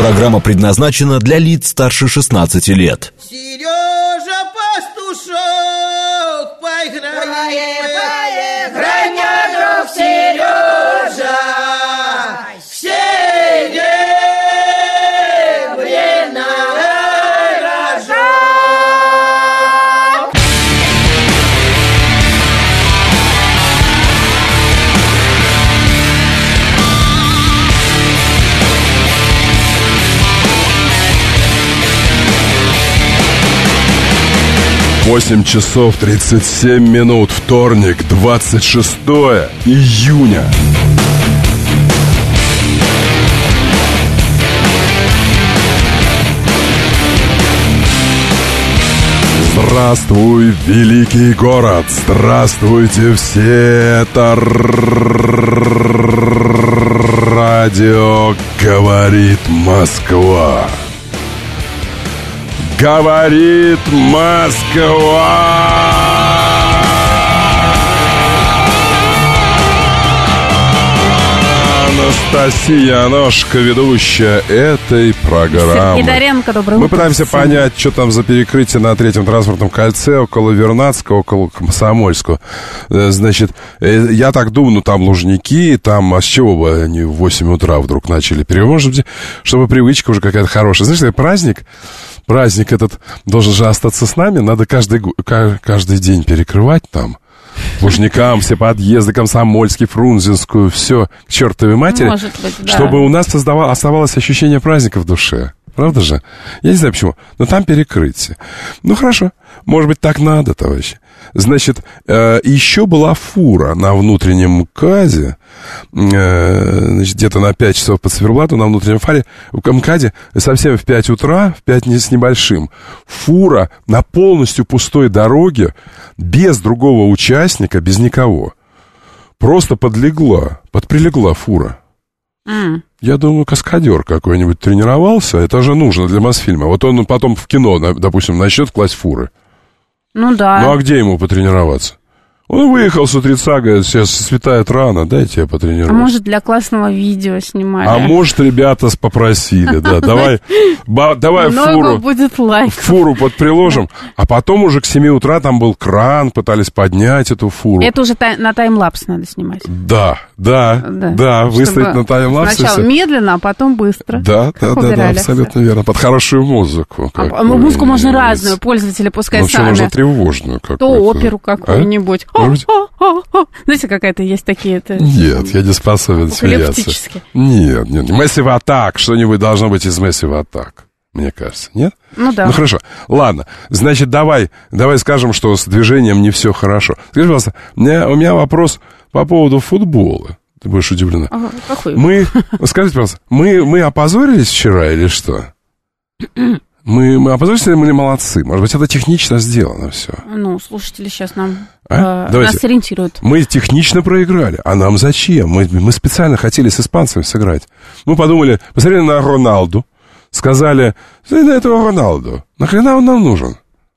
Программа предназначена для лиц старше 16 лет. Сережа Пастушок, поиграй, мой друг Сережа, серебряный рожок. Восемь часов 37 минут, вторник, 26 июня. Здравствуй, великий город! Здравствуйте все! Это радио «Говорит Москва». Говорит Москва! Анастасия Аношка, ведущая этой программы. Сергей Доренко, доброе утро. Мы пытаемся понять, что там за перекрытие на Третьем транспортном кольце, около Вернадского, около Комсомольского. Значит, я так думаю, ну там Лужники, там, а с чего бы они в 8 утра вдруг начали перевозить? Может быть, чтобы привычка уже какая-то хорошая. Знаешь, праздник этот должен же остаться с нами. Надо каждый день перекрывать там. Лужникам, все подъезды, Комсомольский, Фрунзенскую, все к чертовой матери. Может быть, да. Чтобы у нас оставалось ощущение праздника в душе. Правда же? Я не знаю почему, но там перекрытие. Ну, хорошо. Может быть, так надо, товарищи. Значит, еще была фура на внутреннем МКАДе, значит, где-то на 5 часов по циферблату на внутреннем МКАДе, совсем в 5 утра, в 5 с небольшим, фура на полностью пустой дороге, без другого участника, без никого. Просто подприлегла фура. Я думаю, каскадер какой-нибудь тренировался, это же нужно для Мосфильма. Вот он потом в кино, допустим, начнет класть фуры. Ну да. Ну а где ему потренироваться? Он выехал с утреца, говорит, сейчас светает рано, дайте я потренируюсь. А может, для классного видео снимали. А может, ребята попросили, да, давай фуру подприложим. А потом уже к 7 утра там был кран, пытались поднять эту фуру. Это уже на таймлапс надо снимать. Да, выставить на таймлапс. Сначала медленно, а потом быстро. Да, абсолютно верно. Под хорошую музыку. Музыку можно разную, пользователи пускай сами. Ну, можно тревожную какую-то. То оперу какую-нибудь. Знаете, какая-то есть такие... Нет, я не способен смеяться. Нет. Massive Attack, что-нибудь должно быть из Massive Attack, мне кажется, нет? Ну да. Ну хорошо, ладно, значит, давай скажем, что с движением не все хорошо. Скажи, пожалуйста, у меня вопрос по поводу футбола. Ты будешь удивлена. Ага, какой? Скажите, пожалуйста, мы опозорились вчера или что? Мы опозорились или мы молодцы? Может быть, это технично сделано все? Ну, слушатели сейчас нас ориентируют. Мы технично проиграли. А нам зачем? Мы специально хотели с испанцами сыграть. Мы подумали, посмотрели на Роналду, сказали, смотри на этого Роналду. Нахрена он нам нужен?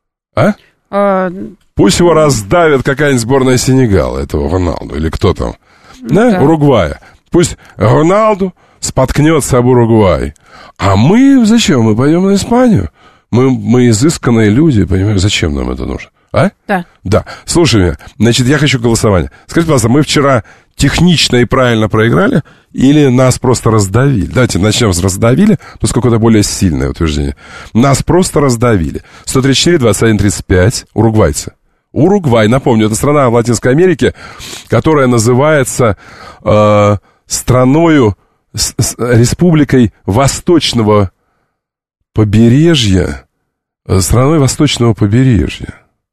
Пусть его раздавит какая-нибудь сборная Сенегала, этого Роналду, или кто там. Да? Уругвая. Пусть Роналду споткнется об Уругвай. А мы зачем? Мы пойдем на Испанию. Мы изысканные люди, понимаешь, зачем нам это нужно? Да. Слушай меня, значит, я хочу голосование. Скажите, пожалуйста, мы вчера технично и правильно проиграли или нас просто раздавили? Давайте начнем с раздавили, поскольку это более сильное утверждение. Нас просто раздавили. 134, 21, 35, уругвайцы. Уругвай, напомню, это страна в Латинской Америке, которая называется республикой Восточного побережья. Страной Восточного побережья.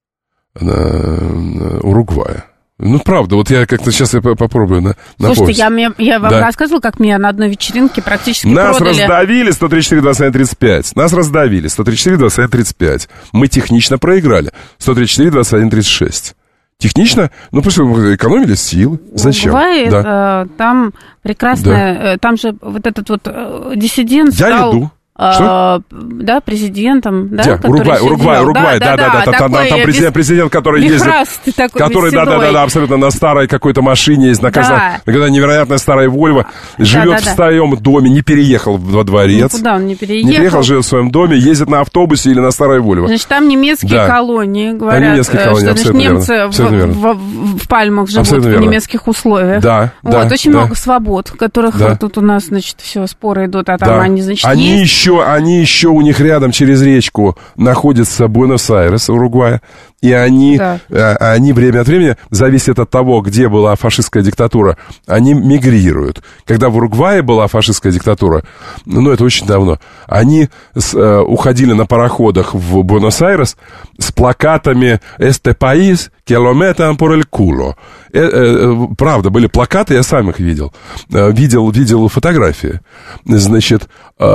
Уругвая. Ну, правда, вот я как-то сейчас попробую напомнить. Слушайте, я вам рассказывала, как меня на одной вечеринке практически нас продали. Раздавили 134, 21, 35. Нас раздавили 134, 21, 35. Мы технично проиграли 134, 21, 36. Технично? Ну, просто мы экономили силы. Зачем? Бывает, там прекрасная... Да. Там же вот этот вот диссидент Я иду. да, президентом, да? Где? Уругвай, да. Там президент, который ездит, который, да, абсолютно на старой какой-то машине, есть какая-то невероятная старая Вольво, живет в своем доме, не переехал во дворец. Куда он не переехал? Не переехал, живет в своем доме, ездит на автобусе или на старой Вольво. Значит, там немецкие колонии, говорят, немецкие колонии, что немцы в Пальмах живут в немецких условиях. Да, очень много свобод, которых тут у нас, значит, все споры идут, а там они, значит, есть. Они еще у них рядом через речку находится Буэнос-Айрес, Уругвай, и они время от времени, зависит от того, где была фашистская диктатура, они мигрируют. Когда в Уругвае была фашистская диктатура, это очень давно, они уходили на пароходах в Буэнос-Айрес с плакатами «Este país que lo metan por el culo». Правда, были плакаты, я сам их видел. Видел фотографии. Значит,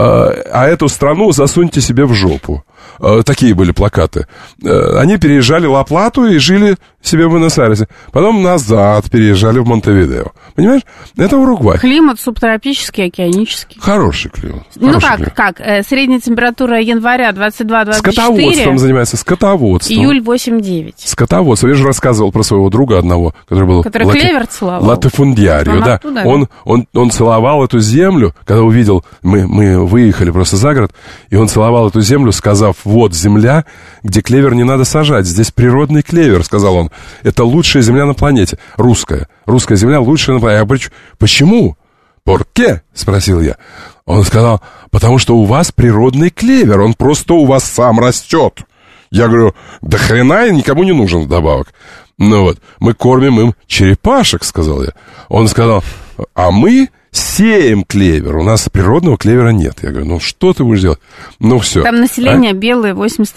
а эту страну засуньте себе в жопу. Такие были плакаты. Они переезжали в Ла-Плату и жили себе в Буэнос-Айресе. Потом назад переезжали в Монтевидео. Понимаешь? Это Уругвай. Климат субтропический, океанический. Хороший климат. Как? Средняя температура января 22-24. Скотоводством занимается, скотоводством. Июль 8-9. Скотоводством. Я же рассказывал про своего друга одного, который был... Который клевер целовал. Латифундиарио, да. Он целовал эту землю, когда увидел, мы выехали просто за город, и он целовал эту землю, сказав: вот земля, где клевер не надо сажать, здесь природный клевер, сказал он. Это лучшая земля на планете, русская земля лучшая на планете. Я говорю: почему? «Порке?» — спросил я. Он сказал: потому что у вас природный клевер, он просто у вас сам растет. Я говорю: да хрена никому не нужен вдобавок. Мы кормим им черепашек, сказал я. Он сказал: а мы сеем клевер, у нас природного клевера нет. Я говорю: что ты будешь делать? Все. Там население белые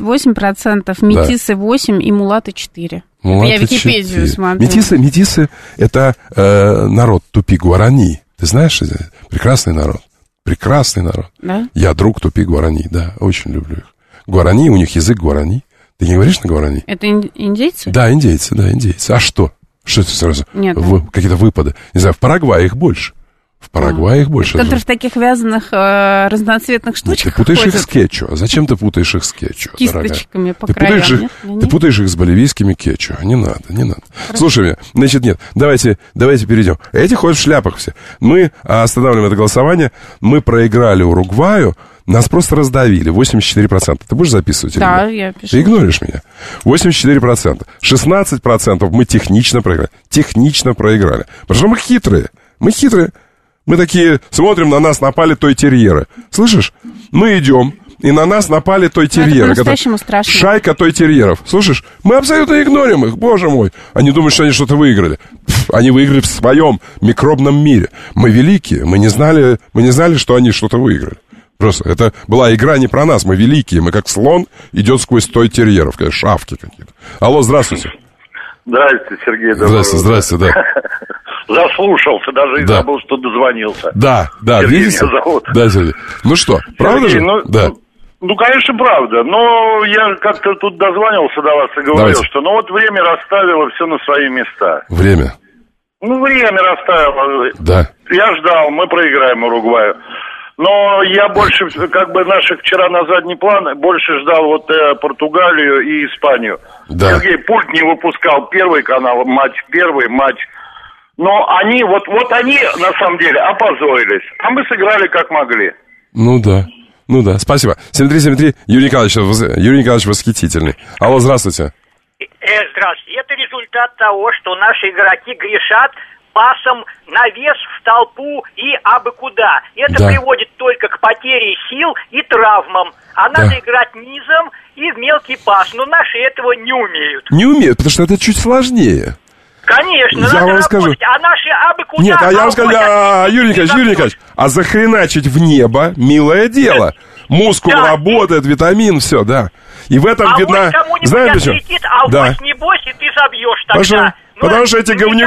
88%, метисы 8% и мулаты 4%. Я Википедию смотрю. Метисы это народ тупи-гуарани. Ты знаешь, это прекрасный народ. Прекрасный народ. Да? Я друг тупи-гуарани, да, очень люблю их. Гуарани, у них язык гуарани. Ты не говоришь на гуарани? Это индейцы? Да, индейцы. А что? Что это сразу? Нет. Какие-то выпады. Не знаю, в Парагвае их больше. Которые в таких вязаных разноцветных штучках. Ты путаешь их с кетчу. Зачем ты путаешь их с кетчу? Кисточками по краям. Ты путаешь их с боливийскими кетчу. Не надо. Слушай меня. Значит, нет. Давайте перейдем. Эти ходят в шляпах все. Мы останавливаем это голосование. Мы проиграли Уругваю. Нас просто раздавили. 84%. Ты будешь записывать? Да, я пишу. Ты игноришь меня. 84%. 16% мы технично проиграли. Потому что мы хитрые. Мы такие смотрим, на нас напали той-терьеры. Слышишь? Мы идем, и на нас напали той-терьеры. Это по-настоящему страшно. Шайка той-терьерер. Слышишь? Мы абсолютно игнорим их, боже мой. Они думают, что они что-то выиграли. Они выиграли в своем микробном мире. Мы великие, мы не знали, что они что-то выиграли. Просто это была игра не про нас, мы великие. Мы как слон идет сквозь той-терьеров, как шавки какие-то. Алло, здравствуйте. Здравствуйте, Сергей. Здрасте, да. Заслушался, даже и забыл, что дозвонился. Да, Сергей видите? меня зовут. Да, Сергей. Ну что, правда Сергей, же? Да. Конечно, правда. Но я как-то тут дозванивался до вас и говорил, что время расставило все на свои места. Время? Время расставило. Да. Я ждал, мы проиграем Уругваю. Но я больше, наших вчера на задний план, больше ждал Португалию и Испанию. Да. Сергей пульт не выпускал, первый канал, первый матч. Но они, они, на самом деле, опозорились. А мы сыграли как могли. Ну да, спасибо. 7373, Юрий Николаевич восхитительный. Алло, здравствуйте. Здравствуйте. Это результат того, что наши игроки грешат пасом навес в толпу и абы куда. Это приводит только к потере сил и травмам. А надо играть низом и в мелкий пас. Но наши этого не умеют. Не умеют, потому что это чуть сложнее. Конечно, я вам скажу. А наши абы куда... Нет, я вам скажу, Юрий Николаевич, захреначить в небо — милое дело. Мускул работает, витамин, все, да. И в этом видна... Знаете почему? Авось не бойся, ты забьешь тогда. Потому что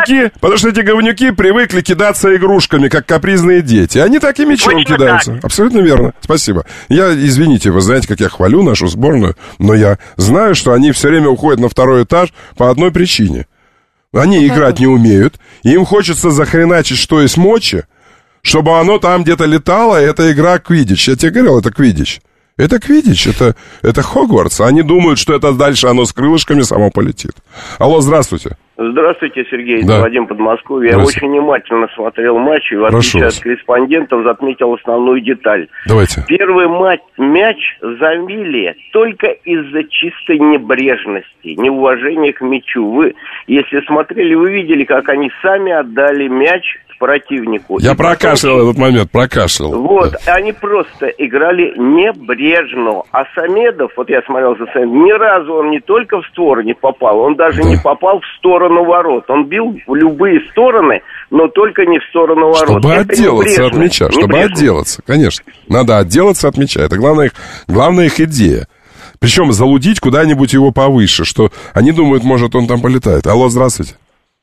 эти говнюки привыкли кидаться игрушками, как капризные дети. Они так и мячом кидаются. Так. Абсолютно верно. Спасибо. Извините, вы знаете, как я хвалю нашу сборную, но я знаю, что они все время уходят на второй этаж по одной причине. Они играть не умеют, и им хочется захреначить, что есть мочи, чтобы оно там где-то летало, это игра квиддич. Я тебе говорил, это квиддич. Это квиддич, это Хогвартс. Они думают, что это дальше оно с крылышками само полетит. Алло, здравствуйте. Здравствуйте, Сергей, да. Вадим, Подмосковье. Я очень внимательно смотрел матч и, в отличие от корреспондентов, отметил основную деталь. Давайте. Первый мяч забили только из-за чистой небрежности, неуважения к мячу. Вы, если смотрели, вы видели, как они сами отдали мяч противнику. Я прокашлял этот момент, прокашлял. Вот, да. Они просто играли небрежно. А Самедов, вот я смотрел за Самедом, ни разу он не только в стороне попал, он даже не попал в сторону ворот. Он бил в любые стороны, но только не в сторону ворот. Чтобы отделаться от мяча, чтобы отделаться, конечно. Надо отделаться от мяча. Это главная их идея. Причем залудить куда-нибудь его повыше, что они думают, может, он там полетает. Алло, здравствуйте.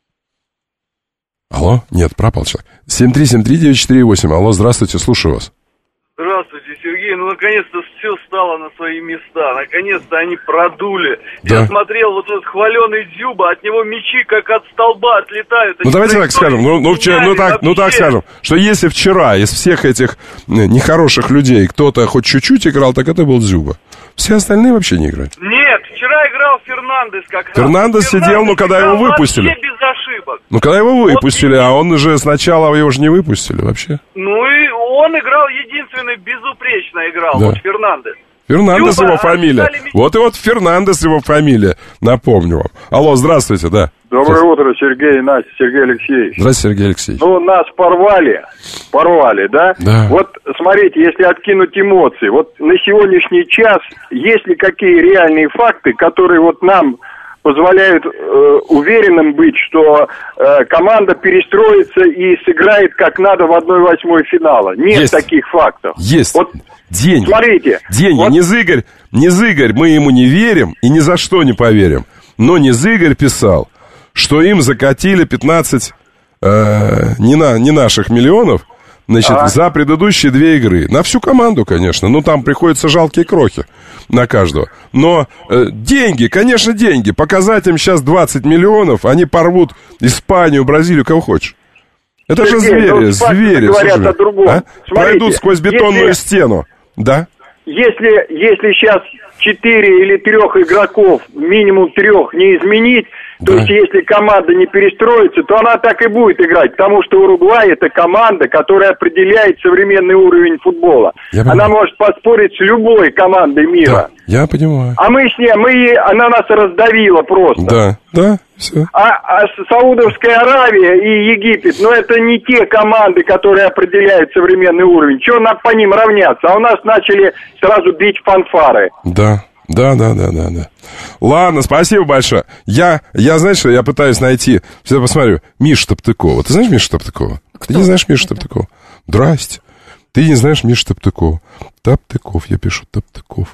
Алло? Нет, пропал человек. 7373948. Алло, здравствуйте, слушаю вас. Здравствуйте, Сергей. Ну, наконец-то все стало на свои места. Наконец-то они продули. Да. Я смотрел, вот этот хваленый Дзюба, от него мячи как от столба отлетают. Ну, давайте так скажем, так скажем, что если вчера из всех этих нехороших людей кто-то хоть чуть-чуть играл, так это был Дзюба. Все остальные вообще не играют. Нет, вчера играл Фернандес как раз. Фернандес сидел, но когда его выпустили. Без ошибок. Ну, когда его выпустили, а он уже сначала его же не выпустили вообще. Ну, и он играл единственный, безупречно играл, да. Вот Фернандес. Фернандес его фамилия. Вот Фернандес его фамилия, напомню вам. Алло, здравствуйте, да. Доброе утро, Сергей и Настя, Сергей Алексеевич. Здравствуйте, Сергей Алексеевич. Ну, нас порвали, да? Да. Вот, смотрите, если откинуть эмоции, вот на сегодняшний час есть ли какие реальные факты, которые вот нам позволяют уверенным быть, что команда перестроится и сыграет как надо в 1/8 финала? Нет есть. Таких фактов. Есть. Вот, деньги. Смотрите. Деньги. Вот. Низыгорь, мы ему не верим и ни за что не поверим. Но Низыгорь писал, что им закатили 15 не наших миллионов, значит, за предыдущие 2 игры. На всю команду, конечно. Ну, там приходятся жалкие крохи на каждого. Но деньги, конечно, деньги. Показать им сейчас 20 миллионов, они порвут Испанию, Бразилию, кого хочешь. Это же звери. Говорят о другом. А? Смотрите, пройдут сквозь бетонную стену. Да? Если сейчас 4 или 3 игроков, минимум 3 не изменить, то есть если команда не перестроится, то она так и будет играть, потому что Уругвай это команда, которая определяет современный уровень футбола. Она может поспорить с любой командой мира. Да, я понимаю. А она нас раздавила просто. Да, все. А Саудовская Аравия и Египет, это не те команды, которые определяют современный уровень. Чего нам по ним равняться? А у нас начали сразу бить фанфары. Да. Ладно, спасибо большое. Я знаешь, что я пытаюсь найти. Всегда посмотрю. Миша Топтыкова. Ты знаешь Мишу Топтыкова? Ты не знаешь Мишу Топтыкова? Здрасте. Ты не знаешь Мишу Топтыкова. Топтыков, я пишу Топтыков.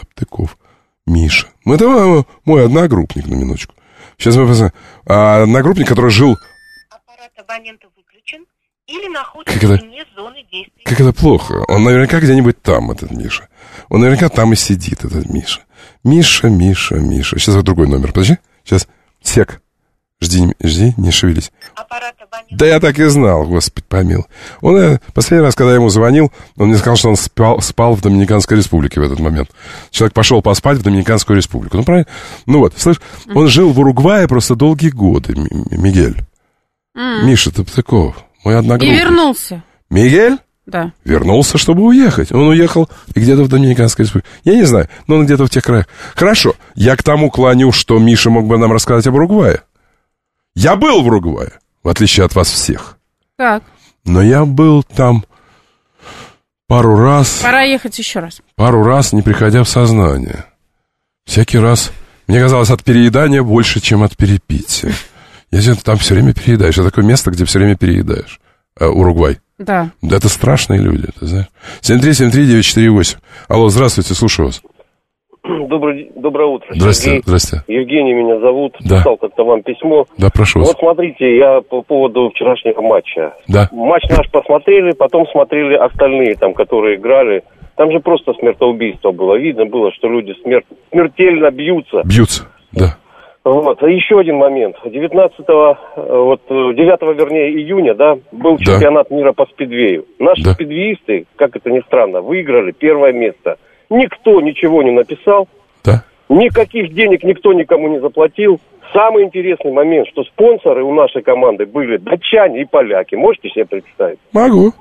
Миша. Это мой одногруппник, на минуточку. Сейчас мы посмотрим. Одногруппник, который жил... Аппарат абонента выключен или находится вне зоны действия. Как это плохо. Он наверняка где-нибудь там, этот Миша. Он наверняка там и сидит, этот Миша. Миша. Сейчас вот другой номер. Подожди. Сейчас. Сек. Жди, не шевелись. Да я так и знал, Господи помилуй. Он, последний раз, когда я ему звонил, он мне сказал, что он спал в Доминиканской Республике в этот момент. Человек пошел поспать в Доминиканскую Республику. Ну, правильно? Ну вот, слышь, он жил в Уругвае просто долгие годы, Мигель. Миша Топтыков, мой одногруппник. И вернулся. Мигель? Да. Вернулся, чтобы уехать. Он уехал и где-то в Доминиканской Республике. Я не знаю, но он где-то в тех краях. Хорошо, я к тому клоню, что Миша мог бы нам рассказать об Уругвае. Я был в Уругвае, в отличие от вас всех. Так. Но я был там пару раз. Пора ехать еще раз. Пару раз, не приходя в сознание. Всякий раз. Мне казалось, от переедания больше, чем от перепития. Если ты там все время переедаешь. Это такое место, где все время переедаешь. Уругвай. Да. Да это страшные люди, ты знаешь. 7373948. Алло, здравствуйте, слушаю вас. Доброе утро. Здрасте. Евгений меня зовут. Да. Писал как-то вам письмо. Да, прошу вас. Вот смотрите, я по поводу вчерашнего матча. Да. Матч наш посмотрели, потом смотрели остальные, там, которые играли. Там же просто смертоубийство было. Видно было, что люди смертельно бьются. Да. Вот, еще один момент. 9 июня, да, был чемпионат мира по спидвею. Наши спидвеисты, как это ни странно, выиграли первое место. Никто ничего не написал. Да. Никаких денег никто никому не заплатил. Самый интересный момент, что спонсоры у нашей команды были датчане и поляки. Можете себе представить? Могу.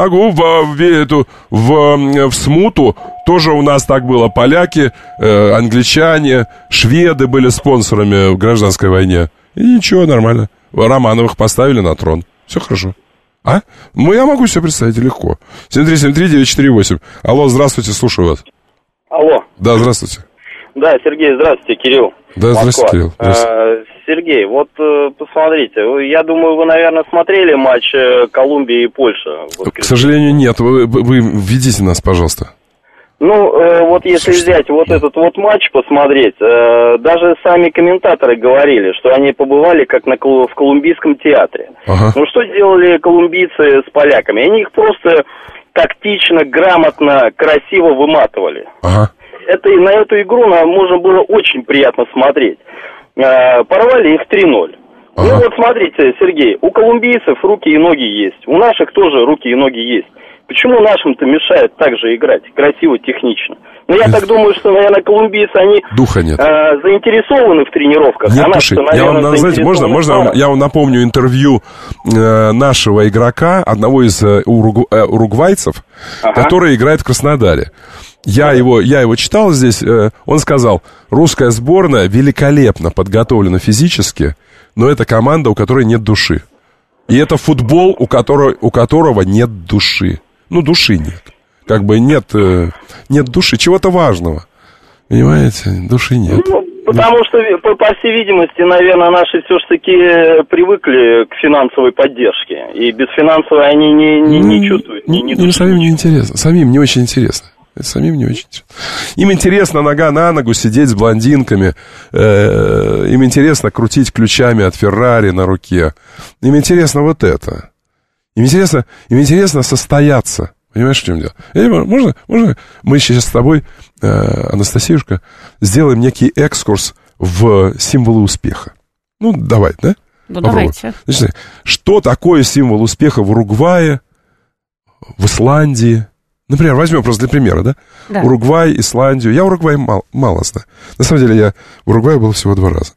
В смуту тоже у нас так было. Поляки, англичане, шведы были спонсорами в гражданской войне. И ничего, нормально. Романовых поставили на трон. Все хорошо. Я могу себе представить легко. 7373948. Алло, здравствуйте, слушаю вас. Алло. Да, здравствуйте. Да, Сергей, здравствуйте, Кирилл. Да, здравствуйте, Кирилл. Здравствуйте. Сергей, вот посмотрите, я думаю, вы, наверное, смотрели матч Колумбии и Польши. К сожалению, нет. Вы введите нас, пожалуйста. Вот если взять этот матч посмотреть, даже сами комментаторы говорили, что они побывали как в колумбийском театре. Ага. Что делали колумбийцы с поляками? Они их просто тактично, грамотно, красиво выматывали. Ага. На эту игру можно было очень приятно смотреть. Порвали их 3-0. Ага. Смотрите, Сергей, у колумбийцев руки и ноги есть, у наших тоже руки и ноги есть. Почему нашим-то мешает так же играть, красиво, технично? Я так думаю, что, наверное, колумбийцы, они духа нет. Заинтересованы в тренировках. Нет души. Знаете, можно я вам напомню интервью нашего игрока, одного из уругвайцев, который играет в Краснодаре. Я его читал здесь, он сказал, русская сборная великолепно подготовлена физически, но это команда, у которой нет души. И это футбол, у которого нет души. Души нет. Нет души, чего-то важного. Понимаете, души нет. Потому что, по всей видимости, наверное, наши все-таки привыкли к финансовой поддержке. И без финансовой они не чувствуют. Им самим не интересно. Самим не очень интересно. Им интересно нога на ногу сидеть с блондинками. Им интересно крутить ключами от Феррари на руке. Им интересно вот это. Им интересно состояться. Понимаешь, в чем дело? Можно мы сейчас с тобой, Анастасиюшка, сделаем некий экскурс в символы успеха? Давай, да? Давайте. Значит, что такое символ успеха в Уругвае, в Исландии? Например, возьмем просто для примера, да? Уругвай, Исландию. Я Уругвай мало знаю. На самом деле, я в Уругвае был всего 2 раза.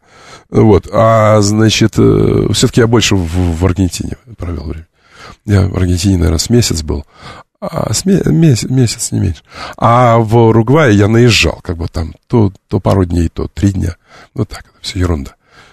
Все-таки я больше в Аргентине провел время. Я в Аргентине, наверное, с месяц был. Месяц, не меньше. А в Уругвае я наезжал, там, то пару дней, то 3 дня. Так, это все ерунда.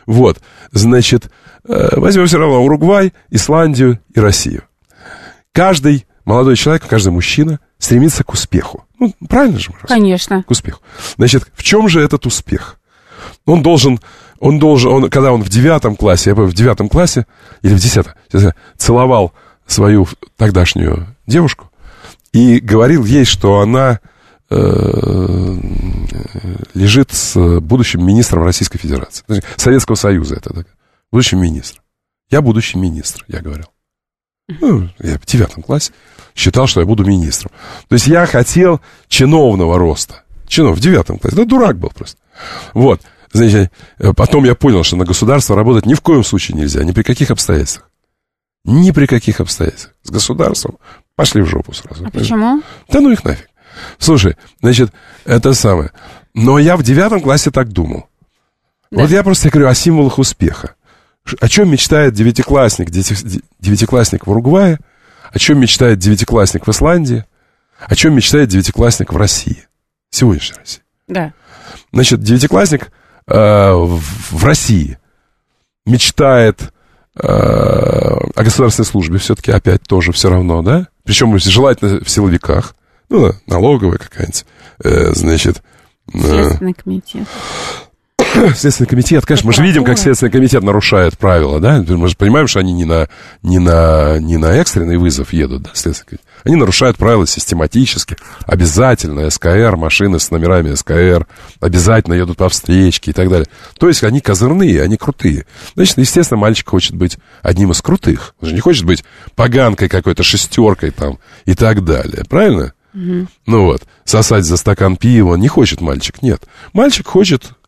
Возьмем все равно Уругвай, Исландию и Россию. Каждый молодой человек, каждый мужчина стремится к успеху. Правильно же? Конечно. К успеху. В чем же этот успех? Он должен, когда он в 9 классе, я помню, в 9 классе, или в 10, целовал свою тогдашнюю девушку и говорил ей, что она лежит с будущим министром Российской Федерации. Советского Союза это. Будущим министром. Я будущий министр, я говорил. Я в 9 классе считал, что я буду министром. То есть я хотел чиновного роста. В 9 классе. Да дурак был просто. Потом я понял, что на государство работать ни в коем случае нельзя. Ни при каких обстоятельствах. Ни при каких обстоятельствах. С государством пошли в жопу сразу. А почему? Да их нафиг. Слушай, это самое. Но я в 9 классе так думал. Да. Я просто говорю о символах успеха. О чем мечтает девятиклассник в Уругвае? О чем мечтает девятиклассник в Исландии? О чем мечтает девятиклассник в России? Сегодняшней России. Да. Девятиклассник в России мечтает о государственной службе все-таки опять тоже все равно, да? Причем желательно в силовиках. Налоговая какая-нибудь. Следственный комитет. Следственный комитет, конечно, мы же видим, как Следственный комитет нарушает правила, да? Мы же понимаем, что они не на экстренный вызов едут, да, Следственный комитет. Они нарушают правила систематически. Обязательно СКР, машины с номерами СКР, обязательно едут по встречке и так далее. То есть они козырные, они крутые. Естественно, мальчик хочет быть одним из крутых. Он же не хочет быть поганкой какой-то, шестеркой там и так далее. Правильно? Сосать за стакан пива не хочет мальчик, нет. Мальчик хочет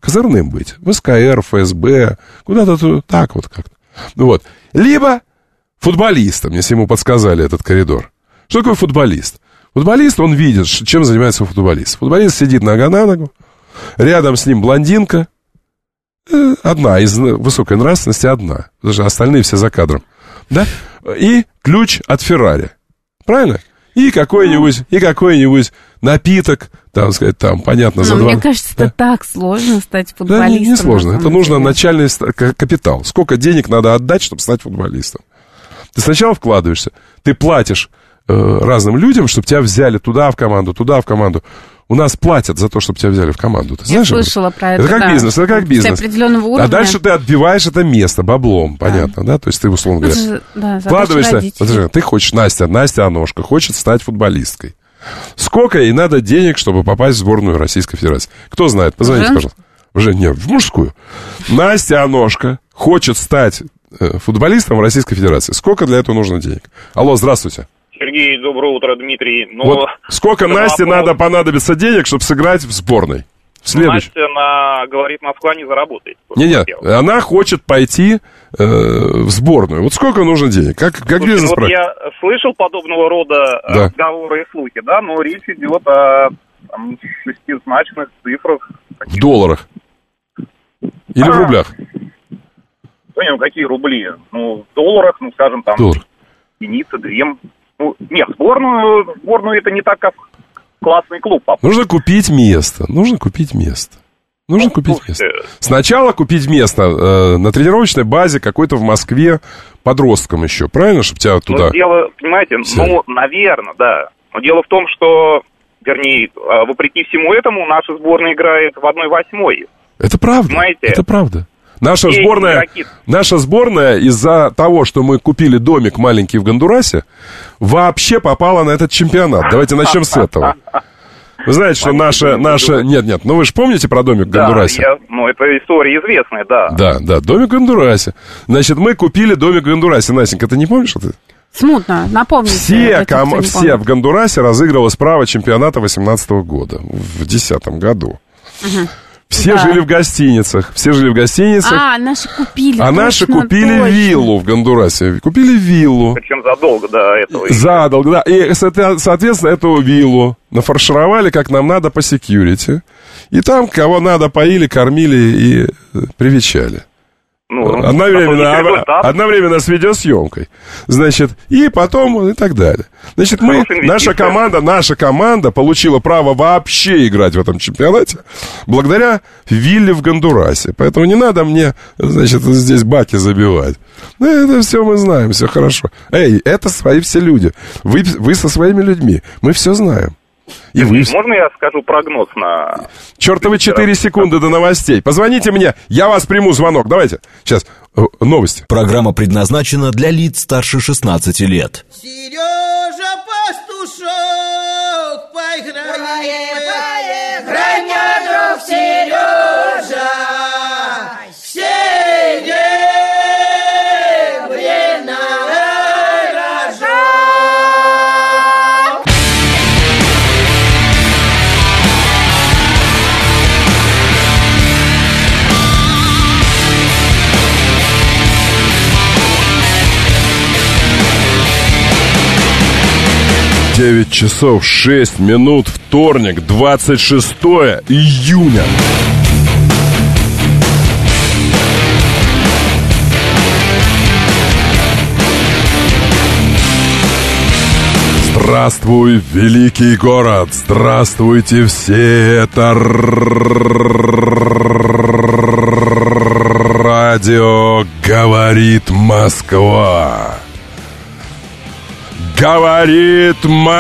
козырным быть. В СКР, ФСБ, куда-то так вот как-то. Вот. Либо футболистом, если ему подсказали этот коридор. Что такое футболист? Футболист, он видит, чем занимается футболист. Футболист сидит нога на ногу, рядом с ним блондинка, одна из высокой нравственности, одна. Даже остальные все за кадром. Да? И ключ от Феррари. Правильно? И какой-нибудь напиток, там, сказать, там, понятно, за 2. Мне кажется, это так сложно стать футболистом. Да, не сложно. Это нужно начальный капитал. Сколько денег надо отдать, чтобы стать футболистом? Ты сначала вкладываешься, ты платишь разным людям, чтобы тебя взяли туда в команду, туда в команду. У нас платят за то, чтобы тебя взяли в команду. Ты знаешь, я слышала про это. Это как бизнес, это как бизнес. Определенного уровня. А дальше ты отбиваешь это место баблом, понятно, да? То есть ты, условно говоря, вкладываешься. Ты хочешь, Настя Аношка хочет стать футболисткой. Сколько ей надо денег, чтобы попасть в сборную Российской Федерации? Кто знает? Позвоните, пожалуйста. Нет, в мужскую. Настя Аношка хочет стать футболистом в Российской Федерации. Сколько для этого нужно денег? Алло, здравствуйте. Сергей, доброе утро, Дмитрий. Вот сколько Насте надо понадобиться денег, чтобы сыграть в сборной? Настя, говорит, Москва не заработает. Нет, она хочет пойти в сборную. Вот сколько нужно денег? Как бизнес-проект? Вот я слышал подобного рода разговоры и слухи, да, но речь идет о шестизначных цифрах. В долларах? Или в рублях? Ну, какие рубли? Ну, в долларах, скажем, там, единица, 2. Нет, сборную это не так, как классный клуб. Нужно купить место. Сначала купить место на тренировочной базе какой-то в Москве подросткам еще, правильно, чтобы тебя туда... Дело, понимаете, наверное, да. Но дело в том, что, вернее, вопреки всему этому, наша сборная играет в 1/8. Это правда, понимаете? Это правда. Наша сборная из-за того, что мы купили домик маленький в Гондурасе, вообще попала на этот чемпионат. Давайте начнем с этого. Вы знаете, что наша... Нет, вы же помните про домик в Гондурасе? Это история известная, да. Да, домик в Гондурасе. Значит, мы купили домик в Гондурасе. Настенька, ты не помнишь это? Смутно, напомните. Все в Гондурасе разыгрывалось право чемпионата 2018 года, в 2010 году. Угу. Все жили в гостиницах. Наши купили. Наши купили виллу в Гондурасе. Причем задолго до этого. Задолго, да. И, соответственно, эту виллу нафаршировали, как нам надо, по секьюрити. И там, кого надо, поили, кормили и привечали. Одновременно с видеосъемкой. Значит, и потом, и так далее. Значит, наша команда получила право вообще играть в этом чемпионате благодаря вилле в Гондурасе. Поэтому не надо мне, значит, здесь баки забивать. Это все мы знаем, все хорошо. Это свои все люди. Вы со своими людьми. Мы все знаем. Можно я скажу прогноз на... Чертовы 4 секунды до новостей. Позвоните мне, я вас приму звонок. Давайте, сейчас, новости. Программа предназначена для лиц старше 16 лет. Сережа Пастушок, поиграй, мне друг Сережа, Девять часов 6 минут, вторник, 26 июня. Здравствуй, великий город! Здравствуйте все! Это радио «Говорит Москва». Говорит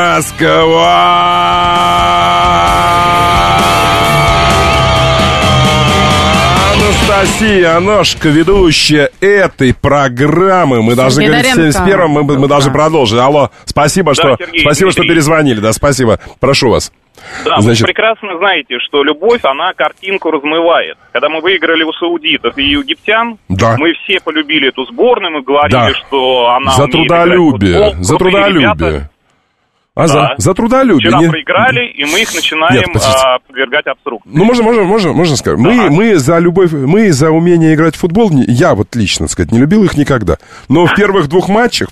Москва! Анастасия Аношка, ведущая этой программы. Мы должны говорить в 71-м, мы должны продолжить. Алло, спасибо, что перезвонили. Да, спасибо. Прошу вас. Да, вы прекрасно знаете, что любовь, она картинку размывает. Когда мы выиграли у саудитов и египтян, мы все полюбили эту сборную, мы говорили, что она за трудолюбие, за трудолюбие. За трудолюбие. Вчера проиграли, и мы их начинаем подвергать обструкции. Ну, можно сказать. Мы за любовь, мы за умение играть в футбол, я вот лично, так сказать, не любил их никогда. Но в первых двух матчах,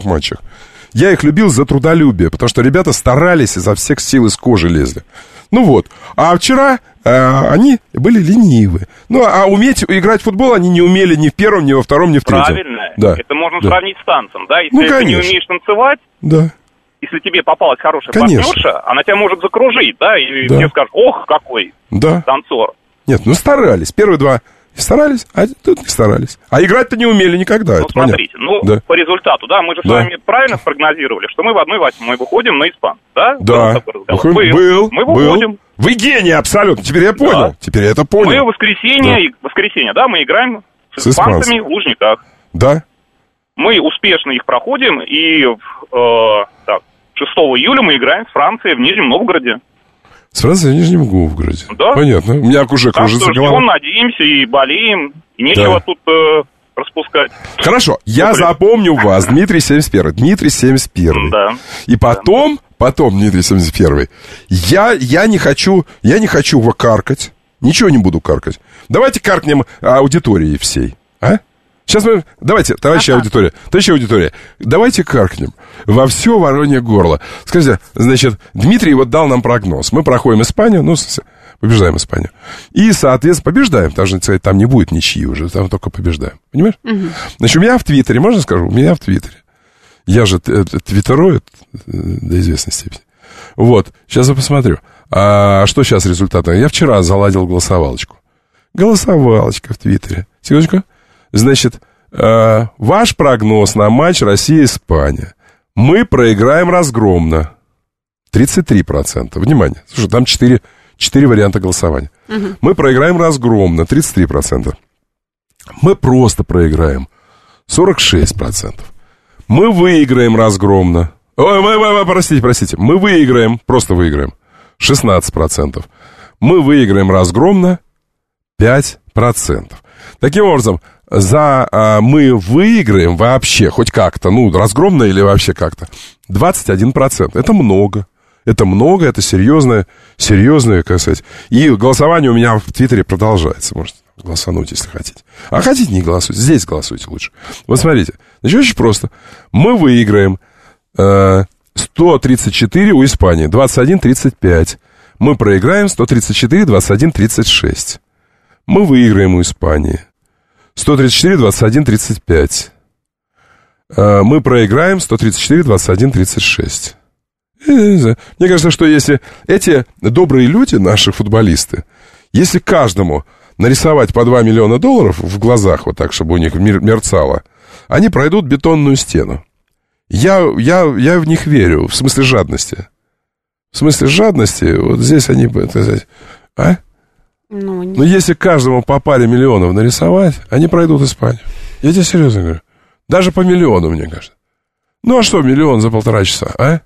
я их любил за трудолюбие, потому что ребята старались, изо всех сил из кожи лезли. Ну вот. А вчера они были ленивы. Ну, а уметь играть в футбол они не умели ни в первом, ни во втором, ни в третьем. Правильно. Да. Это можно сравнить с танцем, да? Если ты не умеешь танцевать, если тебе попалась хорошая партнерша, она тебя может закружить, да? И тебе скажут, ох, какой танцор. Нет, ну старались. Первые два старались, а тут не старались. А играть-то не умели никогда. Ну, смотрите, по результату, да, мы же с вами правильно спрогнозировали, что мы в 1/8 выходим на испанцев, да? Да. Мы выходим. Вы гений абсолютно, теперь я понял. Да. Теперь я это понял. Мы в воскресенье, да, мы играем с испанцами в Лужниках. Да. Мы успешно их проходим, и 6 июля мы играем с Францией в Нижнем Новгороде. С Францией в Нижнем Новгороде. Да. Понятно. У меня уже кружится голова. Мы надеемся и болеем, и нечего тут распускать. Хорошо, я запомню вас, Дмитрий 71. Дмитрий 71. Да. И потом, Дмитрий 71. Я не хочу его каркать. Ничего не буду каркать. Давайте каркнем аудитории всей. А? Сейчас мы... Давайте, товарищи аудитория, давайте каркнем во все воронье горло. Скажите, значит, Дмитрий вот дал нам прогноз. Мы проходим Испанию, побеждаем Испанию. И, соответственно, побеждаем. Даже, сказать, там не будет ничьи уже, там только побеждаем. Понимаешь? Угу. Значит, у меня в Твиттере, можно скажу? У меня в Твиттере. Я же твиттероид до известной степени. Вот, сейчас я посмотрю. А что сейчас результаты? Я вчера заладил голосовалочку. Голосовалочка в Твиттере. Секундочку. Значит, ваш прогноз на матч Россия-Испания. Мы проиграем разгромно. 33%. Внимание. Слушай, там 4 варианта голосования. Угу. Мы проиграем разгромно. 33%. Мы просто проиграем. 46%. Мы выиграем разгромно. Простите. Мы выиграем. Просто выиграем. 16%. Мы выиграем разгромно. 5%. Таким образом, мы выиграем вообще, хоть как-то, разгромно или вообще как-то, 21%. Это много, это серьезное, как сказать. И голосование у меня в Твиттере продолжается. Можете голосануть, если хотите. А хотите, не голосуйте, здесь голосуйте лучше. Вот смотрите, значит, очень просто. Мы выиграем 134 у Испании, 21-35. Мы проиграем 134, 21-36. Мы выиграем у Испании 134, 21, 35. Мы проиграем 134, 21, 36. Мне кажется, что если эти добрые люди, наши футболисты, если каждому нарисовать по $2 миллиона в глазах, вот так, чтобы у них мерцало, они пройдут бетонную стену. Я в них верю, в смысле жадности. В смысле жадности, вот здесь они, так сказать, Но если каждому по паре миллионов нарисовать, они пройдут Испанию. Я тебе серьезно говорю. Даже по миллиону, мне кажется. Ну, а что, миллион за 1,5 часа, а?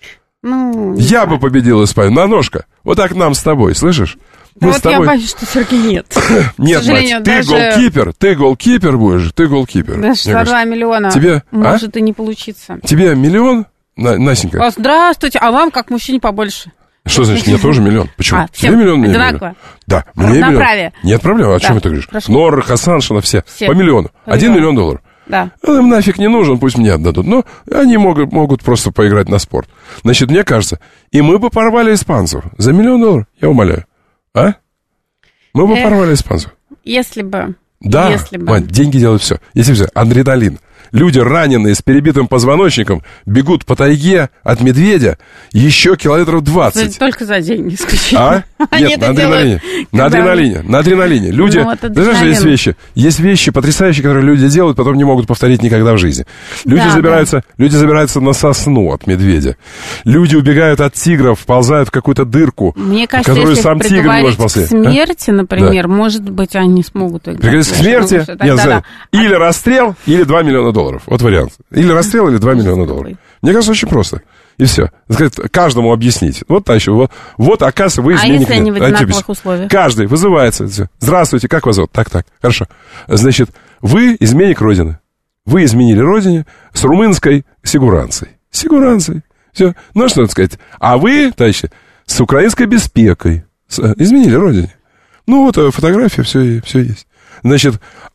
Я бы победил Испанию. На ножка. Вот так нам с тобой, слышишь? Да вот я боюсь, что Сергей нет. Нет, мать, ты голкипер будешь, ты голкипер. Даже за 2 миллиона тебе, может и не получиться. Тебе миллион, Насенька? Здравствуйте, а вам как мужчине побольше? Что значит, мне тоже миллион? Почему? Тебе миллион, мне миллион. Да, мне миллион. Нет проблем, о чем ты говоришь? Нор, Хасаншина, все. По миллиону. $1 миллион. Да. Им нафиг не нужен, пусть мне отдадут. Но они могут просто поиграть на спорт. Значит, мне кажется, и мы бы порвали испанцев за $1 миллион, я умоляю. А? Мы бы порвали испанцев. Если бы. Да, Мать, деньги делают все. Если все, адреналин. Люди, раненые с перебитым позвоночником, бегут по тайге от медведя еще километров 20. Только за деньги исключительно. Нет, на адреналине. На адреналине. Люди, знаешь, есть вещи потрясающие, которые люди делают, потом не могут повторить никогда в жизни. Люди забираются на сосну от медведя. Люди убегают от тигров, ползают в какую-то дырку, мне кажется, которую сам тигр не может поставить. К смерти, например, может быть, они смогут... Пригодится к смерти, или расстрел, или $2 миллиона. Вот вариант. Или расстрел, или $2 миллиона. Мне кажется, очень просто. И все. Каждому объяснить. Вот та еще. Вот, оказывается, вы изменник. А если они в одинаковых условиях? Каждый вызывается. Здравствуйте, как вас зовут? Так. Хорошо. Значит, вы изменник Родины. Вы изменили Родине с румынской сигуранцей. Все. Ну, что надо сказать? А вы, товарищи, с украинской беспекой изменили родине. Ну, вот фотография, все есть. Значит,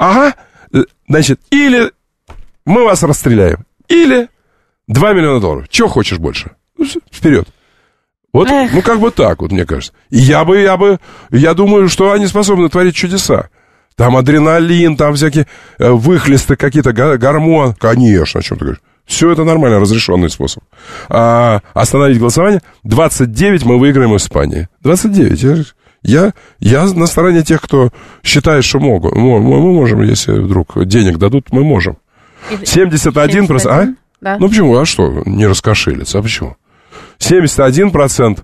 или мы вас расстреляем, или $2 миллиона. Чего хочешь больше? Вперед. Вот, ну, как бы так, вот, мне кажется. И я думаю, что они способны творить чудеса. Там адреналин, там всякие выхлесты какие-то, гормон. Конечно, о чем ты говоришь. Все это нормально, разрешенный способ. Остановить голосование. 29 мы выиграем Испании. 29. Я на стороне тех, кто считает, что мы можем, если вдруг денег дадут, мы можем. 71%. Да. Ну почему? А что? Не раскошелиться. А почему? 71%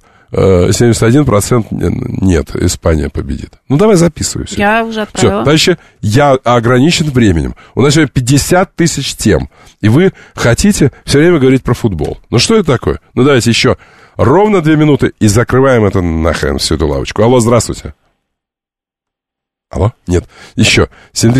нет, Испания победит. Ну, давай записывай все. Я уже отправила. Все, дальше я ограничен временем. У нас сегодня 50 тысяч тем. И вы хотите все время говорить про футбол. Ну, что это такое? Ну, давайте еще ровно 2 минуты и закрываем это нахрен, всю эту лавочку. Алло, здравствуйте. Алло? Нет. Еще.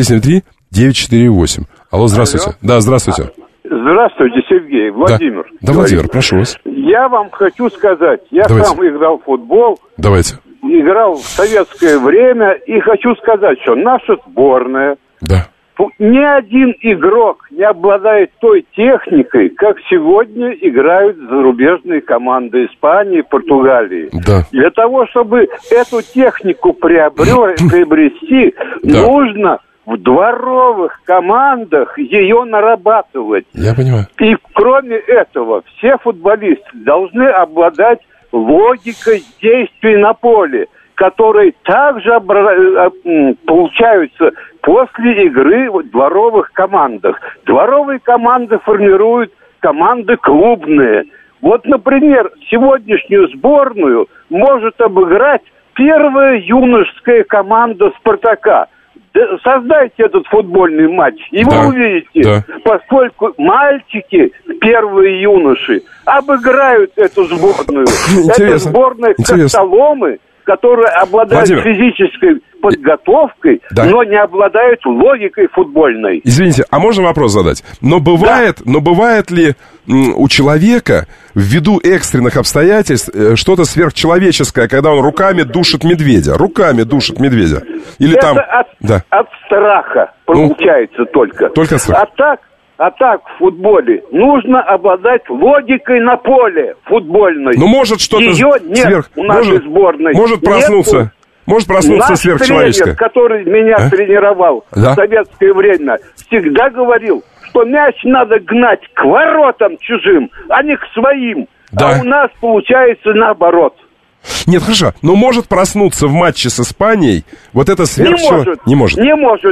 7373-948. Алло, здравствуйте. Алло. Да, здравствуйте. Здравствуйте, Сергей. Владимир. Да, Владимир, прошу вас. Я вам хочу сказать, я сам играл в футбол. Давайте. Играл в советское время и хочу сказать, что наша сборная, ни один игрок не обладает той техникой, как сегодня играют зарубежные команды Испании, Португалии. Да. Для того, чтобы эту технику приобрести, нужно в дворовых командах ее нарабатывать. Я понимаю. И кроме этого, все футболисты должны обладать логикой действий на поле, которые также получаются после игры в дворовых командах. Дворовые команды формируют команды клубные. Вот, например, сегодняшнюю сборную может обыграть первая юношеская команда «Спартака». Создайте этот футбольный матч, и вы увидите, поскольку мальчики, первые юноши, обыграют эту сборную. Это сборная Костоломы, которая обладает физической подготовкой, но не обладает логикой футбольной. Извините, а можно вопрос задать? Но бывает ли у человека ввиду экстренных обстоятельств что-то сверхчеловеческое, когда он руками душит медведя? Или это там... от страха получается только. Только от страха. А так в футболе нужно обладать логикой на поле футбольной. Ну, может что-то ее нет у нашей сборной. Может проснуться. Может проснуться сверхчеловеческое. Наш тренер, который меня тренировал в советское время, всегда говорил, что мяч надо гнать к воротам чужим, а не к своим. А у нас получается наоборот. Нет, хорошо, но может проснуться в матче с Испанией вот это сверхчеловеческое? Не может.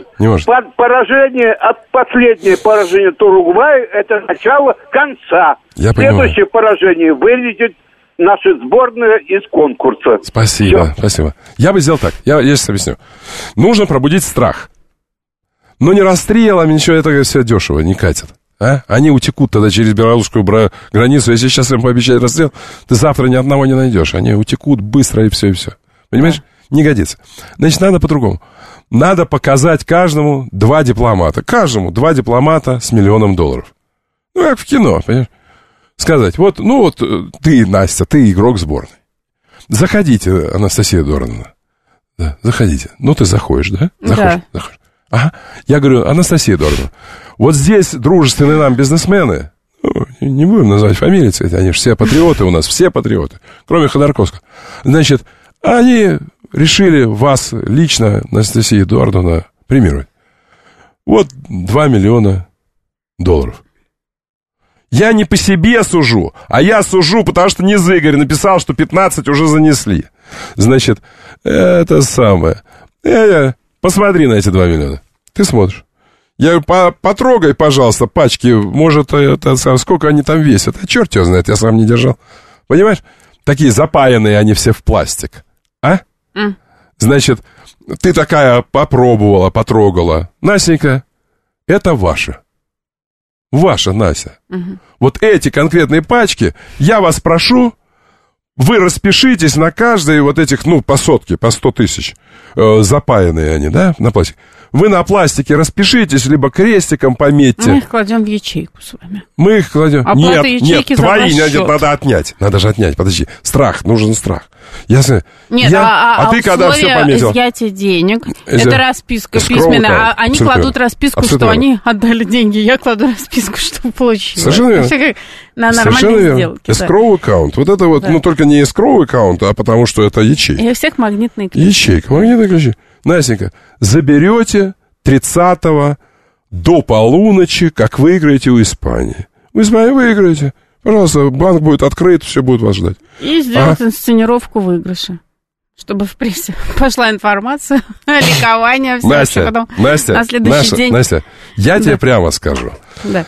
Последнее поражение от Уругвая – это начало конца. Следующее поражение вылетит наша сборная из конкурса. Спасибо. Я бы сделал так, я сейчас объясню. Нужно пробудить страх. Но не расстрелами, ничего, это все дешево, не катит. Они утекут тогда через белорусскую границу. Если сейчас им пообещать расстрел, ты завтра ни одного не найдешь. Они утекут быстро и все. Понимаешь? Не годится. Значит, надо по-другому. Надо показать каждому 2 дипломата. Каждому 2 дипломата с $1 миллион. Ну, как в кино, понимаешь? Сказать, ты, Настя, ты игрок сборной. Заходите, Анастасия Эдуардовна. Да, заходите. Ну, ты заходишь, да? Заходишь. Ага. Я говорю, Анастасия Эдуардовна, вот здесь дружественные нам бизнесмены, не будем называть фамилии, они же все патриоты у нас, все патриоты, кроме Ходорковского. Значит, они решили вас лично, Анастасия Эдуардовна, премировать. Вот $2 миллиона. Я не по себе сужу, а я сужу, потому что низ Игорь написал, что 15 уже занесли. Значит, это самое. Посмотри на эти 2 миллиона. Ты смотришь. Я говорю, потрогай, пожалуйста, пачки. Может, сколько они там весят. А черт его знает, я сам не держал. Понимаешь? Такие запаянные они все в пластик. Значит, ты такая попробовала, потрогала. Насенька, это ваше. Ваша, Нася. Вот эти конкретные пачки, я вас прошу Вы распишитесь на каждой вот этих, по сотке, по 100 тысяч, запаянные они, да, на пластик. Вы на пластике распишитесь, либо крестиком пометьте. Мы их кладем в ячейку с вами. Мы их кладем... Оплата Нет, твои надо отнять. Надо же отнять, подожди. Страх, нужен страх. Ясно? Нет, ты когда все пометил? Изъятие денег, это расписка письменная. Они кладут расписку, что они отдали деньги. Я кладу расписку, что получилось. Совершенно верно. На нормальной сделке. Escrow аккаунт. Вот это вот, только не escrow аккаунт, а потому что это ячейка. И у всех магнитные ключи. Ячейка, магнитные ключи. Настенька, заберете 30-го до полуночи, как выиграете у Испании. У Испании выиграете. Пожалуйста, банк будет открыт, все будет вас ждать. И сделать инсценировку выигрыша. Чтобы в прессе пошла информация, ликование, все, Настя, потом Настя, на следующий день. Настя, я тебе прямо скажу. Да.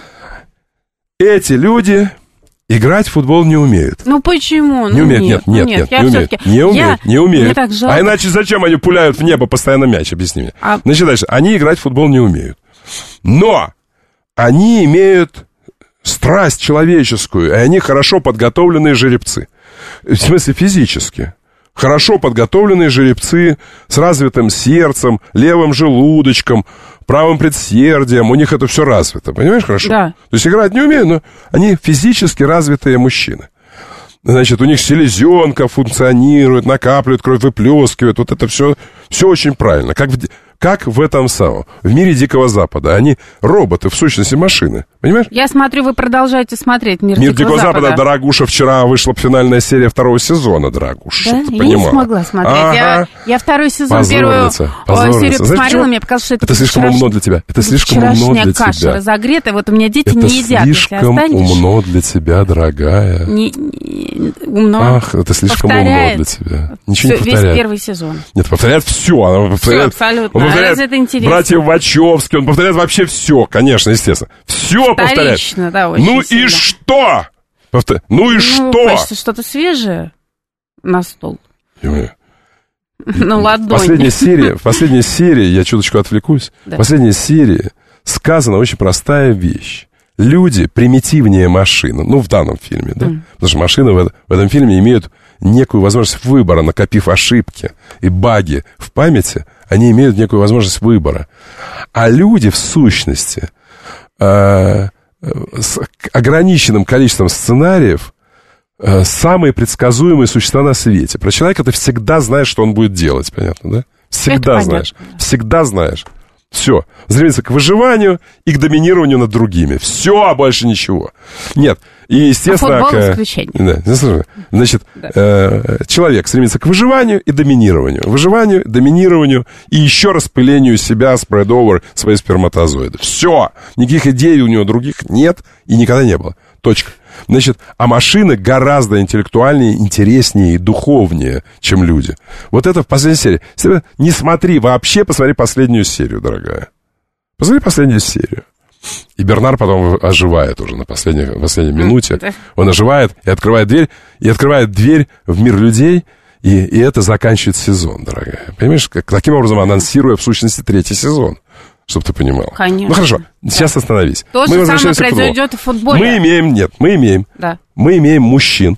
Эти люди играть в футбол не умеют. Ну почему? Не умеют, нет, не умеют. А иначе зачем они пуляют в небо постоянно мяч, объясни мне. Значит, дальше, они играть в футбол не умеют. Но они имеют страсть человеческую, и они хорошо подготовленные жеребцы. В смысле, физически. Хорошо подготовленные жеребцы с развитым сердцем, левым желудочком, правым предсердием. У них это все развито, понимаешь, хорошо? Да. То есть играть не умеют, но они физически развитые мужчины. Значит, у них селезенка функционирует, накапливает кровь, выплескивает. Вот это все очень правильно. Как в этом самом, в мире Дикого Запада. Они роботы, в сущности, машины. Понимаешь? Я смотрю, вы продолжаете смотреть «Мир Дикого Запада». Дорогуша, вчера вышла финальная серия 2-го сезона, дорогуша. Да? Я не смогла смотреть. Ага. Я 2-й сезон, первую серию посмотрела, мне показалось, что это слишком умно для тебя. Это слишком умно для тебя. Каша разогретая, вот у меня дети не едят. Это слишком умно для тебя, дорогая. Умно. Ах, это слишком умно для тебя. Ничего не повторяет. Весь первый сезон. Нет, повторяет все. Она повторяет, все, абсолютно. Разве это интересно? Братьев Вачовски, он повторяет вообще все, конечно, естественно. Все повторяет. Да, ну и что? Ну и что? Хочется что-то свежее на стол. На ладони. В последней серии, я чуточку отвлекусь, в последней серии сказана очень простая вещь. Люди примитивнее машины, в данном фильме, да? Потому что машины в этом фильме имеют некую возможность выбора, накопив ошибки и баги в памяти, они имеют некую возможность выбора. А люди, в сущности, с ограниченным количеством сценариев, самые предсказуемые существа на свете. Про человека ты всегда знаешь, что он будет делать, понятно, да? Всегда знаешь. Всегда знаешь. Все. Стремится к выживанию и к доминированию над другими. Все, а больше ничего. Нет. И, естественно... Футбол исключение. Да, значит, человек стремится к выживанию и доминированию. Выживанию, доминированию и еще распылению себя, спред-овер своей сперматозоида. Все. Никаких идей у него других нет и никогда не было. Точка. Значит, а машины гораздо интеллектуальнее, интереснее и духовнее, чем люди. Вот это в последней серии. Не смотри вообще, посмотри последнюю серию, дорогая. Посмотри последнюю серию. И Бернар потом оживает уже на последней минуте. Он оживает и открывает дверь в мир людей, и это заканчивает сезон, дорогая. Понимаешь, таким образом анонсируя, в сущности, 3-й сезон. Чтобы ты понимала. Конечно. Ну хорошо, сейчас остановись. То же самое произойдет в футболе. Мы имеем мужчин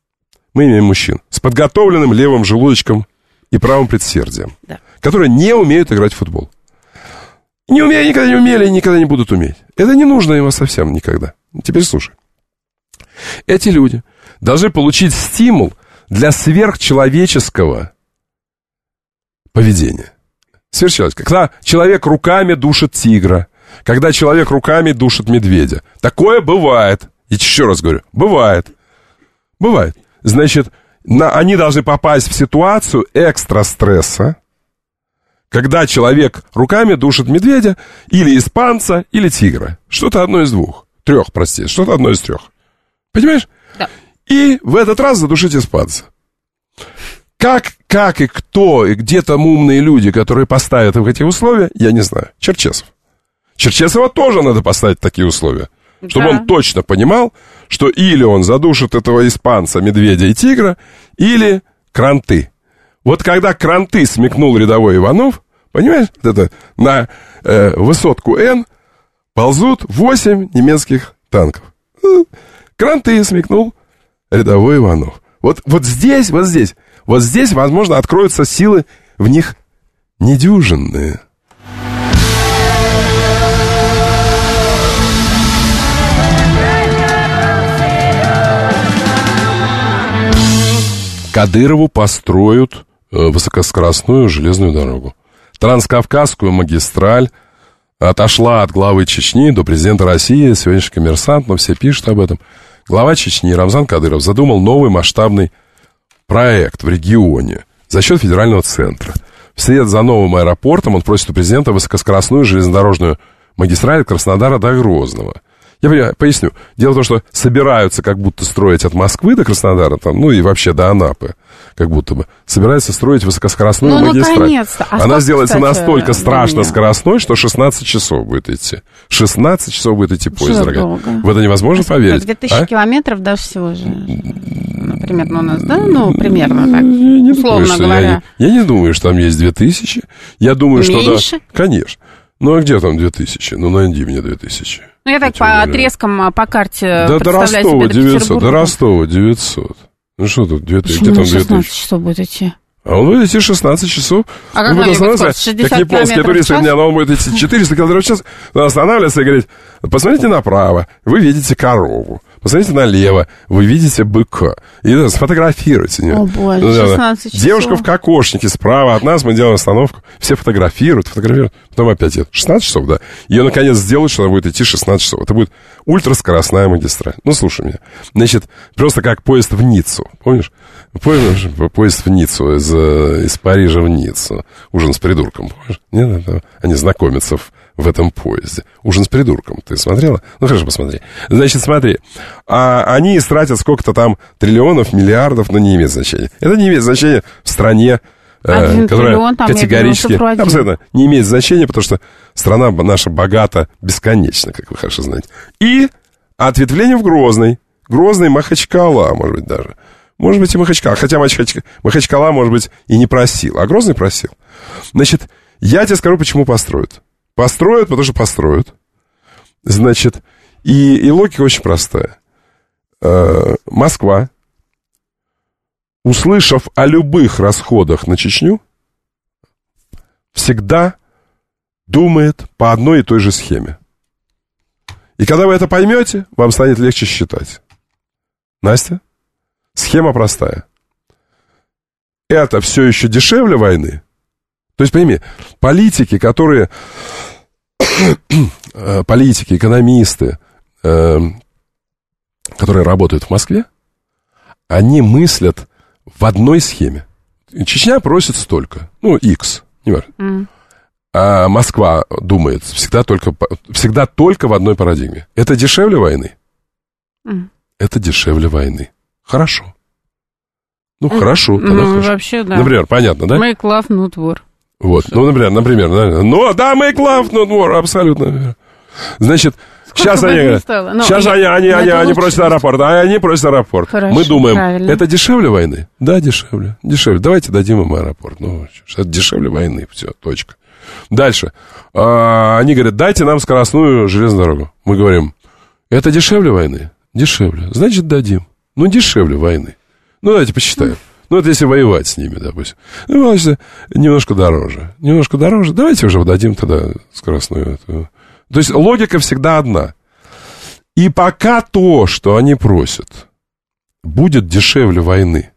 с подготовленным левым желудочком и правым предсердием, которые не умеют играть в футбол. Никогда не умели и никогда не будут уметь. Это не нужно им совсем никогда. Теперь слушай. Эти люди должны получить стимул для сверхчеловеческого поведения. Сверхчеловеческое. Когда человек руками душит тигра, когда человек руками душит медведя. Такое бывает. И еще раз говорю, бывает. Бывает. Значит, они должны попасть в ситуацию экстрастресса, когда человек руками душит медведя, или испанца, или тигра. Что-то одно из двух. Что-то одно из трех. Понимаешь? Да. И в этот раз задушить испанца. Как и кто, и где там умные люди, которые поставят в эти условия, я не знаю. Черчесова тоже надо поставить в такие условия. Чтобы он точно понимал, что или он задушит этого испанца, медведя и тигра, или кранты. Вот когда кранты смекнул рядовой Иванов, понимаешь, это на высотку Н ползут 8 немецких танков. Кранты смекнул рядовой Иванов. Вот здесь, возможно, откроются силы в них недюжинные. Кадырову построят высокоскоростную железную дорогу. Транскавказскую магистраль отошла от главы Чечни до президента России. Сегодняшний «Коммерсант», но все пишут об этом. Глава Чечни Рамзан Кадыров задумал новый масштабный проект в регионе за счет федерального центра. Вслед за новым аэропортом он просит у президента высокоскоростную железнодорожную магистраль от Краснодара до Грозного. Я поясню. Дело в том, что собираются как будто строить от Москвы до Краснодара, там, ну и вообще до Анапы, как будто бы. Собираются строить высокоскоростную магистраль. Наконец-то. Она сделается настолько страшно скоростной, что 16 часов будет идти. 16 часов будет идти поезд, дорогая. В это невозможно поверить. 2000 километров даже всего же. Примерно у нас, да? Ну, примерно так, условно говоря. Я не думаю, что там есть 2000. Я думаю, что да. Конечно. Ну, а где там 2000? Ну, найди мне 2000. Ну, я так по отрезкам, по карте да, представляю себе, до 900, до Ростова 900. Ну, что тут 2000? Почему 16 часов будет идти? А он будет идти 16 часов. А как будет останавливаться? Как японские туристы, он будет идти 400 километров в час. Он останавливается и говорит, посмотрите направо, вы видите корову. Посмотрите налево, вы видите быка. И сфотографируйте. О, боже, 16 часов. Девушка в кокошнике справа от нас, мы делаем остановку. Все фотографируют. Потом опять 16 часов, да. Ее, наконец, сделают, что она будет идти 16 часов. Это будет ультраскоростная магистраль. Ну, слушай меня. Значит, просто как поезд в Ниццу. Помнишь? Поезд в Ниццу, из Парижа в Ниццу. Ужин с придурком, помнишь? Нет, они знакомятся в этом поезде. Ужин с придурком. Ты смотрела? Ну, хорошо, посмотри. Значит, смотри. Они истратят сколько-то там триллионов, миллиардов, но не имеет значения. Это не имеет значения в стране, которая категорически абсолютно не имеет значения, потому что страна наша богата бесконечно, как вы хорошо знаете. И ответвление в Грозный. Грозный Махачкала, может быть, даже. Может быть, и Махачкала. Хотя Махачкала, может быть, и не просил, а Грозный просил. Значит, я тебе скажу, почему построят. Построят, потому что построят. Значит, и логика очень простая. Москва, услышав о любых расходах на Чечню, всегда думает по одной и той же схеме. И когда вы это поймете, вам станет легче считать. Настя? Схема простая. Это все еще дешевле войны. То есть, пойми, политики, экономисты, которые работают в Москве, они мыслят в одной схеме. Чечня просит столько, X, не важно. А Москва думает всегда только в одной парадигме. Это дешевле войны? Это дешевле войны. Хорошо. Хорошо, тогда хорошо. Вообще, да. Например, понятно, да? Make love, not war. Вот, например, да. Make love, not war, абсолютно верно. Значит, сейчас они говорят, они просят аэропорт, они просят аэропорт. Хорошо, мы думаем, правильно. Это дешевле войны? Да, дешевле. Давайте дадим им аэропорт. Это дешевле войны, все, точка. Дальше. Они говорят, дайте нам скоростную железную дорогу. Мы говорим, это дешевле войны? Дешевле. Значит, дадим. Дешевле войны. Давайте посчитаем. Это если воевать с ними, допустим. Значит, немножко дороже. Давайте уже дадим тогда скоростную. То есть логика всегда одна. И пока то, что они просят, будет дешевле войны,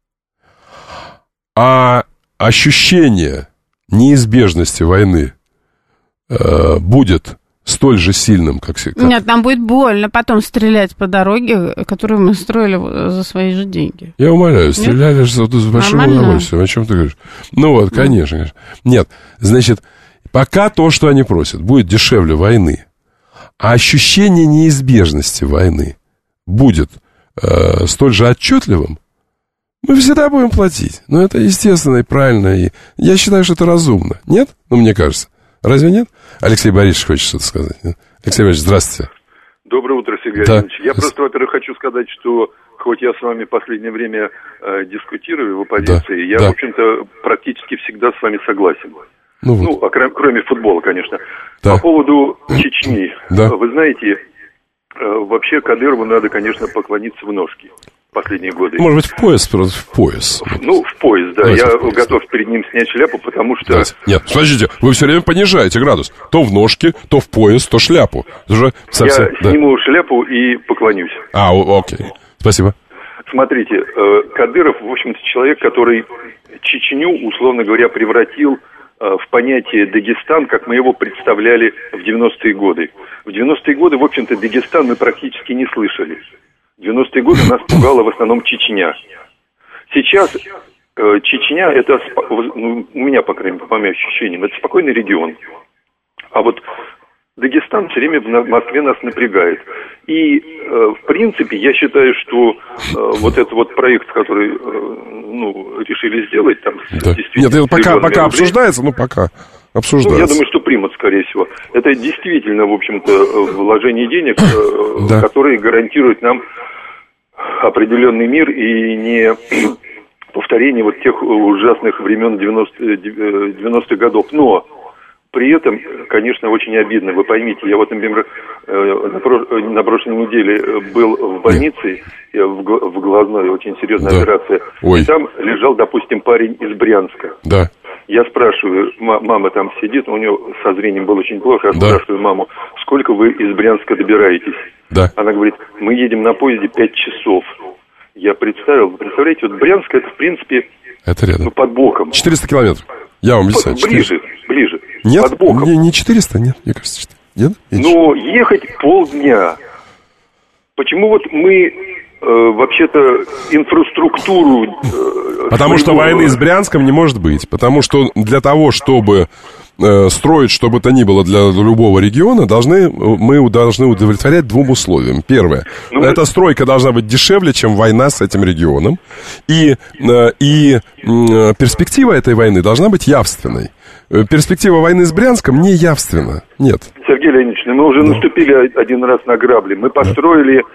а ощущение неизбежности войны будет столь же сильным, как всегда. Нет, нам будет больно потом стрелять по дороге, которую мы строили за свои же деньги. Я умоляю, стреляли же с большим удовольствием. О чем ты говоришь? Конечно. Нет, значит, пока то, что они просят, будет дешевле войны, а ощущение неизбежности войны будет столь же отчетливым, мы всегда будем платить. Это естественно и правильно. И я считаю, что это разумно. Нет? Мне кажется. Разве нет? Алексей Борисович хочет что-то сказать. Алексей Борисович, здравствуйте. Доброе утро, Сергей Алексеевич. Я просто, во-первых, хочу сказать, что хоть я с вами в последнее время дискутирую в оппозиции, я, в общем-то, практически всегда с вами согласен. Кроме футбола, конечно. По поводу Чечни. Вы знаете, вообще Кадырову надо, конечно, поклониться в ножки. последние годы. Может быть, в пояс, просто в пояс. Ну, в пояс, да. Я готов перед ним снять шляпу, потому что... Давайте. Нет, подождите, вы все время понижаете градус. То в ножки, то в пояс, то шляпу. Это же совсем... Я сниму шляпу и поклонюсь. Окей. Спасибо. Смотрите, Кадыров, в общем-то, человек, который Чечню, условно говоря, превратил в понятие Дагестан, как мы его представляли в 90-е годы. В 90-е годы, в общем-то, Дагестан мы практически не слышали. В 90-е годы нас пугала в основном Чечня. Сейчас Чечня, это, у меня, по крайней мере, по моим ощущениям, это спокойный регион. А вот Дагестан все время в Москве нас напрягает. И, в принципе, я считаю, что вот этот вот проект, который, решили сделать, там, да. Нет, это пока обсуждается, пока обсуждается. Я думаю, что примут, скорее всего. Это действительно, в общем-то, вложение денег, которые гарантируют нам определенный мир и не повторение вот тех ужасных времен 90-х годов. Но при этом, конечно, очень обидно. Вы поймите, я вот, например, на прошлой неделе был в больнице, в глазной, очень серьезная операция. И там лежал, допустим, парень из Брянска. Да. Я спрашиваю, мама там сидит, у нее со зрением было очень плохо, я спрашиваю маму, сколько вы из Брянска добираетесь? Да. Она говорит, мы едем на поезде 5 часов. Я представляете, вот Брянск, это, в принципе, это рядом. Под боком. 400 километров, я вам объясняю. Ближе. Нет, под боком. Не 400, нет, мне кажется, 400. Нет? Но ехать полдня. Почему вот мы вообще-то инфраструктуру... Потому что войны с Брянском не может быть. Потому что для того, чтобы строить что бы то ни было для любого региона, мы должны удовлетворять двум условиям. Первое. Эта стройка должна быть дешевле, чем война с этим регионом. И перспектива этой войны должна быть явственной. Перспектива войны с Брянском не явственна. Нет. Сергей Леонидович, мы уже наступили один раз на грабли. Мы построили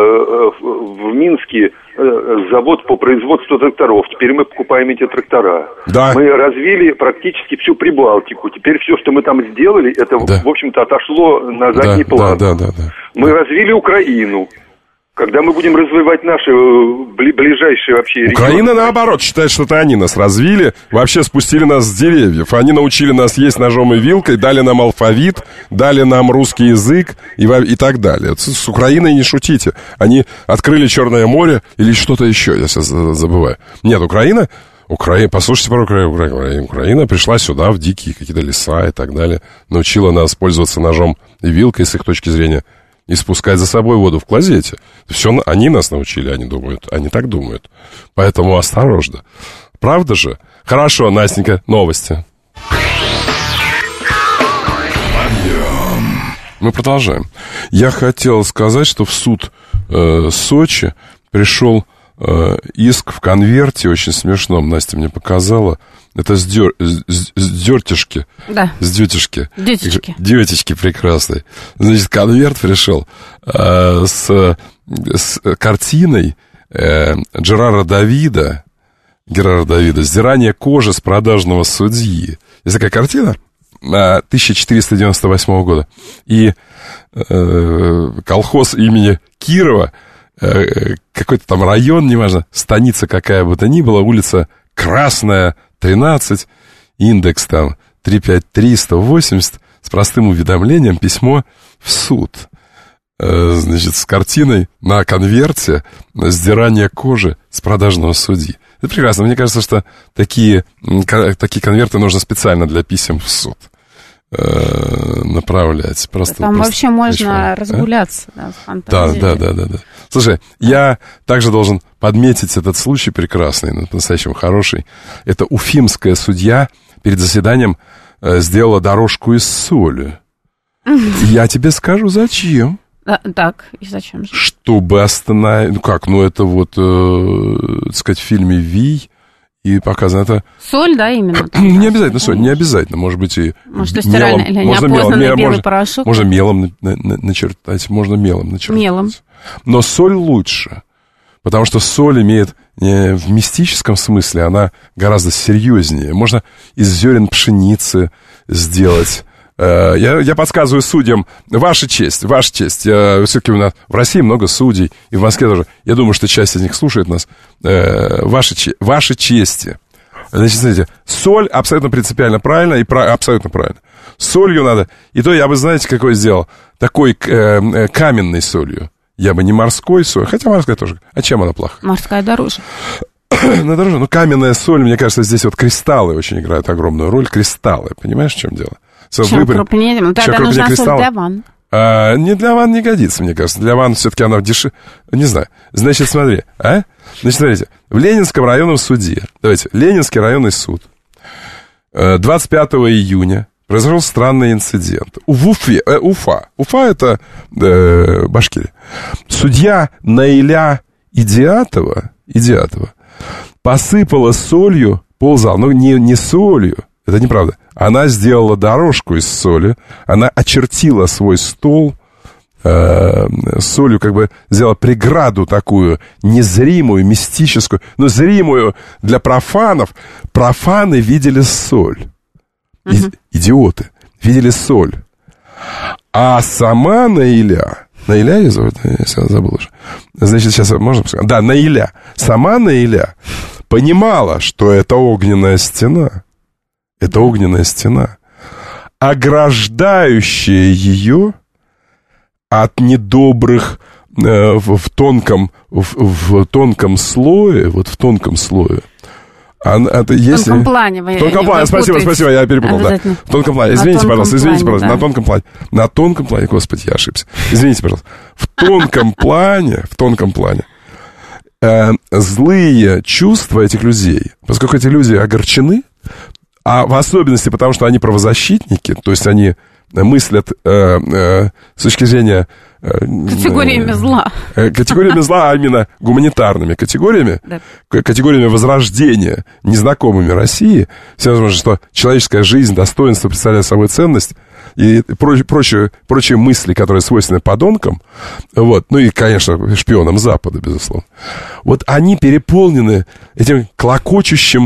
в Минске завод по производству тракторов. Теперь мы покупаем эти трактора. Да. Мы развили практически всю Прибалтику. Теперь все, что мы там сделали, это, в общем-то, отошло на задний план. Да. Мы развили Украину. Когда мы будем развивать наши ближайшие вообще регионы... Украина, наоборот, считает, что это они нас развили, вообще спустили нас с деревьев. Они научили нас есть ножом и вилкой, дали нам алфавит, дали нам русский язык и так далее. С Украиной не шутите. Они открыли Черное море или что-то еще, я сейчас забываю. Нет, Украина, послушайте про Украину. Украина пришла сюда, в дикие какие-то леса и так далее. Научила нас пользоваться ножом и вилкой, с их точки зрения, и спускать за собой воду в клозете. Все, они нас научили, они так думают. Поэтому осторожно. Правда же? Хорошо, Настенька, новости. Мы продолжаем. Я хотел сказать, что в суд Сочи пришел иск в конверте, очень смешном, Настя мне показала. Это с дёртишки. Да. С дётишки. Дётички прекрасной. Значит, конверт пришел с картиной Джерара Давида, «Сдирание кожи с продажного судьи». Есть такая картина 1498 года. И колхоз имени Кирова, какой-то там район, неважно, станица какая бы то ни была, улица Красная, 13, индекс там 353-180, с простым уведомлением, письмо в суд. Значит, с картиной на конверте «Сдирание кожи с продажного судьи». Это прекрасно. Мне кажется, что такие конверты нужно специально для писем в суд направлять. Там вообще можно разгуляться, с фантазией. Да. Слушай, я также должен подметить этот случай прекрасный, по-настоящему хороший. Это уфимская судья перед заседанием сделала дорожку из соли. Я тебе скажу, зачем. Так, и зачем же? Чтобы остановить... это вот, так сказать, в фильме «Вий», и показано это... Соль, да, именно? Не обязательно соль, не обязательно. Может быть, и может, и стиральный или неопознанный белый порошок? Можно мелом начертать, Мелом. Но соль лучше, потому что соль имеет в мистическом смысле, она гораздо серьезнее. Можно из зерен пшеницы сделать Я подсказываю судьям, ваша честь. Все-таки у нас в России много судей, и в Москве тоже. Я думаю, что часть из них слушает нас. Ваши чести. Значит, смотрите, соль абсолютно принципиально правильно и абсолютно правильно. Солью надо, и то я бы, знаете, какой сделал? Такой каменной солью. Я бы не морской соль, хотя морская тоже. А чем она плоха? Морская дороже. Она дороже, но каменная соль, мне кажется, здесь вот кристаллы очень играют огромную роль. Кристаллы, понимаешь, в чем дело? Чем крупнее, ну тогда нужна соль для ванн. Не для ванн не годится, мне кажется. Для ванн все-таки она дешевле. Не знаю. Значит, смотри, Значит, смотрите, в Ленинском районном суде, Ленинский районный суд, 25 июня произошел странный инцидент. Уфа это Башкирия. Судья Наиля Идиатова посыпала солью ползал. Но не солью, это неправда. Она сделала дорожку из соли, она очертила свой стол солью, как бы сделала преграду такую незримую, мистическую, но зримую для профанов. Профаны видели соль. Идиоты видели соль. А сама Наиля ее зовут? Я забыл уже. Значит, сейчас можно сказать. Да, Наиля. Сама Наиля понимала, что это огненная стена. Это огненная стена, ограждающая ее от недобрых в тонком слое, вот в тонком слое. В тонком плане. В тонком плане, спасибо, я перепутал. Да. В тонком плане. Извините, пожалуйста, да. На тонком плане. На тонком плане, господи, я ошибся. Извините, пожалуйста. В тонком плане, злые чувства этих людей, поскольку эти люди огорчены, а в особенности потому, что они правозащитники, то есть они мыслят с точки зрения... Категориями зла. Категориями зла, а именно гуманитарными категориями, да. Категориями возрождения, незнакомыми России. Все возможно, что человеческая жизнь, достоинство представляет собой ценность и прочие мысли, которые свойственны подонкам, вот, ну и, конечно, шпионам Запада, безусловно. Вот они переполнены этим клокочущей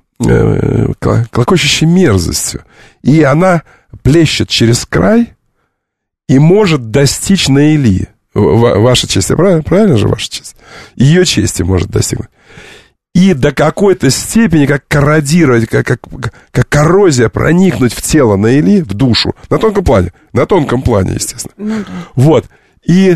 мерзостью. И она плещет через край и может достичь Наили. Ваша честь, правильно же, ваша честь? Ее чести может достигнуть. И до какой-то степени, как корродировать, как коррозия проникнуть в тело Наили, в душу. На тонком плане, естественно. Ну, да. Вот. И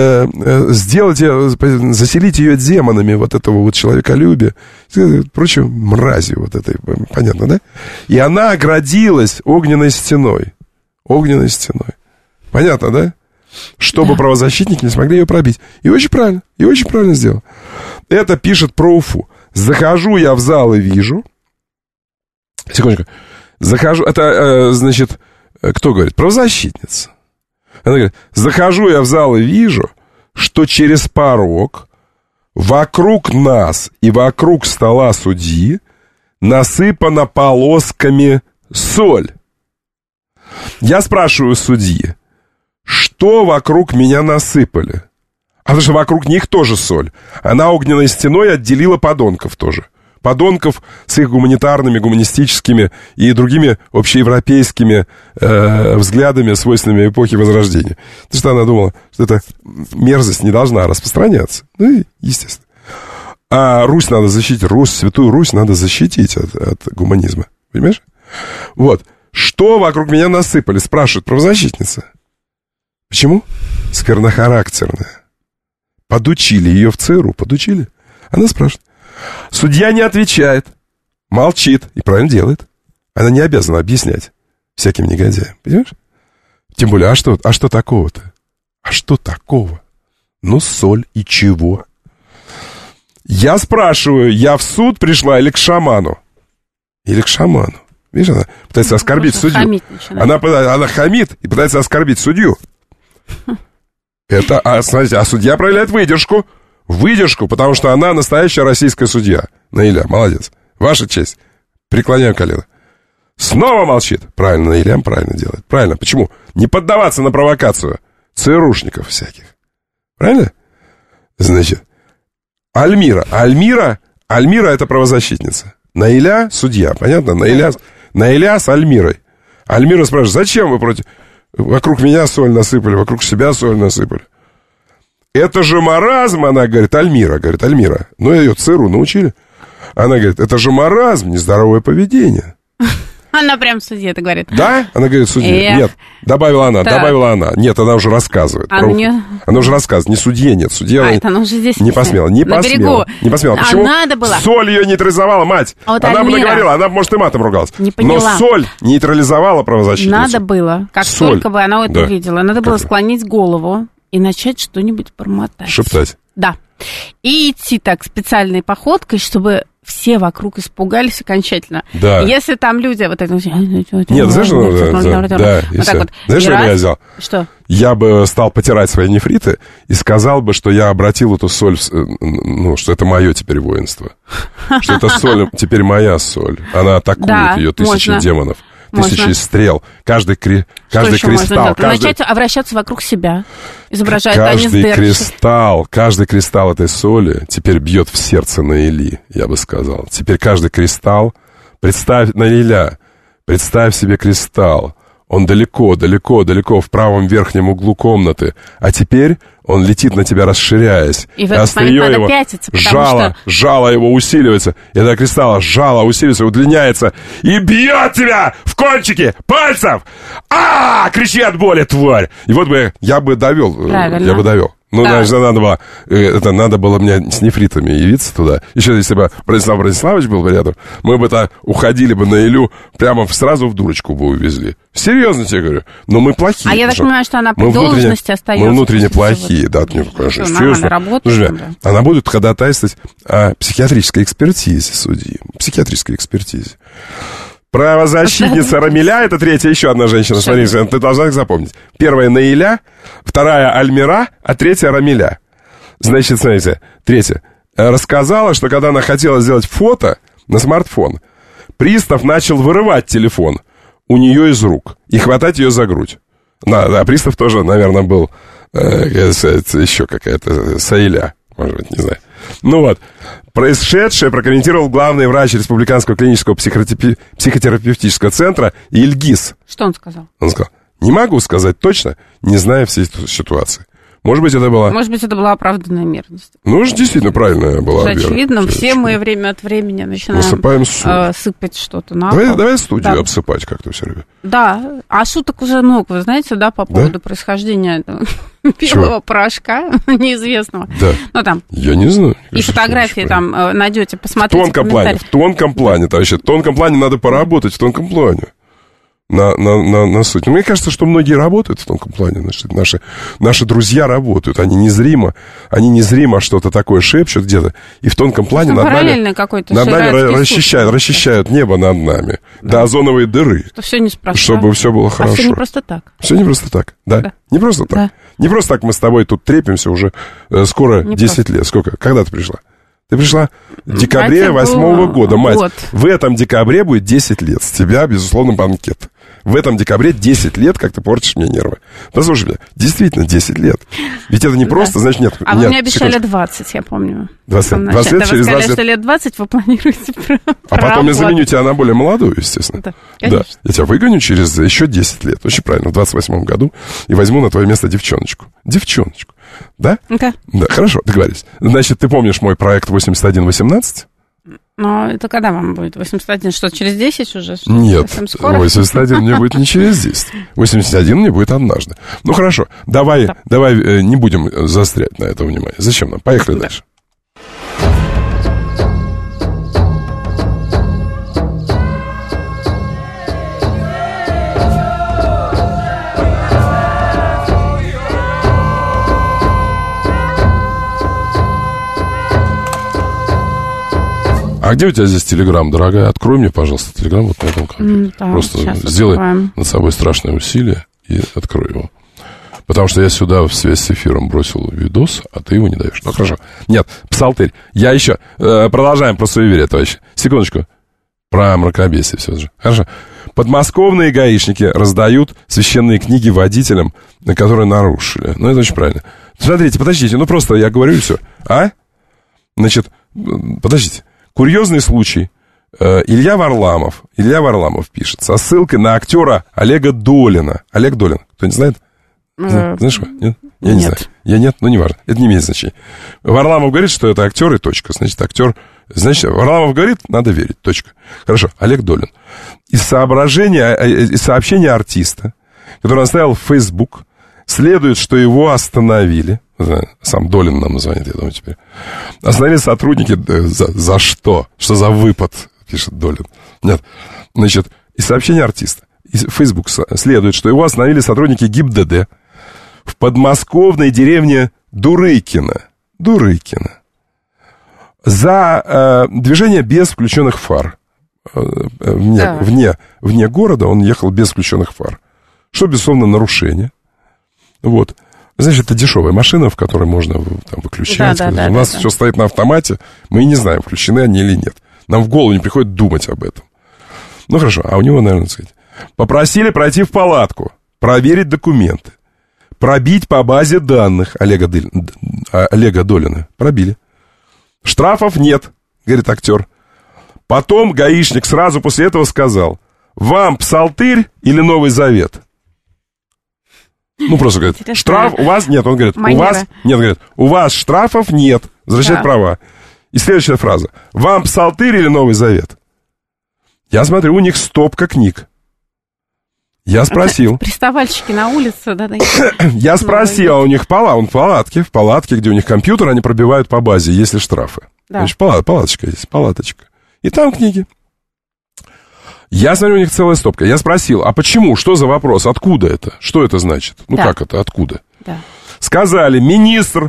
заселить ее демонами вот этого вот человеколюбия, прочим, мразью вот этой, понятно, да? И она оградилась огненной стеной. Понятно, да? Чтобы правозащитники не смогли ее пробить. И очень правильно сделал. Это пишет про Уфу. Захожу я в зал и вижу. Секундочку. Это, значит, кто говорит? Правозащитница. Она говорит, захожу я в зал и вижу, что через порог вокруг нас и вокруг стола судьи насыпана полосками соль. Я спрашиваю судьи, что вокруг меня насыпали? А потому что вокруг них тоже соль. Она огненной стеной отделила подонков тоже. Подонков с их гуманитарными, гуманистическими и другими общеевропейскими взглядами, свойственными эпохи Возрождения. Потому что она думала, что эта мерзость не должна распространяться. Ну и естественно. А Русь надо защитить, Святую Русь надо защитить от гуманизма. Понимаешь? Вот. Что вокруг меня насыпали, спрашивает правозащитница. Почему? Сквернохарактерная. Подучили ее в ЦРУ, подучили. Она спрашивает. Судья не отвечает, молчит и правильно делает. Она не обязана объяснять всяким негодяям, понимаешь? Тем более, а что такого-то? А что такого? Ну, соль и чего? Я спрашиваю, я в суд пришла или к шаману? Или к шаману? Видишь, она пытается оскорбить судью. Она хамит и пытается оскорбить судью. Смотрите, а судья проявляет выдержку, потому что она настоящая российская судья. Наиля, молодец. Ваша честь. Преклоняю колено. Снова молчит. Правильно, Наиля правильно делает. Правильно. Почему? Не поддаваться на провокацию ЦРУшников всяких. Правильно? Значит, Альмира это правозащитница. Наиля судья. Понятно? Наиля с Альмирой. Альмира спрашивает, зачем вы вокруг меня соль насыпали, вокруг себя соль насыпали? Это же маразм, она говорит, Альмира. Ну, ее ЦРУ научили. Она говорит, это же маразм, нездоровое поведение. Она прям судья это говорит. Да? Она говорит, судья. Нет, добавила она. Нет, она уже рассказывает. Она уже рассказывает. Не судья, нет. Судья она уже здесь не посмела. Не посмела. Почему? Надо было. Соль ее нейтрализовала, мать. Вот она бы наговорила, она, может, и матом ругалась. Не поняла. Но соль нейтрализовала правозащитницу. Надо было, как только бы она это увидела, надо было склонить голову и начать что-нибудь бормотать. Шептать. Да. И идти так специальной походкой, чтобы все вокруг испугались окончательно. Да. Если там люди вот это... Нет, знаешь, что знаешь, что я взял? Что? Я бы стал потирать свои нефриты и сказал бы, что я обратил эту соль, что это мое теперь воинство. Что эта соль теперь моя соль. Она атакует ее тысячи демонов. Тысячи стрел, каждый кристалл. Начать обращаться вокруг себя, изображать каждый кристалл этой соли теперь бьет в сердце Наили, я бы сказал. Теперь каждый кристалл, Наиля, представь себе кристалл. Он далеко в правом верхнем углу комнаты. А теперь он летит на тебя, расширяясь. И в этот момент надо пятиться, жало его усиливается. И это кристалл, жало усиливается, удлиняется. И бьет тебя в кончики пальцев. Кричи от боли, тварь. И вот я бы довел. Ну, значит, надо было мне с нефритами явиться туда. Еще если бы Бронислав Брониславович был рядом, мы бы уходили бы на Илью, прямо сразу в дурочку бы увезли. Серьезно тебе говорю. Но мы плохие. А я так понимаю, что она при должности остается. Мы внутренне плохие, да, конечно. Нормально работает. Она будет ходатайствовать о психиатрической экспертизе судьи. Психиатрической экспертизе. Правозащитница Рамиля, это третья еще одна женщина, смотри, ты должна их запомнить. Первая Наиля, вторая Альмира, а третья Рамиля. Значит, смотрите, третья. Рассказала, что когда она хотела сделать фото на смартфон, пристав начал вырывать телефон у нее из рук и хватать ее за грудь. Да, пристав тоже, наверное, был еще какая-то Саиля, может быть, не знаю. Ну вот, происшедшее прокомментировал главный врач Республиканского клинического психотерапевтического центра Ильгиз. Что он сказал? Он сказал, не могу сказать точно, не зная всей ситуации. Может быть, это была оправданная мера. Ну, действительно, правильная была мера. Очевидно, все мы время от времени начинаем сыпать что-то на пол. Давай студию обсыпать как-то все время. Да, а шуток уже много, вы знаете, да, по поводу происхождения этого белого порошка неизвестного. Да. Ну, там. Я не знаю. И фотографии там найдете, посмотрите. В тонком плане, товарищи. В тонком плане надо поработать, в тонком плане. На суть. Мне кажется, что многие работают в тонком плане. Наши друзья работают. Они незримо что-то такое шепчут где-то. И в тонком плане над нами расчищают небо над нами. До озоновой дыры. Что все неспроста. Чтобы все было хорошо. Все не просто так. Все не просто так, да. Не просто так. Да. Не просто так мы с тобой тут трепимся уже скоро 10 лет. Сколько? Когда ты пришла? Ты пришла в декабре 2008 года, мать. Вот. В этом декабре будет 10 лет. С тебя, безусловно, банкет. В этом декабре 10 лет, как ты портишь мне нервы. Послушай меня, действительно 10 лет. Ведь это не просто, значит, нет. А вы мне обещали 20, я помню. 20 лет, через 20 лет. Что лет 20 вы планируете А потом я заменю тебя на более молодую, естественно. Да, конечно. Да. Я тебя выгоню через еще 10 лет. Очень правильно, в 28 году. И возьму на твое место девчоночку. Да? Да. Да, хорошо, договорились. Значит, ты помнишь мой проект 8118? Но это когда вам будет? 81, что, через 10 уже? Нет, 81 мне будет не через 10. 81 мне будет однажды. Ну, хорошо, давай не будем заострять на это внимание. Зачем нам? Поехали дальше. А где у тебя здесь Телеграм, дорогая? Открой мне, пожалуйста, Телеграм вот на этом компьютере. Просто сделай над собой страшное усилие и открой его. Потому что я сюда в связь с эфиром бросил видос, а ты его не даешь. Ну, хорошо. Нет, псалтырь. Я еще... продолжаем про суеверие, товарищи. Секундочку. Про мракобесие все же. Хорошо. Подмосковные гаишники раздают священные книги водителям, которые нарушили. Ну, это очень правильно. Смотрите, подождите, ну просто я говорю и все. Значит, подождите. Курьезный случай. Илья Варламов пишет со ссылкой на актера Олега Долина. Олег Долин, кто-нибудь знает? Знаешь его? Нет? Я не знаю. Я нет, но неважно. Это не имеет значения. Варламов говорит, что это актер и точка. Значит, актер... Значит, Варламов говорит, надо верить. Точка. Хорошо. Олег Долин. Из сообщения артиста, который он оставил в Facebook, следует, что его остановили. Сам Долин нам звонит, я думаю, теперь. Остановили сотрудники... За что? Что за выпад? Пишет Долин. Нет. Значит, из сообщения артиста, из Facebook следует, что его остановили сотрудники ГИБДД в подмосковной деревне Дурыкино. За движение без включенных фар. Вне города он ехал без включенных фар. Что, безусловно, нарушение. Вот. Значит, это дешевая машина, в которой можно там выключать. У нас все стоит на автомате. Мы и не знаем, включены они или нет. Нам в голову не приходит думать об этом. Ну, хорошо. А у него, наверное, сказать. Попросили пройти в палатку, проверить документы, пробить по базе данных Олега Долина. Пробили. Штрафов нет, говорит актер. Потом гаишник сразу после этого сказал: вам Псалтырь или Новый Завет? Ну, просто говорит, интересно. Штраф у вас нет. Он говорит, у вас штрафов нет. Возвращает права. И следующая фраза. Вам Псалтырь или Новый Завет? Я смотрю, у них стопка книг. Я спросил. Приставальщики на улице, да? Я спросил, а у них в палатке, где у них компьютер, они пробивают по базе, есть ли штрафы. Да. Значит, палаточка есть, палаточка. И там книги. Я смотрю, у них целая стопка. Я спросил, а почему? Что за вопрос? Откуда это? Что это значит? Ну, как это? Откуда? Да. Сказали, министр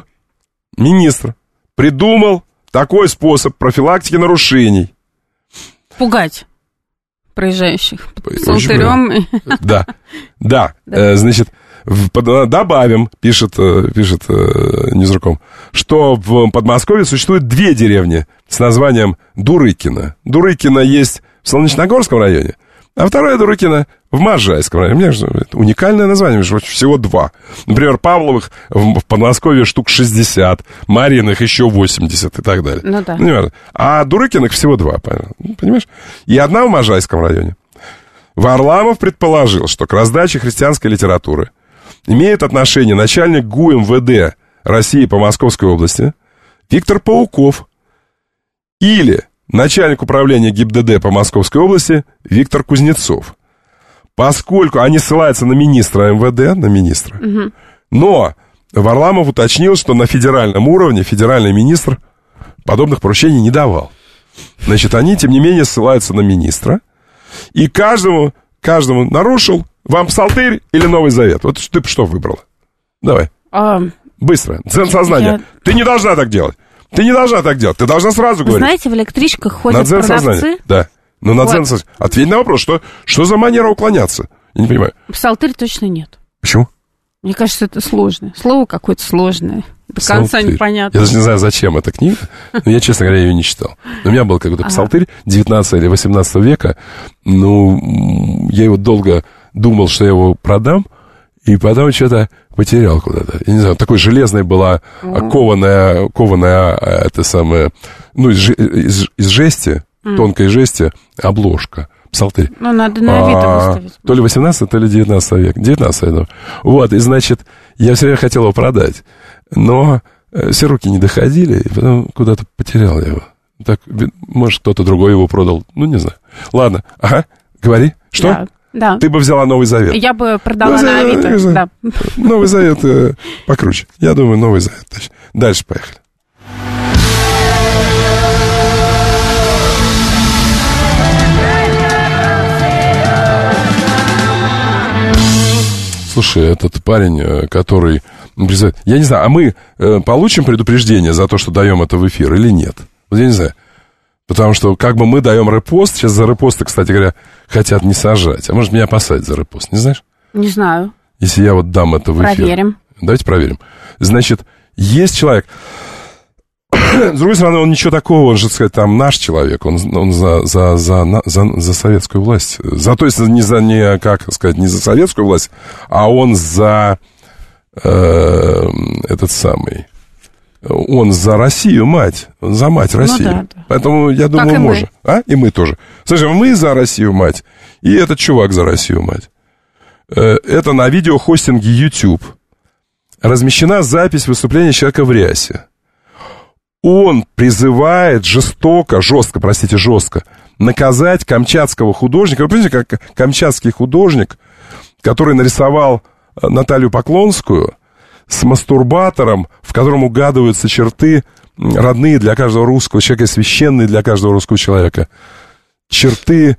придумал такой способ профилактики нарушений. Пугать проезжающих псалтырем. Да. Значит, добавим, пишет Ньюзруком, что в Подмосковье существует 2 деревни с названием Дурыкино. Дурыкино есть в Солнечногорском районе, а второе Дурыкино в Можайском районе. Мне кажется, это уникальное название, всего 2. Например, Павловых в Подмосковье штук 60, Марьиных еще 80 и так далее. Ну да. А Дурыкиных всего 2, понимаешь? И одна в Можайском районе. Варламов предположил, что к раздаче христианской литературы имеет отношение начальник ГУ МВД России по Московской области Виктор Пауков или начальник управления ГИБДД по Московской области Виктор Кузнецов. Поскольку они ссылаются на министра МВД, но Варламов уточнил, что на федеральном уровне федеральный министр подобных поручений не давал. Значит, они, тем не менее, ссылаются на министра. И каждому нарушил. Вам Псалтырь или Новый Завет? Вот ты что выбрала? Давай. Быстро. Дзен-сознание. Ты не должна так делать. Ты Ты должна сразу говорить. Знаете, в электричках ходят продавцы. Да. Ну, на дзен-сознание. Ответь на вопрос, что за манера уклоняться? Я не понимаю. Псалтырь точно нет. Почему? Мне кажется, это сложно. Слово какое-то сложное. До конца непонятно. Я даже не знаю, зачем эта книга. Но я, честно говоря, ее не читал. Но у меня был какой-то псалтырь 19 или 18 века. Ну, я его долго думал, что я его продам. И потом что-то потерял куда-то. Я не знаю, такой железной была кованая это самое, ну, из жести, тонкой жести, обложка. Псалтырь. Ну, надо на Авито выставить. То ли 18, то ли 19 век. 19, я думаю. Вот, и, значит, я все время хотел его продать. Но все руки не доходили, и потом куда-то потерял я его. Так, может, кто-то другой его продал. Ну, не знаю. Ладно. Ага, говори. Что? Да. Ты бы взяла Новый Завет. Я бы продала на Авито. Да. Новый Завет покруче. Я думаю, Новый Завет. Дальше поехали. Слушай, этот парень, который... Я не знаю, а мы получим предупреждение за то, что даем это в эфир или нет? Вот я не знаю. Потому что как бы мы даем репост, сейчас за репосты, кстати говоря, хотят не сажать. А может, меня посадят за репост, не знаешь? Не знаю. Если я вот дам это в эфир. Проверим. Давайте проверим. Значит, есть человек... С другой стороны, он ничего такого, он же, так сказать, там наш человек, он за советскую власть. То есть не за советскую власть, а он за этот самый Он за Россию мать, он за мать России. Да. Поэтому, я думаю, можем. И мы тоже. Слушай, мы за Россию мать, и этот чувак за Россию мать. Это на видеохостинге YouTube. Размещена запись выступления человека в рясе. Он призывает жестко наказать камчатского художника. Вы помните, как камчатский художник, который нарисовал Наталью Поклонскую с мастурбатором, в котором угадываются черты, родные для каждого русского человека, священные для каждого русского человека. Черты,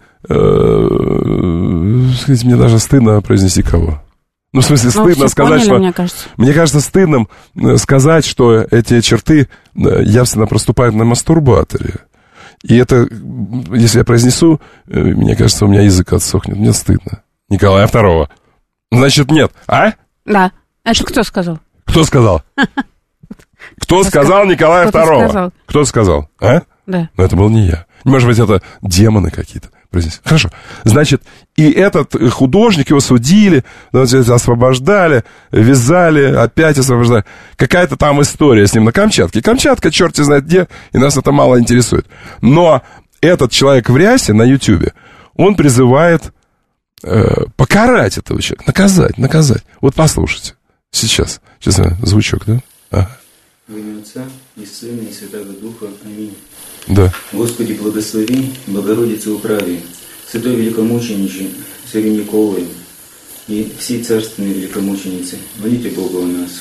мне даже стыдно произнести кого. Ну, в смысле, стыдно сказать, поняли, что... Мне кажется стыдным сказать, что эти черты явственно проступают на мастурбаторе. И это, если я произнесу, мне кажется, у меня язык отсохнет. Мне стыдно. Николая II. Значит, нет. Да. Это кто сказал? Кто сказал? Кто сказал Николая II? Кто сказал? Да. Но это был не я. Может быть, это демоны какие-то. Хорошо. Значит, и этот художник, его судили, освобождали, вязали, опять освобождали. Какая-то там история с ним на Камчатке. Камчатка, черти знает где, и нас это мало интересует. Но этот человек в рясе на Ютьюбе, он призывает покарать этого человека, наказать. Вот послушайте. Сейчас звучок, да? В имя Отца и Сына и Святого Духа. Аминь. Да. Господи, благослови, Богородице управи, Святой Великомучениче Сирениковой и всей царственной великомученицы, молите Бога о нас.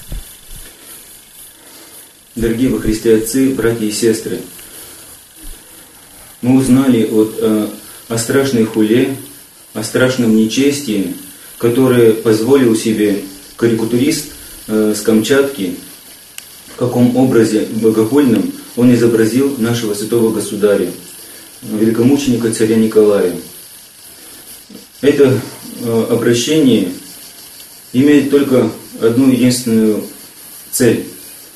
Дорогие во Христе отцы, братья и сестры, мы узнали о страшной хуле, о страшном нечестии, которое позволил себе карикатурист с Камчатки, в каком образе богохульном он изобразил нашего святого государя, великомученика царя Николая. Это обращение имеет только одну единственную цель.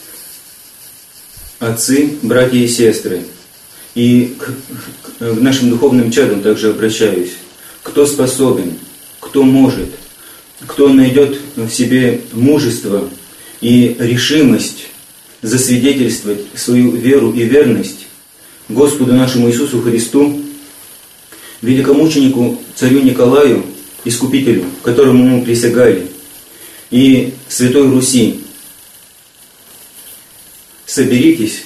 Отцы, братья и сестры, и к нашим духовным чадам также обращаюсь. Кто способен, кто может, кто найдет в себе мужество и решимость засвидетельствовать свою веру и верность Господу нашему Иисусу Христу, великомученику царю Николаю, Искупителю, которому мы присягали, и Святой Руси, соберитесь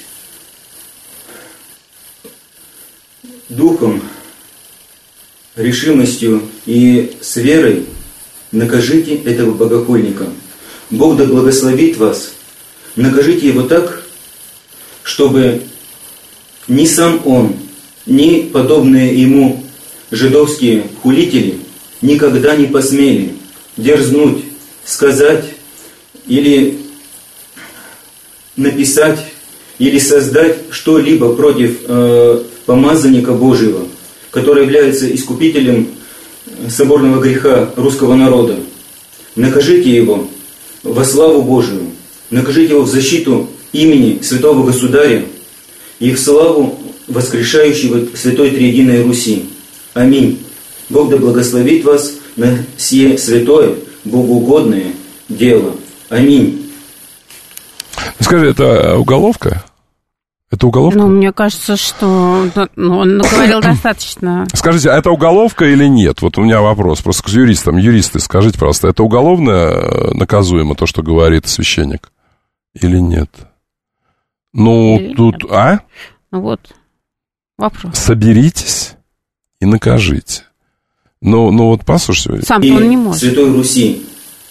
духом, решимостью и с верой, накажите этого богохульника. Бог да благословит вас. Накажите его так, чтобы ни сам он, ни подобные ему жидовские хулители никогда не посмели дерзнуть, сказать или написать, или создать что-либо против помазанника Божьего, который является искупителем соборного греха русского народа. Накажите его во славу Божию, накажите его в защиту имени святого государя и в славу воскрешающего Святой Триединой Руси. Аминь. Бог да благословит вас на сие святое, богоугодное дело. Аминь. Скажи, это уголовка? Это уголовка? Ну, мне кажется, что он говорил достаточно. Скажите, а это уголовка или нет? Вот у меня вопрос просто к юристам. Юристы, скажите, пожалуйста, это уголовно наказуемо, то, что говорит священник? Или нет? Ну, или тут... Нет. Ну, вот вопрос. Соберитесь и накажите. Ну вот послушайте. Сам-то он не может. Святой Руси,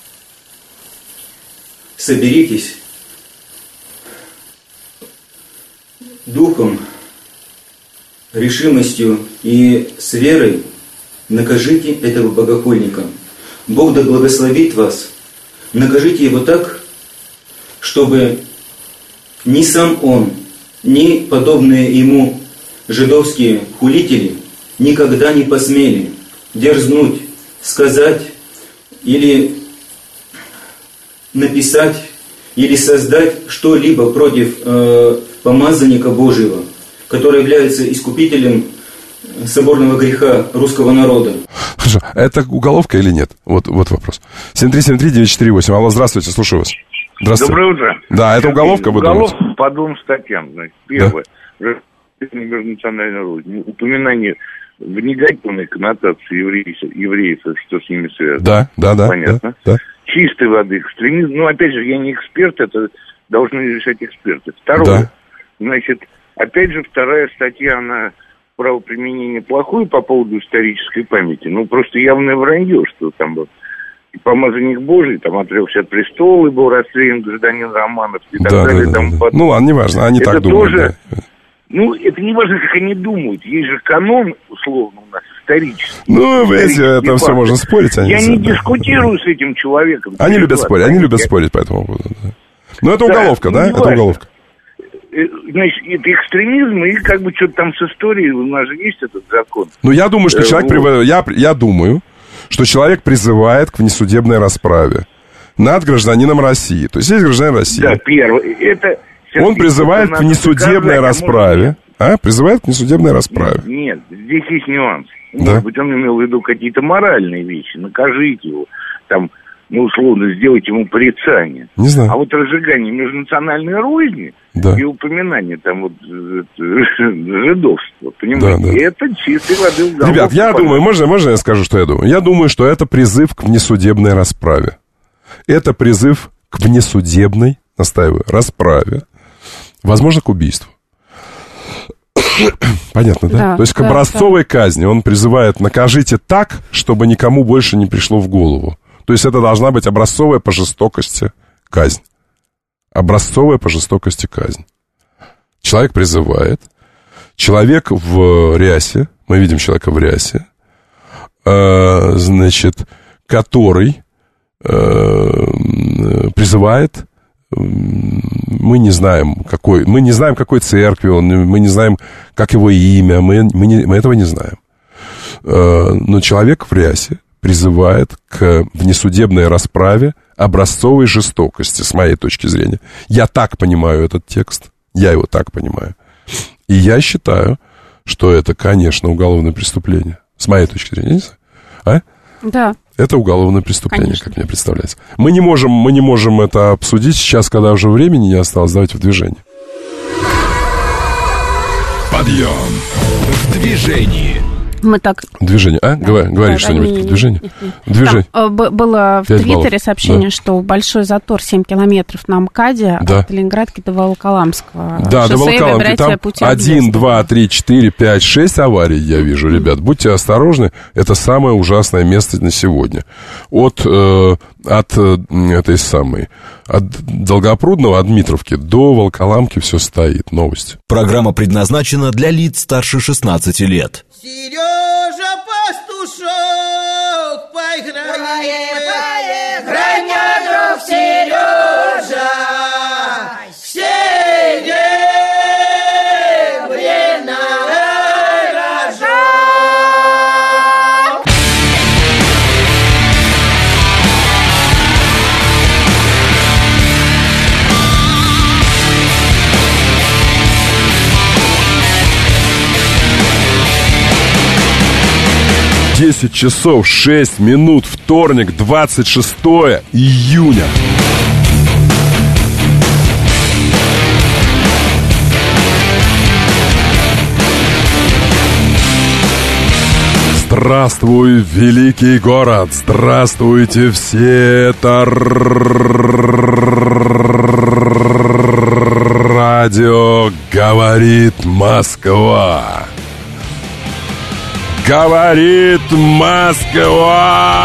соберитесь духом, решимостью и с верой, накажите этого богохульника. Бог да благословит вас. Накажите его так, чтобы ни сам он, ни подобные ему жидовские хулители никогда не посмели дерзнуть, сказать или написать, или создать что-либо против помазанника Божьего, который является искупителем соборного греха русского народа. Хорошо, это уголовка или нет? Вот вопрос. 7373948. Алло, здравствуйте, слушаю вас. Здравствуйте. Доброе утро. Да, это уголовка, вы думаете? Уголовка по двум статьям. Значит, первое. Да? Межнациональной рознь. Упоминание в негативной коннотации евреев, что с ними связано. Да. Понятно. Да. Чистой воды экстремизм. Ну, опять же, я не эксперт, это должны решать эксперты. Второе. Значит, опять же, вторая статья, она правоприменение плохое по поводу исторической памяти. Ну, просто явное вранье, что там был помазанник Божий, там отрекся от престола, и был расстрелян гражданин Романов и так далее. Да. Ну, ладно, неважно, они это так думают. Тоже, ну, это не важно, как они думают. Есть же канон, условно, у нас исторический. Ну, видите, это все можно спорить. Я не дискутирую с этим человеком. Они любят спорить по этому поводу. Ну, это уголовка, да? Это уголовка. Значит, это экстремизм, и как бы что-то там с историей, у нас же есть этот закон. Ну, я думаю, что человек призывает к внесудебной расправе над гражданином России. То есть гражданин России. Да, первое. Он призывает к внесудебной расправе. Призывает к внесудебной расправе. Нет, здесь есть нюанс. Да. Может быть, он имел в виду какие-то моральные вещи. Накажите его. Там, ну, условно, сделать ему порицание. Не знаю. А вот разжигание межнациональной розни и упоминание там вот жидовства, понимаете, это чистой воды уголовка. Ребят, я думаю, можно я скажу, что я думаю? Я думаю, что это призыв к внесудебной расправе. Это призыв к внесудебной, настаиваю, расправе. Возможно, к убийству. Понятно, да? То есть к образцовой казни. Он призывает: накажите так, чтобы никому больше не пришло в голову. То есть это должна быть образцовая по жестокости казнь. Образцовая по жестокости казнь. Человек призывает. Человек в рясе, мы видим человека в рясе, значит, который призывает. Мы не знаем, какой церкви он, мы не знаем, как его имя, мы этого не знаем. Но человек в рясе призывает к внесудебной расправе образцовой жестокости, с моей точки зрения. Я так понимаю этот текст, я его так понимаю. И я считаю, что это, конечно, уголовное преступление, с моей точки зрения. Да. Это уголовное преступление, конечно, как мне представляется. Мы не можем это обсудить сейчас, когда уже времени не осталось. Давайте в движение. Подъем в движении. Мы так... Движение, Говори что-нибудь про движение. Движение. Там было в Твиттере сообщение, что большой затор 7 километров на МКАДе от Ленинградки до Волоколамского. Да, до Волоколамки. Там 1, 2, 3, 4, 5, 6 аварий я вижу, ребят. Будьте осторожны. Это самое ужасное место на сегодня. От Долгопрудного, от Дмитровки до Волоколамки все стоит. Новости. Программа предназначена для лиц старше 16 лет. Сережа Пастушок, поиграй, граня друг Сережа, серебряная рожа. Десять часов 6 минут, вторник, 26 июня. Здравствуй, великий город! Здравствуйте все! Это радио «Говорит Москва». Говорит Москва!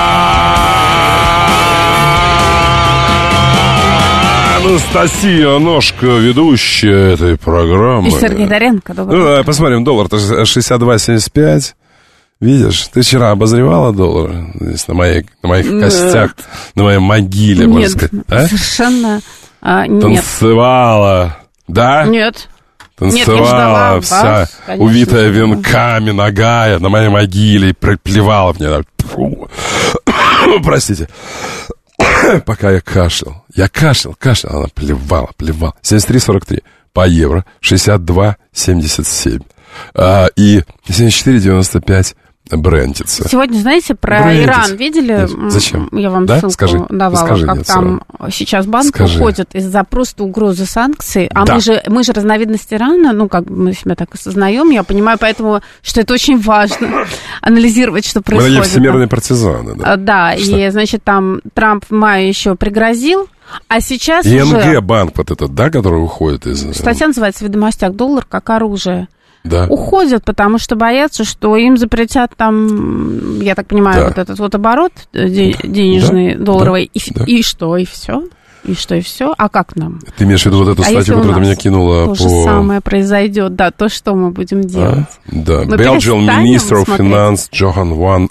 Анастасия Ножко, ведущая этой программы. И Сергей Доренко. Давай посмотрим, доллар-то 62.75. Видишь, ты вчера обозревала доллар здесь на моих костях, на моей могиле, можно сказать. Совершенно нет. Танцевала, да? Нет. Танцевала, вся конечно, увитая венками, нагая на моей могиле и плевала в нее. Простите. Пока я кашлял. Я кашлял, она плевала. 73.43 по евро, 62.77. И 74.95 брендится. Сегодня, знаете, про Иран видели? Зачем? Я вам ссылку давала, как там сейчас банк уходит из-за просто угрозы санкций. А мы же разновидность Ирана, ну, как мы себя так осознаем, я понимаю, поэтому, что это очень важно анализировать, что происходит. Мы всемирные партизаны, да. Да, и, значит, там Трамп в мае еще пригрозил, а сейчас ИНГ банк вот этот, да, который уходит из... Статья называется «В ведомостях доллар как оружие». Да. Уходят, потому что боятся, что им запретят там, я так понимаю, вот этот вот оборот денежный, долларовый, и что, и все? И что, и все? А как нам? Ты имеешь в виду вот эту статью, которую ты меня кинула то же самое произойдет, да, то, что мы будем делать. Да, Belgian Minister of Finance Johan van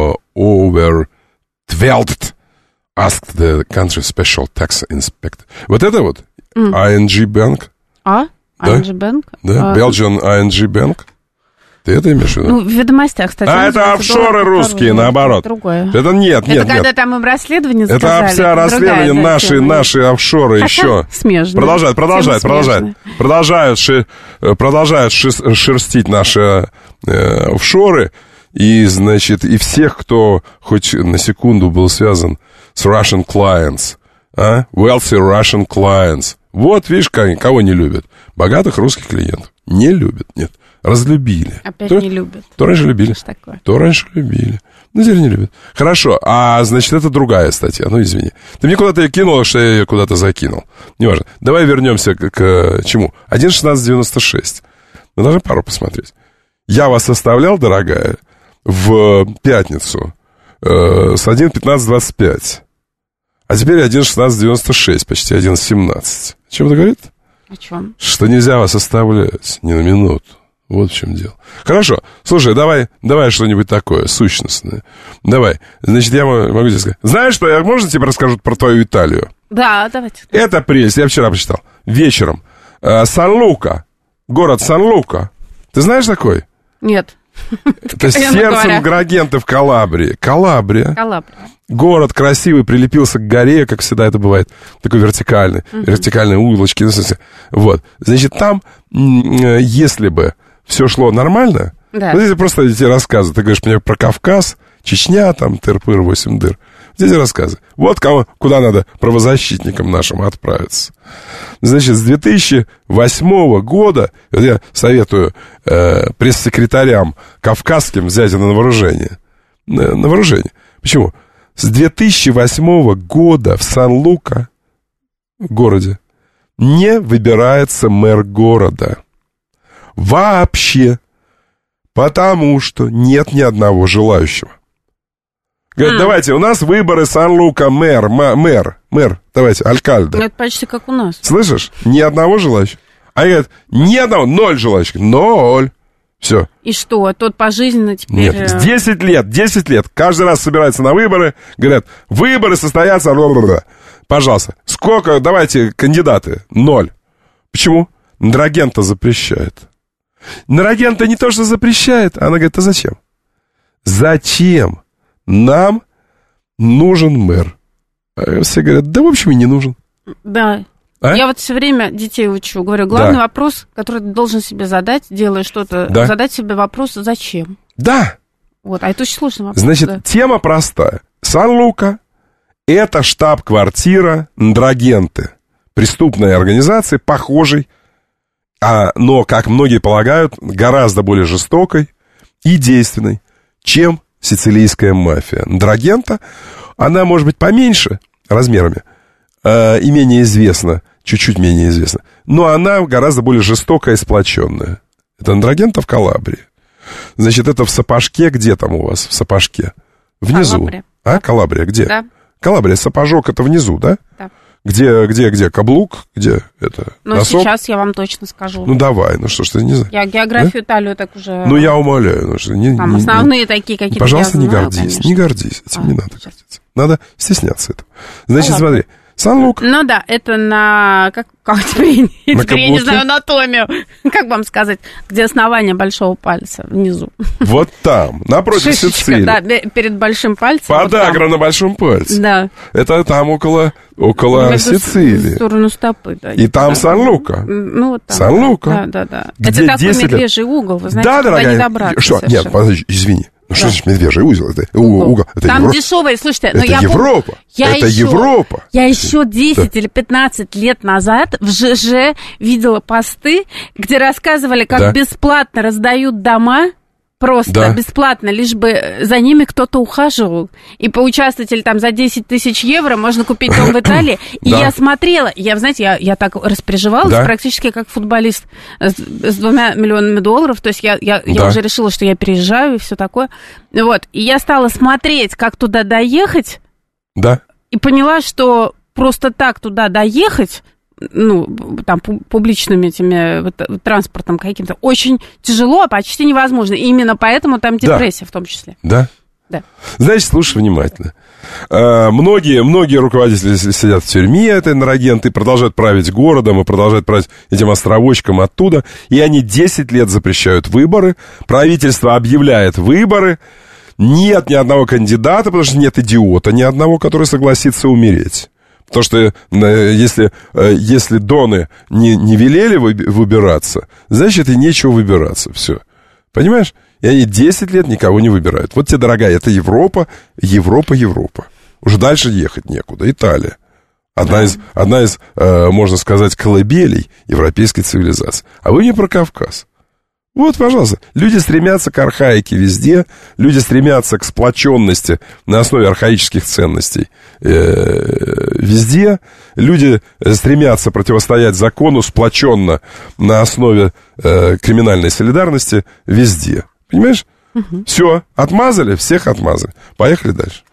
Overtveld asked the country's special tax inspector. Вот это вот? ING Bank? ING Bank? Да, Belgian ING Bank. Ты это имеешь в виду? Ну, в ведомостях, кстати. Это офшоры русские, наоборот. Другое. Это нет. Это когда там им расследование заказали. Это вся расследование, наши офшоры еще. Смежно. Продолжают шерстить наши офшоры. И, значит, и всех, кто хоть на секунду был связан с Russian clients, wealthy Russian clients. Вот, видишь, кого не любят? Богатых русских клиентов. Не любят, нет. Разлюбили. Опять не любят. То раньше любили. То раньше любили. Ну, теперь не любят. Хорошо, значит, это другая статья. Ну, извини. Ты мне куда-то ее кинула, что я ее куда-то закинул. Неважно. Давай вернемся к чему? 1.16.96. Мы должны пару посмотреть. Я вас оставлял, дорогая, в пятницу с 1.15.25. А теперь 1.16.96, почти 1.17. О чем это говорит? О чем? Что нельзя вас оставлять ни на минуту. Вот в чем дело. Хорошо. Слушай, давай что-нибудь такое, сущностное. Давай. Значит, я могу тебе сказать. Знаешь что, можно тебе расскажу про твою Италию? Да, давайте. Это прелесть, я вчера прочитал. Вечером. Сан-Лука. Город Сан-Лука. Ты знаешь такой? Нет. Это сердцем Грагенты в Калабрии. Калабрия. Город красивый, прилепился к горе, как всегда это бывает. Такой вертикальные улочки. Вот. Значит, там, если бы все шло нормально, вот эти просто эти рассказы. Ты говоришь мне про Кавказ, Чечня, там, тыр-пыр, 8 дыр. Вот эти рассказы. Вот куда надо правозащитникам нашим отправиться. Значит, с 2008 года, я советую пресс-секретарям кавказским взять это на вооружение. На вооружение. Почему? С 2008 года в Сан-Лука, городе, не выбирается мэр города. Вообще. Потому что нет ни одного желающего. Говорят, давайте, у нас выборы Сан-Лука, мэр, давайте, алькальде. Это почти как у нас. Слышишь? Ни одного желающего. Они говорят, ни одного, 0 желающих, 0. Все. И что, тот пожизненно теперь... Нет, 10 лет. Каждый раз собираются на выборы, говорят, выборы состоятся... Пожалуйста, сколько, давайте, кандидаты? 0. Почему? Ндрагента запрещает. Ндрагента не то, что запрещает, она говорит, а зачем? Зачем нам нужен мэр? А все говорят, да, в общем, и не нужен. Да. Я вот все время детей учу. Говорю, главный вопрос, который ты должен себе задать, делая что-то, задать себе вопрос, зачем? Да. Вот, а это очень сложный вопрос. Значит, тема простая. Сан-Лука – это штаб-квартира Ндрагенты, преступной организации, похожей, но, как многие полагают, гораздо более жестокой и действенной, чем сицилийская мафия. Ндрагента, она может быть поменьше размерами и менее известна, чуть-чуть менее известна, но она гораздо более жестокая и сплоченная. Это Ндрагента в Калабрии. Значит, это в Сапожке. Где там у вас в Сапожке? Внизу. Калабрия. Калабрия, где? Да. Калабрия, сапожок это внизу, да? Да. Где? Каблук? Где это? Ну, носок? сейчас я вам точно скажу. Ну, давай, что ж ты не знаешь. Я географию Италию так уже... Ну, я умоляю. Там основные такие какие-то... Пожалуйста, не гордись. Этим не надо гордиться. Надо стесняться этого. Значит, смотри. Сан-Лука. Ну да, это как теперь я не знаю анатомию, как вам сказать, где основание большого пальца внизу. Вот там, напротив Сицилии. Да, перед большим пальцем. Подагра на большом пальце. Да. Это там около Сицилии. В сторону стопы, да. И там Сан-Лука. Ну вот там. Сан-Лука. Да. Это такой медвежий угол, вы знаете, да, туда дорогая, не добраться. Что? Нет, подожди, извини. Ну, что значит медвежий узел? Это угол. Это там дешевые, слушайте. Это Европа. Это Европа. Я еще 10 или 15 лет назад в ЖЖ видела посты, где рассказывали, как бесплатно раздают дома. Просто бесплатно, лишь бы за ними кто-то ухаживал. И поучаствовать там за 10 тысяч евро можно купить дом в Италии. И я смотрела, знаете, я так распереживалась, практически как футболист с 2 миллионами долларов. То есть я уже решила, что я переезжаю и все такое. Вот. И я стала смотреть, как туда доехать. Да. И поняла, что просто так туда доехать... там, публичным транспортом каким-то, очень тяжело, а почти невозможно. И именно поэтому там депрессия в том числе. Да? Да. Значит, слушай внимательно. Многие руководители сидят в тюрьме, это инорагенты, продолжают править городом и продолжают править этим островочком оттуда. И они 10 лет запрещают выборы. Правительство объявляет выборы. Нет ни одного кандидата, потому что нет идиота ни одного, который согласится умереть. Потому что если доны не велели выбираться, значит, и нечего выбираться. Все. Понимаешь? И они 10 лет никого не выбирают. Вот тебе, дорогая, это Европа. Уже дальше ехать некуда. Италия. Одна из, можно сказать, колыбелей европейской цивилизации. А вы не про Кавказ. Вот, пожалуйста, люди стремятся к архаике везде, люди стремятся к сплоченности на основе архаических ценностей везде, люди стремятся противостоять закону сплоченно на основе криминальной солидарности везде. Понимаешь? Угу. Все, отмазали, всех отмазали. Поехали дальше.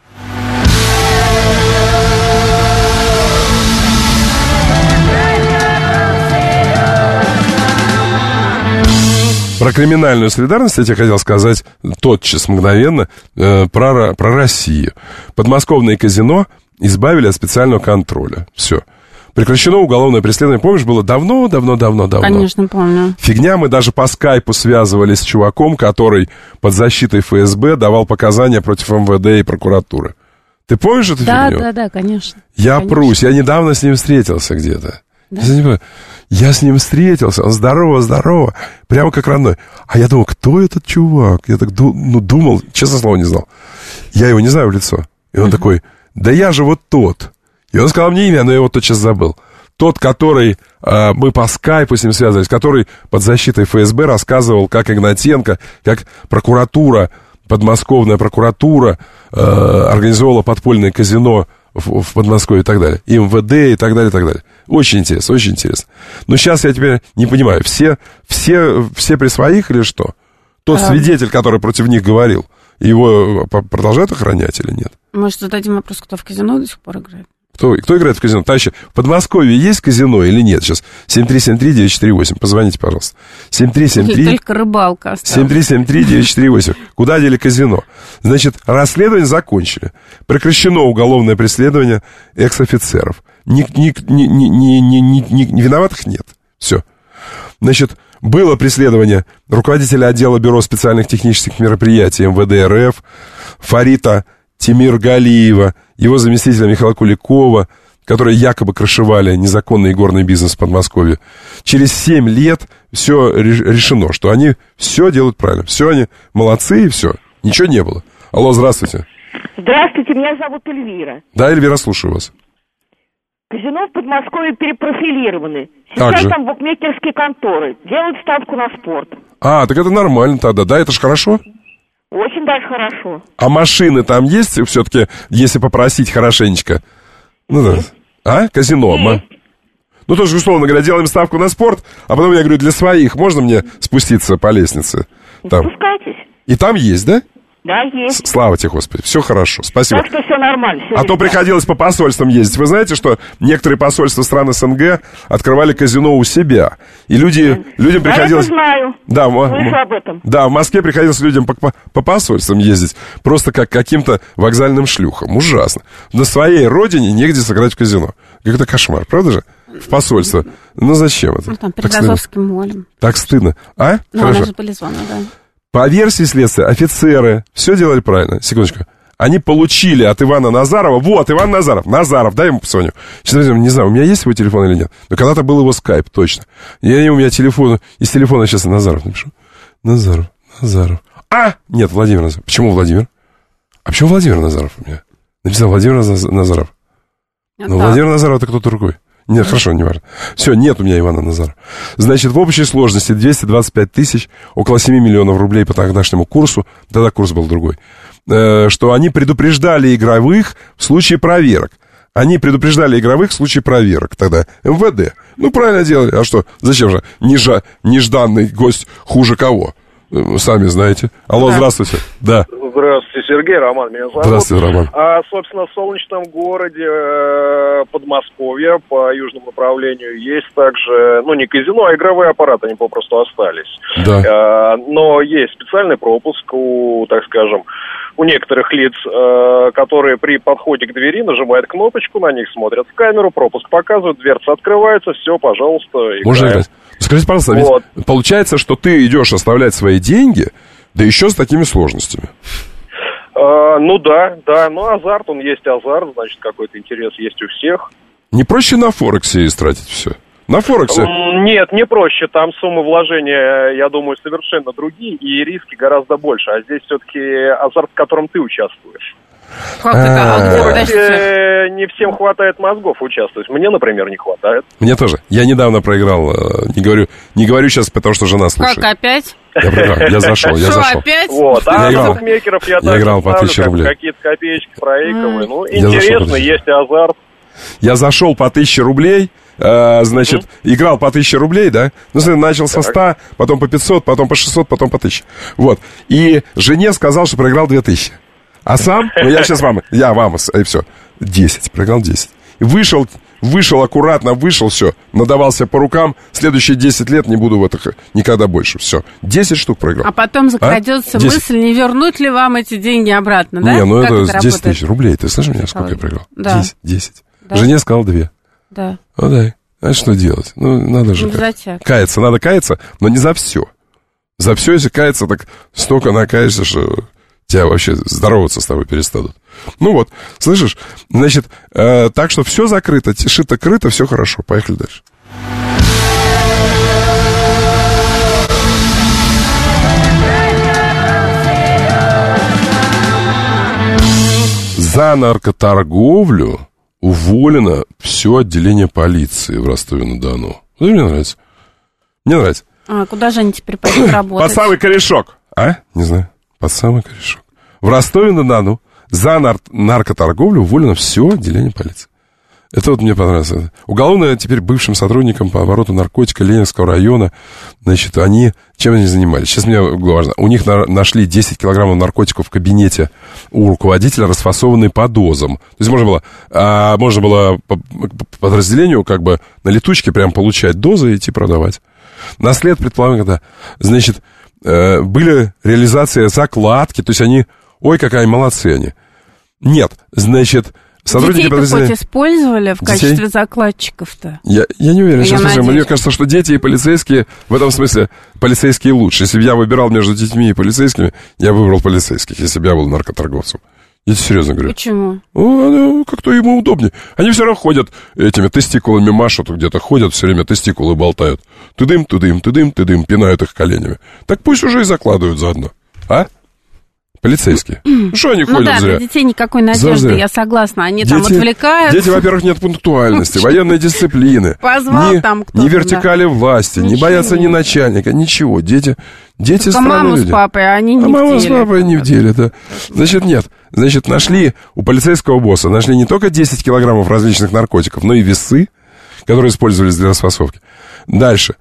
Про криминальную солидарность я тебе хотел сказать тотчас, мгновенно, про Россию. Подмосковное казино избавили от специального контроля. Все. Прекращено уголовное преследование. Помнишь, было давно. Конечно, помню. Фигня, мы даже по скайпу связывались с чуваком, который под защитой ФСБ давал показания против МВД и прокуратуры. Ты помнишь эту фигню? Да, конечно. Я прусь, я недавно с ним встретился где-то. Да? Я с ним встретился, он здорово, прямо как родной. А я думал, кто этот чувак? Я так думал, честно слово, не знал. Я его не знаю в лицо. И он такой, да я же вот тот. И он сказал мне имя, но я его тотчас забыл. Тот, который, мы по скайпу с ним связывались, который под защитой ФСБ рассказывал, как Игнатенко, как прокуратура, подмосковная прокуратура организовала подпольное казино в Подмосковье и так далее. И МВД и так далее, и так далее. Очень интересно, очень интересно. Но сейчас я теперь не понимаю, все при своих или что? Тот свидетель, который против них говорил, его продолжают охранять или нет? Может, зададим вопрос, кто в казино до сих пор играет? Кто играет в казино? Товарищи, в Подмосковье есть казино или нет? Сейчас 7373948. Позвоните, пожалуйста. 7373948. Только рыбалка осталась. 7373948. Куда дели казино? Значит, расследование закончили. Прекращено уголовное преследование экс-офицеров. Виноватых нет. Все. Значит, было преследование руководителя отдела бюро специальных технических мероприятий МВД РФ Фарита Тимиргалиева, его заместителя Михаила Куликова, которые якобы крышевали незаконный игорный бизнес в Подмосковье. Через 7 лет все решено, что они все делают правильно. Все они молодцы и все. Ничего не было. Алло, здравствуйте. Здравствуйте, меня зовут Эльвира. Да, Эльвира, слушаю вас. Казино в Подмосковье перепрофилированы. Сейчас там букмекерские конторы. Делают ставку на спорт. А, так это нормально тогда, да? Это ж хорошо. Очень даже хорошо. А машины там есть все-таки, если попросить хорошенечко? Ну да. А? Казино? Ну, тоже, условно говоря, делаем ставку на спорт, а потом я говорю, для своих можно мне спуститься по лестнице? Там. Спускайтесь. И там есть, да? Да, есть. Слава тебе, Господи. Все хорошо. Спасибо. Так что все нормально. Все то приходилось по посольствам ездить. Вы знаете, что некоторые посольства стран СНГ открывали казино у себя. И людям приходилось... Я это знаю. Да, слышу об этом. Да, в Москве приходилось людям по посольствам ездить. Просто как каким-то вокзальным шлюхам. Ужасно. На своей родине негде сыграть в казино. Какой-то кошмар, правда же? В посольство. Ну, зачем это? Ну, там перед Азовским морем. Так стыдно. А? Ну, она же были зоны, да. По версии следствия, офицеры все делали правильно. Секундочку. Они получили от Ивана Назарова... Вот, Иван Назаров. Назаров, дай ему позвоню. Сейчас, не знаю, у меня есть его телефон или нет. Но когда-то был его скайп, точно. У меня телефон... Из телефона сейчас Назаров напишу. Назаров. Нет, Владимир Назаров. Почему Владимир? А почему Владимир Назаров у меня? Написал Владимир Назаров. Но Владимир Назаров это кто-то другой. Нет, хорошо, не важно. Все, нет у меня Ивана Назарова. Значит, в общей сложности 225 тысяч, около 7 миллионов рублей по тогдашнему курсу, тогда курс был другой, что они предупреждали игровых в случае проверок. Они предупреждали игровых в случае проверок тогда. МВД. Ну, правильно делали. А что? Зачем же? Нежданный гость хуже кого? Сами знаете. Алло, здравствуйте. Да. Здравствуйте, Сергей, Роман меня зовут. Здравствуйте, Роман. Собственно, в солнечном городе Подмосковья по южному направлению есть также, не казино, а игровые аппараты, они попросту остались. Да. Но есть специальный пропуск у, так скажем, у некоторых лиц, которые при подходе к двери нажимают кнопочку, на них смотрят в камеру, пропуск показывают, дверца открывается, все, пожалуйста, играем. Можно играть. Скажите, пожалуйста, ведь получается, что ты идешь оставлять свои деньги, да еще с такими сложностями. Да, азарт, он есть азарт, значит, какой-то интерес есть у всех. Не проще на Форексе истратить все? На Форексе? Нет, не проще, там суммы вложения, я думаю, совершенно другие, и риски гораздо больше, а здесь все-таки азарт, в котором ты участвуешь. Как это? Не всем хватает мозгов участвовать. Мне, например, не хватает. Мне тоже. Я недавно проиграл. Не говорю сейчас, потому что жена слушает. Как опять? Я проиграл. Я зашел. опять? Вот. А букмекеров я играл по 1000 рублей. Какие-то копеечки проигрываю. Интересно, есть азарт. Я зашел по 1000 рублей. Значит, играл по 1000 рублей, да? Начал со 100, потом по 500, потом по 600, потом по 1000. Вот. И жене сказал, что проиграл 2000. А сам, я сейчас вам, и все, 10, проиграл 10. И вышел аккуратно, все, надавался по рукам, следующие 10 лет не буду в это никогда больше, все, 10 штук проиграл. А потом закрадется мысль, не вернуть ли вам эти деньги обратно, да? Не, это 10 тысяч рублей, ты слышишь меня, сколько я проиграл? Да. 10. Да. Жене сказал 2. Да. Дай, а что делать? Надо же каяться, надо каяться, но не за все. За все, если каяться, так столько накаешься, что... тебя вообще здороваться с тобой перестанут. Слышишь? Значит, так что все закрыто, шито-крыто, все хорошо. Поехали дальше. За наркоторговлю уволено все отделение полиции в Ростове-на-Дону. Это мне нравится. Мне нравится. А куда же они теперь пойдут работать? Под самый корешок. Не знаю. Под самый корешок. В Ростове-на-Дону за наркоторговлю уволено все отделение полиции. Это мне понравилось. Уголовно теперь бывшим сотрудникам по обороту наркотика Ленинского района, значит, чем они занимались? Сейчас мне важно. У них нашли 10 килограммов наркотиков в кабинете у руководителя, расфасованные по дозам. То есть можно было по подразделению на летучке прям получать дозы и идти продавать. На след предполагаем, когда, значит, были реализации закладки, то есть они, какая молодцы они. Нет, значит, сотрудники подразделения... Детей-то хоть использовали в качестве закладчиков-то? Я не уверен. Мне кажется, что дети и полицейские, в этом смысле, полицейские лучше. Если бы я выбирал между детьми и полицейскими, я выбрал полицейских, если бы я был наркоторговцем. Я тебе серьезно говорю. Почему? Как-то ему удобнее. Они все равно ходят этими тестикулами, машут где-то, ходят все время, тестикулы болтают. Тыдым, пинают их коленями. Так пусть уже и закладывают заодно. Полицейские. Что они ходят зря? Для детей никакой надежды, я согласна. Они там отвлекаются. Дети, во-первых, нет пунктуальности, военной дисциплины. Позвал там кто-то. Не вертикали власти, не боятся ни начальника, ничего. Дети странные люди. Мама с папой, они не в деле. Мама с папой не в деле, да. Значит, нет. Значит, нашли у полицейского босса, не только 10 килограммов различных наркотиков, но и весы, которые использовались для расфасовки. Дальше.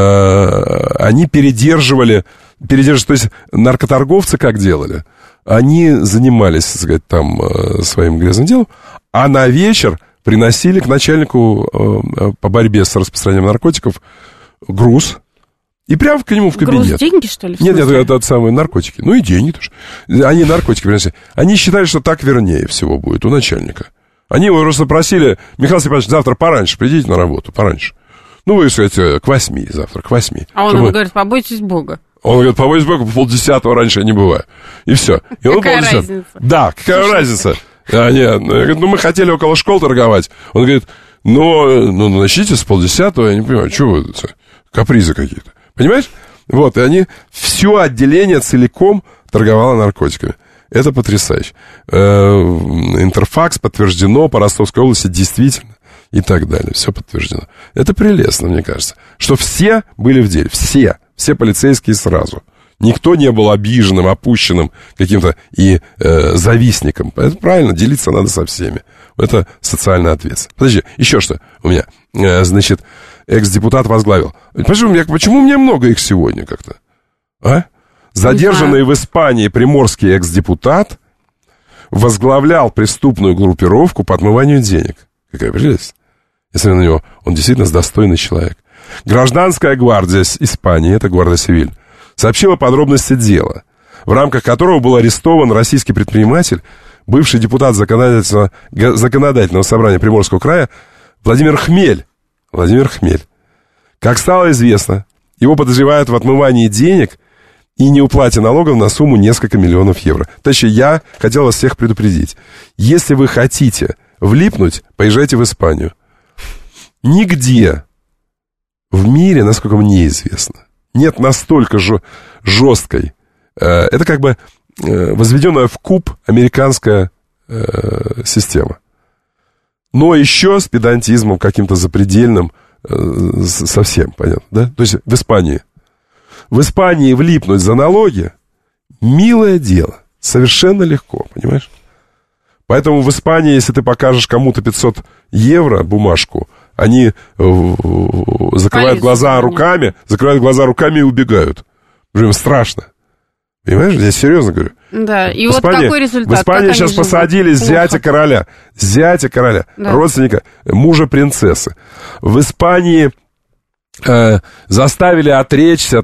Они передерживали, то есть наркоторговцы как делали? Они занимались, так сказать, там своим грязным делом, а на вечер приносили к начальнику по борьбе с распространением наркотиков груз, и прямо к нему в кабинет. Груз, деньги, что ли? Нет, это самые наркотики. И деньги тоже. Они наркотики приносили. Они считали, что так вернее всего будет у начальника. Они его просто просили: Михаил Степанович, завтра пораньше придите на работу, пораньше. Вы, сказать, к 8 завтра, к 8. А он ему говорит: побойтесь Бога. Он говорит: побойтесь Бога, 9:30 раньше я не бываю. И все. И какая разница? Да, какая разница? Мы хотели около школ торговать. Он говорит: начните с 9:30, я не понимаю, что вы, капризы какие-то. Понимаешь? И они все отделение целиком торговала наркотиками. Это потрясающе. Интерфакс подтверждено, по Ростовской области действительно и так далее. Все подтверждено. Это прелестно, мне кажется, что все были в деле. Все полицейские сразу. Никто не был обиженным, опущенным каким-то и завистником. Это правильно, делиться надо со всеми. Это социальная ответственность. Подожди, еще что у меня. Значит, экс-депутат возглавил. Почему у меня много их сегодня как-то? А? Задержанный в Испании приморский экс-депутат возглавлял преступную группировку по отмыванию денег. Какая прелесть. Если на него, он действительно достойный человек. Гражданская гвардия Испании, это Гвардия Сивиль, сообщила подробности дела, в рамках которого был арестован российский предприниматель, бывший депутат законодательного собрания Приморского края Владимир Хмель. Как стало известно, его подозревают в отмывании денег и неуплате налогов на сумму несколько миллионов евро. Товарищи, я хотел вас всех предупредить. Если вы хотите влипнуть, поезжайте в Испанию. Нигде в мире, насколько мне известно, нет настолько жесткой. Это как бы возведенная в куб американская система. Но еще с педантизмом каким-то запредельным, совсем, понятно, да? То есть в Испании влипнуть за налоги милое дело. Совершенно легко, понимаешь? Поэтому в Испании, если ты покажешь кому-то 500 евро бумажку, они закрывают глаза руками и убегают. Им страшно. Понимаешь? Я серьезно говорю. Да, и вот какой результат? В Испании сейчас посадили зятя короля, да. Родственника мужа принцессы. В Испании заставили отречься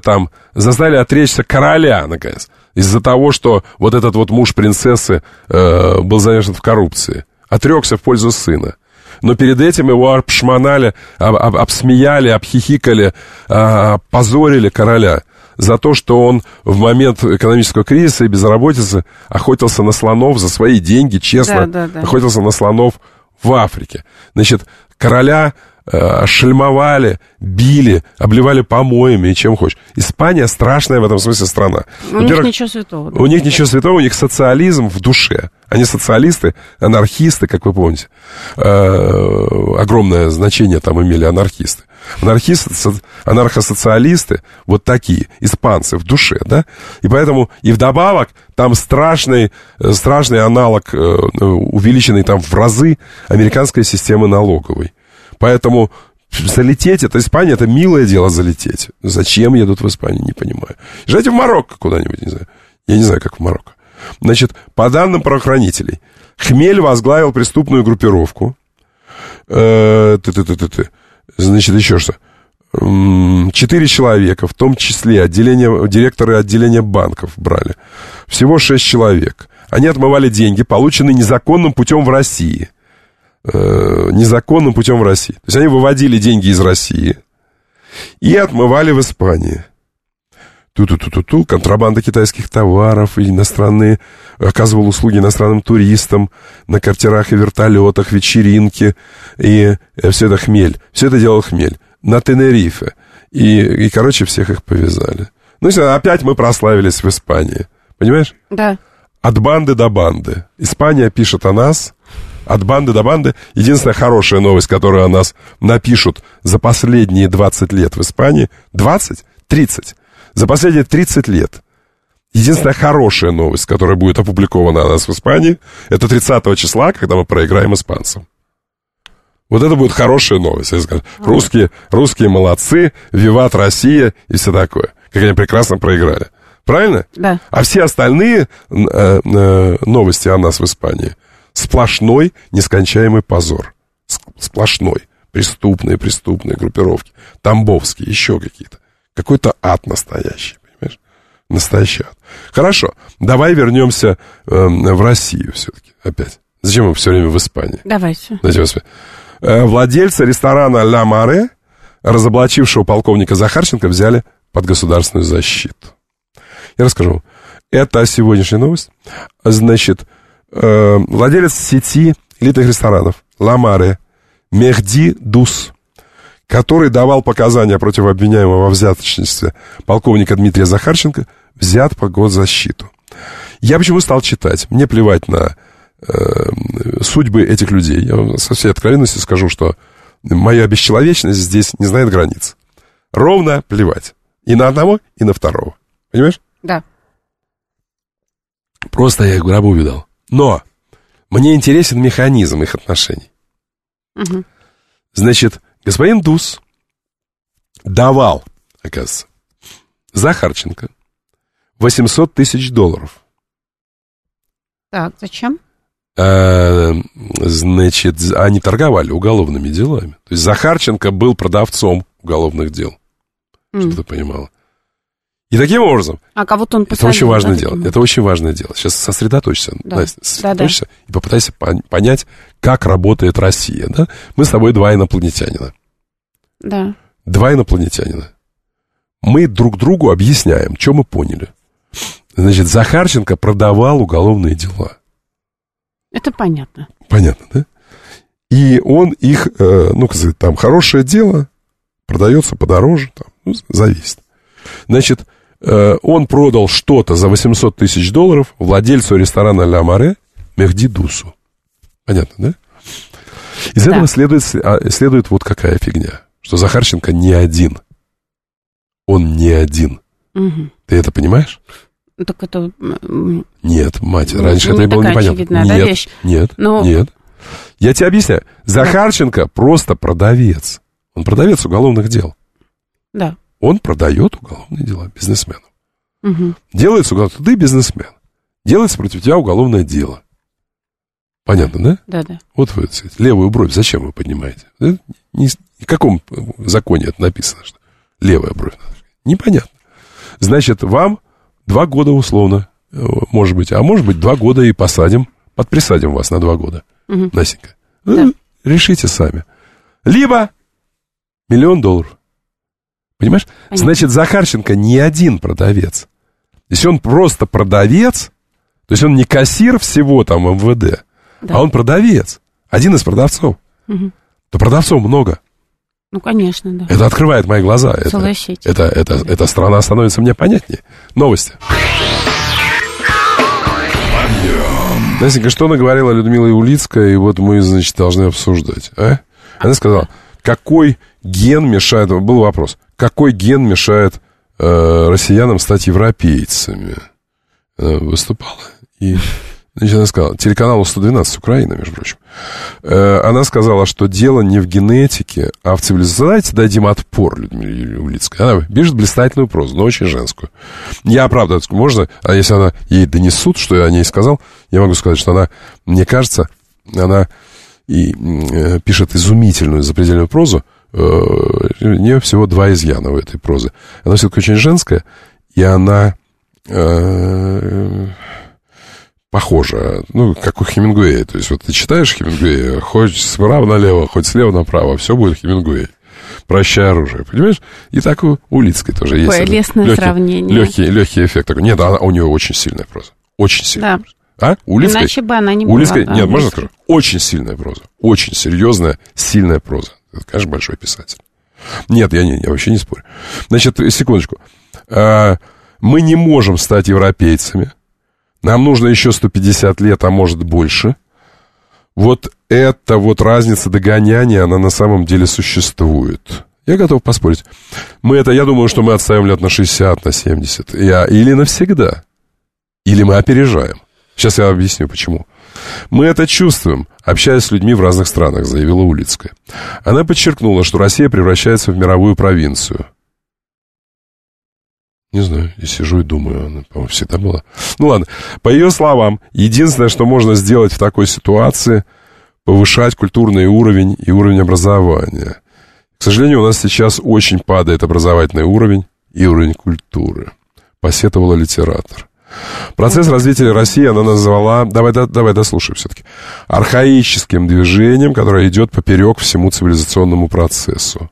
короля, наконец, из-за того, что вот этот вот муж принцессы был замешан в коррупции. Отрекся в пользу сына. Но перед этим его обшмонали, обсмеяли, обхихикали, позорили короля за то, что он в момент экономического кризиса и безработицы охотился на слонов за свои деньги, честно, охотился на слонов в Африке. Значит, короля шельмовали, били, обливали помоями и чем хочешь. Испания страшная в этом смысле страна. У них ничего святого. Да. У них ничего святого, у них социализм в душе. Они социалисты, анархисты, как вы помните. Огромное значение там имели анархисты. Анархосоциалисты, вот такие, испанцы в душе, да? И поэтому, и вдобавок, там страшный аналог, увеличенный там в разы американской системы налоговой. Поэтому залететь, это Испания, это милое дело залететь. Зачем едут в Испанию, не понимаю. Езжайте в Марокко куда-нибудь, не знаю. Я не знаю, как в Марокко. Значит, по данным правоохранителей, Хмель возглавил преступную группировку. Значит, еще что? 4 человека, в том числе директоры отделения банков брали. Всего 6 человек. Они отмывали деньги, полученные незаконным путем в России. То есть они выводили деньги из России и отмывали в Испании. Контрабанда китайских товаров, иностранные, оказывал услуги иностранным туристам на катерах и вертолетах, вечеринки, и все это Хмель. Все это делал Хмель на Тенерифе. И короче, всех их повязали. Ну, опять мы прославились в Испании. Понимаешь? Да. От банды до банды. Испания пишет о нас. От банды до банды. Единственная хорошая новость, которую о нас напишут за последние 20 лет в Испании. 20? 30. За последние 30 лет. Единственная хорошая новость, которая будет опубликована о нас в Испании, это 30 числа, когда мы проиграем испанцам. Вот это будет хорошая новость. Я скажу, русские молодцы, виват Россия и все такое. Как они прекрасно проиграли. Правильно? Да. А все остальные новости о нас в Испании сплошной нескончаемый позор. Сплошной. Преступные группировки. Тамбовские, еще какие-то. Какой-то ад настоящий, понимаешь? Настоящий ад. Хорошо, давай вернемся в Россию все-таки опять. Зачем мы все время в Испании? Давайте. Владельца ресторана «Ла Маре», разоблачившего полковника Захарченко, взяли под государственную защиту. Я расскажу. Это сегодняшняя новость. Значит, владелец сети элитных ресторанов «Ла Маре» Мехди Дус, который давал показания против обвиняемого во взяточничестве полковника Дмитрия Захарченко, взят под госзащиту. Я почему стал читать? Мне плевать на судьбы этих людей. Я вам со всей откровенностью скажу, что моя бесчеловечность здесь не знает границ. Ровно плевать. И на одного, и на второго. Понимаешь? Да. Просто я их в гробу видал. Но мне интересен механизм их отношений. Угу. Значит, господин Дус давал, оказывается, Захарченко $800 тысяч. Так, зачем? Значит, они торговали уголовными делами. То есть Захарченко был продавцом уголовных дел. Чтобы ты понимала. И таким образом... А кого-то он посадил. Это очень важное дело. Это очень важное дело. Сейчас сосредоточься, да. Настя, сосредоточься и попытайся понять, как работает Россия. Да? Мы с тобой два инопланетянина. Да. Два инопланетянина. Мы друг другу объясняем, что мы поняли. Значит, Захарченко продавал уголовные дела. Это понятно. Понятно, да? И он их, там, хорошее дело продается подороже, там, зависит. Значит, он продал что-то за $800 тысяч владельцу ресторана «Ля Море» Мехди Дусу. Понятно, да? Из этого следует вот какая фигня, что Захарченко не один. Он не один. Угу. Ты это понимаешь? Так это... Нет, мать, раньше это было непонятно. Нет. Я тебе объясняю. Захарченко просто продавец. Он продавец уголовных дел. Да. Он продает уголовные дела бизнесмену. Угу. Делается уголовное... Ты бизнесмен. Делается против тебя уголовное дело. Понятно, да? Да. Вот вы, левую бровь зачем вы поднимаете? В каком законе это написано, что левая бровь? Непонятно. Значит, вам 2 года условно, может быть, а может быть 2 года и посадим, подприсадим вас на 2 года, Насенька. Да. Решите сами. Либо $1 миллион. Понимаешь? Понятно. Значит, Захарченко не один продавец. Если он просто продавец, то есть он не кассир всего там МВД, а он продавец, один из продавцов, то продавцов много. Ну, конечно, да. Это открывает мои глаза. Целая сеть. Эта страна становится мне понятнее. Новости. Настенька, что наговорила Людмила Улицкая, и вот мы, значит, должны обсуждать. Она сказала, какой ген мешает... Был вопрос. Какой ген мешает россиянам стать европейцами? Выступала. И, значит, она сказала, телеканалу 112 Украина, между прочим. Она сказала, что дело не в генетике, а в цивилизации. Давайте дадим отпор Людмиле Улицкой. Она пишет блистательную прозу, но очень женскую. Я, правда, можно, а если она ей донесут, что я о ней сказал, я могу сказать, что она, мне кажется, она и пишет изумительную запредельную прозу. У нее всего 2 изъяна в этой прозе. Она все-таки очень женская, и она похожа, как у Хемингуэя. То есть вот ты читаешь Хемингуэя, хоть справа налево, хоть слева направо, все будет Хемингуэй. «Прощай оружие», понимаешь? И так у Улицкой тоже есть. Какое лестное сравнение. Легкий эффект такой. Нет, у нее очень сильная проза. Очень сильная. Да. Улицкой? Иначе бы она не была. Нет, можно сказать? Очень сильная проза. Очень серьезная, сильная проза. Это, конечно, большой писатель. Нет, я вообще не спорю. Значит, секундочку. Мы не можем стать европейцами. Нам нужно еще 150 лет, а может больше. Вот эта вот разница догоняния, она на самом деле существует. Я готов поспорить. Я думаю, что мы отставим лет на 60, на 70. Или навсегда. Или мы опережаем. Сейчас я объясню, почему. Мы это чувствуем, общаясь с людьми в разных странах, заявила Улицкая. Она подчеркнула, что Россия превращается в мировую провинцию. Не знаю, я сижу и думаю, она, по-моему, всегда была. Ну ладно, по ее словам, единственное, что можно сделать в такой ситуации, повышать культурный уровень и уровень образования. К сожалению, у нас сейчас очень падает образовательный уровень и уровень культуры, посетовала литератор. Процесс развития России она назвала, давай дослушаем все-таки, архаическим движением, которое идет поперек всему цивилизационному процессу.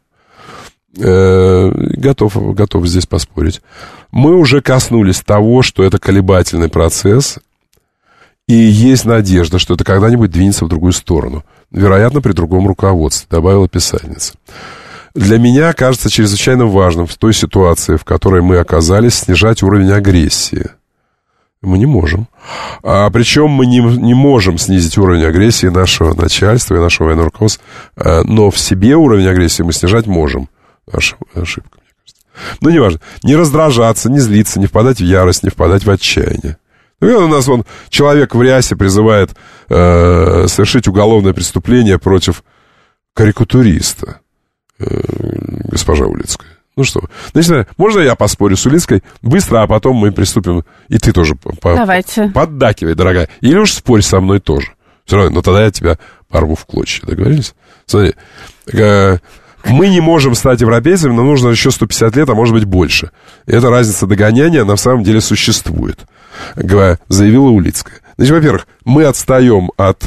Готов здесь поспорить. Мы уже коснулись того, что это колебательный процесс, и есть надежда, что это когда-нибудь двинется в другую сторону. Вероятно, при другом руководстве, добавила писательница. Для меня кажется чрезвычайно важным в той ситуации, в которой мы оказались, снижать уровень агрессии. Мы не можем. Причем мы не можем снизить уровень агрессии нашего начальства и нашего военного руководства, но в себе уровень агрессии мы снижать можем. Ошибка, мне кажется. Ну, неважно. Не раздражаться, не злиться, не впадать в ярость, не впадать в отчаяние. У нас человек в рясе призывает совершить уголовное преступление против карикатуриста, госпожа Улицкая. Ну что, значит, можно я поспорю с Улицкой быстро, а потом мы приступим, и ты тоже поддакивай, дорогая. Или уж спорь со мной тоже. Все равно, но тогда я тебя порву в клочья, договорились? Смотри, мы не можем стать европейцами, нам нужно еще 150 лет, а может быть больше. И эта разница догоняния на самом деле существует, заявила Улицкая. Значит, во-первых, мы отстаем от...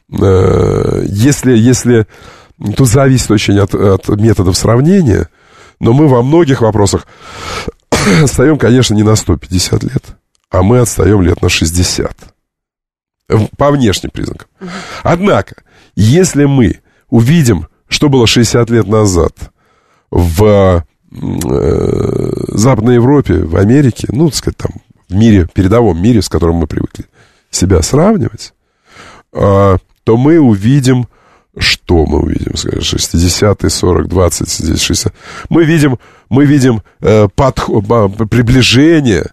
Если тут зависит очень от методов сравнения, но мы во многих вопросах отстаем, конечно, не на 150 лет, а мы отстаем лет на 60. По внешним признакам. Однако, если мы увидим, что было 60 лет назад в Западной Европе, в Америке, ну, так сказать, там, в мире, передовом мире, с которым мы привыкли себя сравнивать, то мы увидим, что мы увидим, скажем, 60-е, 40, 20, здесь 60. Мы видим приближение,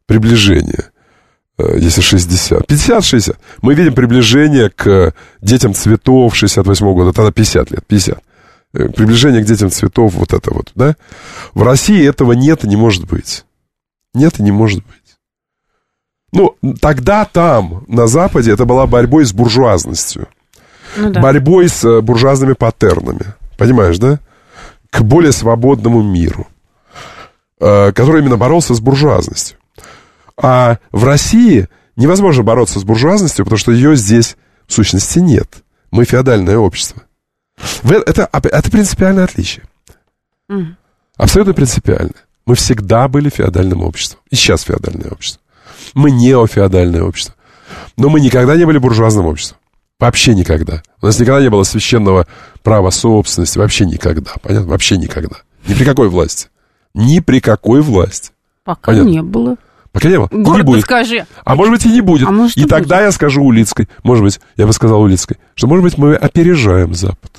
если 60, 50-60, мы видим приближение к детям цветов 68-го года, тогда 50 лет, 50. Приближение к детям цветов, вот это вот, да? В России этого нет и не может быть. Нет и не может быть. Ну, тогда там, на Западе, это была борьбой с буржуазностью. Ну, да. Борьбой с буржуазными паттернами. Понимаешь, да? К более свободному миру, который именно боролся с буржуазностью. А в России невозможно бороться с буржуазностью, потому что ее здесь в сущности нет. Мы феодальное общество. Это принципиальное отличие. Абсолютно принципиально. Мы всегда были феодальным обществом. И сейчас феодальное общество. Мы неофеодальное общество. Но мы никогда не были буржуазным обществом. Вообще никогда. У нас никогда не было священного права собственности. Вообще никогда. Понятно? Вообще никогда. Ни при какой власти. Ни при какой власти. Пока понятно? Не было. Пока не было. Гордо не будет. Скажи. А может быть и не будет. И тогда будет? Я скажу Улицкой, может быть, я бы сказал Улицкой, что может быть мы опережаем Запад.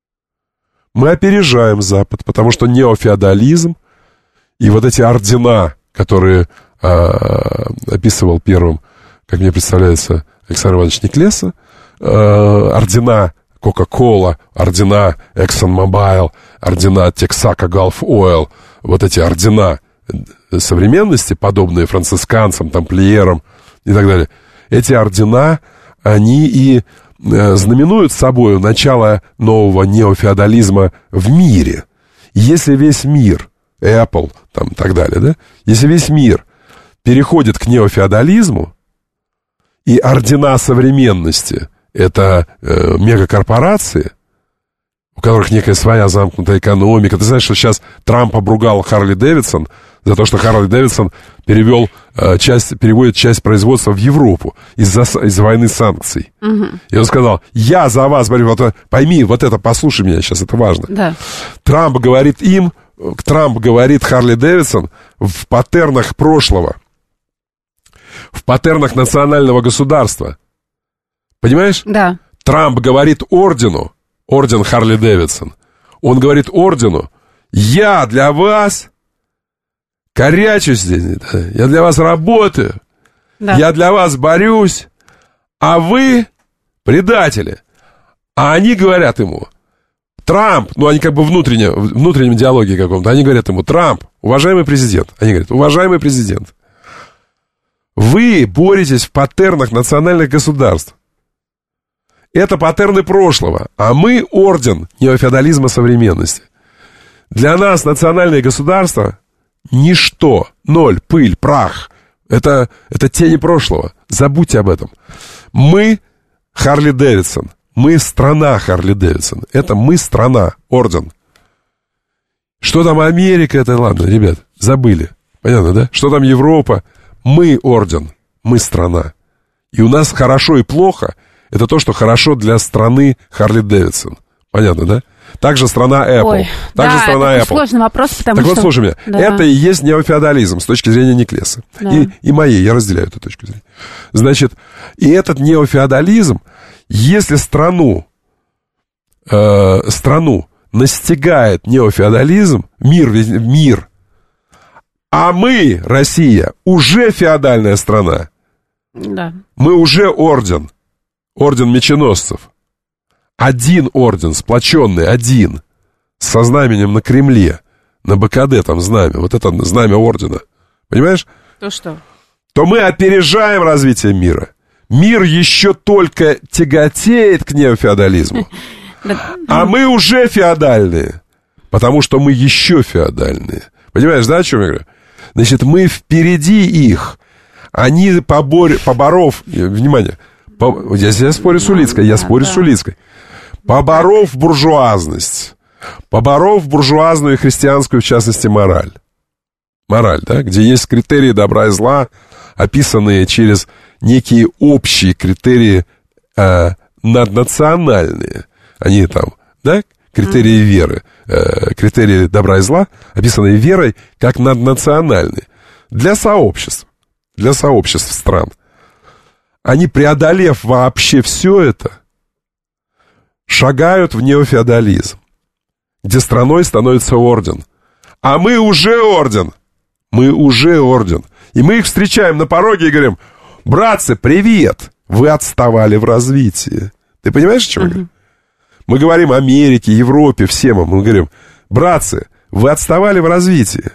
Мы опережаем Запад, потому что неофеодализм и вот эти ордена, которые описывал первым, как мне представляется, Александр Иванович Неклеса, ордена Coca-Cola, ордена ExxonMobil, ордена Texaco Gulf Oil, вот эти ордена современности, подобные францисканцам, тамплиерам и так далее, эти ордена, они и знаменуют собой начало нового неофеодализма в мире. И если весь мир, Apple, там, и так далее, да, если весь мир переходит к неофеодализму, и ордена современности — это мегакорпорации, у которых некая своя замкнутая экономика. Ты знаешь, что сейчас Трамп обругал Харли Дэвидсон за то, что Харли Дэвидсон переводит часть производства в Европу из-за войны санкций. Угу. И он сказал: я за вас борюсь. Вот, пойми, вот это, послушай меня сейчас, это важно. Да. Трамп говорит Харли Дэвидсон в паттернах прошлого, в паттернах национального государства. Понимаешь? Да. Трамп говорит орден Харли Дэвидсон. Он говорит ордену: я для вас корячусь здесь, я для вас работаю, да. Я для вас борюсь, а вы предатели. А они говорят ему: Трамп, ну они как бы в внутреннем диалоге каком-то, они говорят ему: Трамп, уважаемый президент. Они говорят: уважаемый президент, вы боретесь в паттернах национальных государств. Это паттерны прошлого, а мы орден неофеодализма современности. Для нас национальные государства — ничто, ноль, пыль, прах. Это тени прошлого. Забудьте об этом. Мы Харли Дэвидсон. Мы страна Харли Дэвидсон. Это мы страна, орден. Что там Америка, это ладно, ребят, забыли. Понятно, да? Что там Европа? Мы орден, мы страна. И у нас хорошо и плохо — это то, что хорошо для страны Харли Дэвидсон. Понятно, да? Также страна Apple. Ой, также страна Apple. Сложный вопрос, потому так что... Так вот, слушай меня. Да. Это и есть неофеодализм с точки зрения Никлеса. Да. И моей, я разделяю эту точку зрения. Значит, и этот неофеодализм, если страну настигает неофеодализм, мир, а мы, Россия, уже феодальная страна. Да. Мы уже орден меченосцев. Один орден, сплоченный, один, со знаменем на Кремле, на БКД там знамя, вот это знамя ордена. Понимаешь? То что? То мы опережаем развитие мира. Мир еще только тяготеет к неофеодализму. А мы уже феодальные, потому что мы еще феодальные. Понимаешь, да, о чем я говорю? Значит, мы впереди их. Они, поборов... Внимание. Я спорю с Улицкой. Поборов буржуазность. Поборов буржуазную и христианскую, в частности, мораль. Мораль, да? Где есть критерии добра и зла, описанные через некие общие критерии наднациональные. Они там, да? Критерии веры. Критерии добра и зла, описанные верой, как наднациональные. Для сообществ стран. Они, преодолев вообще все это, шагают в неофеодализм, где страной становится орден. А мы уже орден. И мы их встречаем на пороге и говорим: братцы, привет, вы отставали в развитии. Ты понимаешь, о чем я говорю? Мы говорим Америке, Европе, всем им. Мы говорим: братцы, вы отставали в развитии.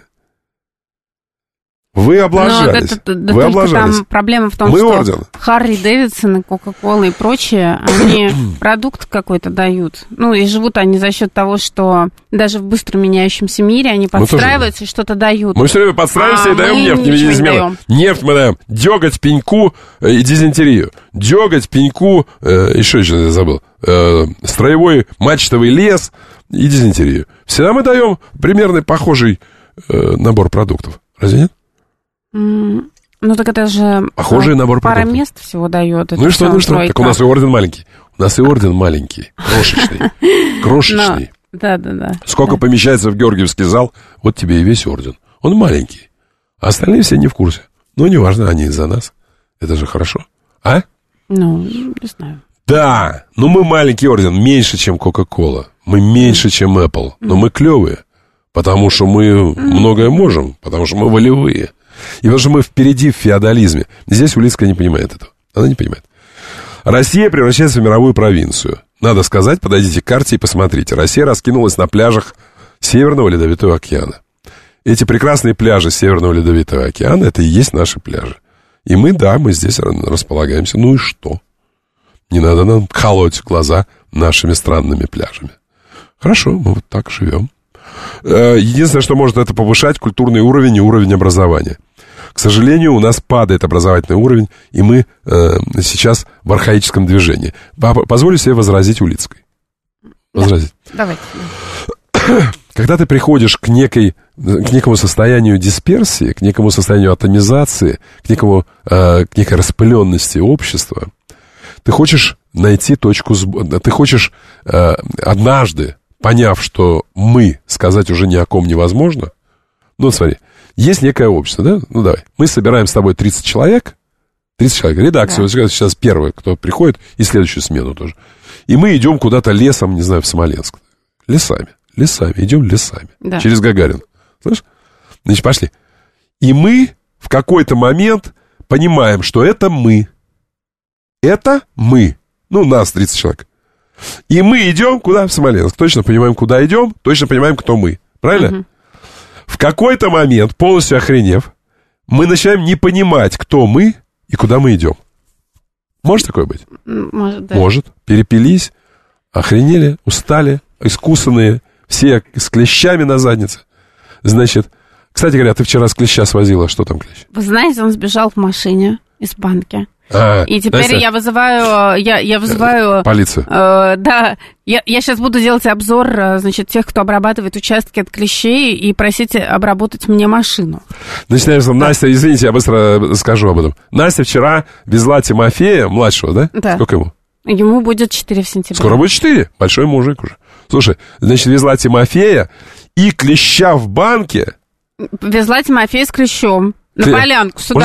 Вы облажались. Вы облажались. Там проблема в том, что Харли Дэвидсон, Кока-Кола и прочие, они продукт какой-то дают. Ну, и живут они за счет того, что даже в быстро меняющемся мире они подстраиваются и что-то дают. Мы все время подстраиваемся и даем нефть. Нефть мы даем. Деготь, пеньку и дизентерию. Деготь, пеньку, еще я забыл. Строевой мачтовый лес и дизентерию. Всегда мы даем примерно похожий набор продуктов. Разве нет? Ну, так это же похожий набор пара мест всего дает. Ну и что? Так у нас и орден маленький. Крошечный. Да. Сколько помещается в Георгиевский зал, вот тебе и весь орден. Он маленький. А остальные все не в курсе. Ну, неважно, они из-за нас. Это же хорошо. А? Ну, не знаю. Да, ну мы маленький орден, меньше, чем Кока-Кола. Мы меньше, чем Apple. Но мы клевые, потому что мы многое можем, потому что мы волевые. И потому что мы впереди в феодализме. Здесь Улицкая не понимает этого. Она не понимает. Россия превращается в мировую провинцию. Надо сказать, подойдите к карте и посмотрите. Россия раскинулась на пляжах Северного Ледовитого океана. Эти прекрасные пляжи Северного Ледовитого океана, это и есть наши пляжи. И мы здесь располагаемся. Ну и что? Не надо нам колоть глаза нашими странными пляжами. Хорошо, мы вот так живем. Единственное, что может это повышать, культурный уровень и уровень образования. К сожалению, у нас падает образовательный уровень, и мы сейчас в архаическом движении. Позволю себе возразить Улицкой. Возразить. Давайте. Когда ты приходишь к некому состоянию дисперсии, к некому состоянию атомизации, к некой распыленности общества, ты хочешь найти точку сбора. Ты хочешь однажды, поняв, что мы сказать уже ни о ком невозможно. Ну, смотри, есть некое общество, да? Ну, давай. Мы собираем с тобой 30 человек, редакцию, да. Сейчас первый, кто приходит, и следующую смену тоже. И мы идем куда-то лесом, не знаю, в Смоленск. Идем лесами. Да. Через Гагарин. Слышишь? Значит, пошли. И мы в какой-то момент понимаем, что это мы. Это мы. Ну, нас 30 человек. И мы идем куда? В Смоленск. Точно понимаем, куда идем, точно понимаем, кто мы. Правильно? Угу. В какой-то момент, полностью охренев, мы начинаем не понимать, кто мы и куда мы идем. Может такое быть? Может, да. Может. Перепились, охренели, устали, искусанные, все с клещами на заднице. Значит, кстати говоря, ты вчера с клеща свозила. Что там клещ? Вы знаете, он сбежал в машине из банки. И теперь я вызываю полицию. Да, я сейчас буду делать обзор, значит, тех, кто обрабатывает участки от клещей, и просить обработать мне машину. Значит, Настя, извините, я быстро скажу об этом. Настя вчера везла Тимофея, младшего, да? Да. Сколько ему? Ему будет 4 в сентябре. Скоро будет 4? Большой мужик уже. Слушай, значит, везла Тимофея и клеща в банке. Везла Тимофея с клещом на полянку сюда.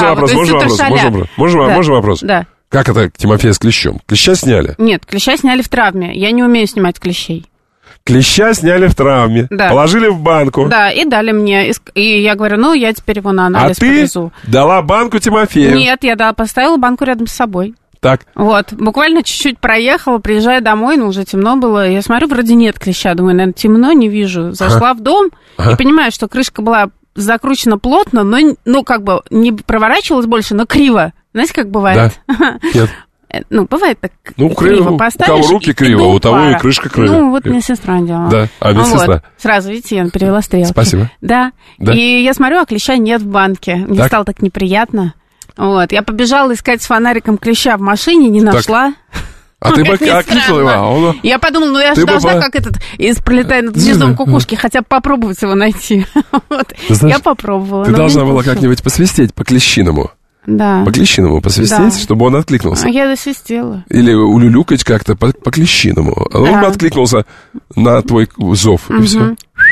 Можно вопрос? Да. Как это Тимофея с клещом? Клеща сняли? Нет, клеща сняли в травме. Я не умею снимать клещей. Клеща сняли в травме, да. Положили в банку. Да, и дали мне. И я говорю, я теперь его на анализ повезу. А ты дала банку Тимофею? Нет, я поставила банку рядом с собой. Так. Вот, буквально чуть-чуть проехала, приезжая домой, уже темно было. Я смотрю, вроде нет клеща, думаю, наверное, темно, не вижу. Зашла в дом и понимаю, что крышка была закручена плотно, но не проворачивалась больше, но криво. Знаете, как бывает? Да. Нет. Бывает так криво поставишь. У кого руки криво, у того и крышка криво. Вот мне сестра делала. Да, медсестра. Сразу, видите, я перевела стрелки. Спасибо. Да. И я смотрю, а клеща нет в банке. Мне стало так неприятно. Вот. Я побежала искать с фонариком клеща в машине, не нашла. А ты бы окликнула его? Я подумала, я же должна, как пролетая над гнездом кукушки, хотя бы попробовать его найти. Я попробовала. Ты должна была как-нибудь посвистеть по-клещиному. Да. По-клещиному посвистеть, чтобы он откликнулся. А я досвистела. Или улюлюкать как-то по-клещиному. Он бы откликнулся на твой зов, и все.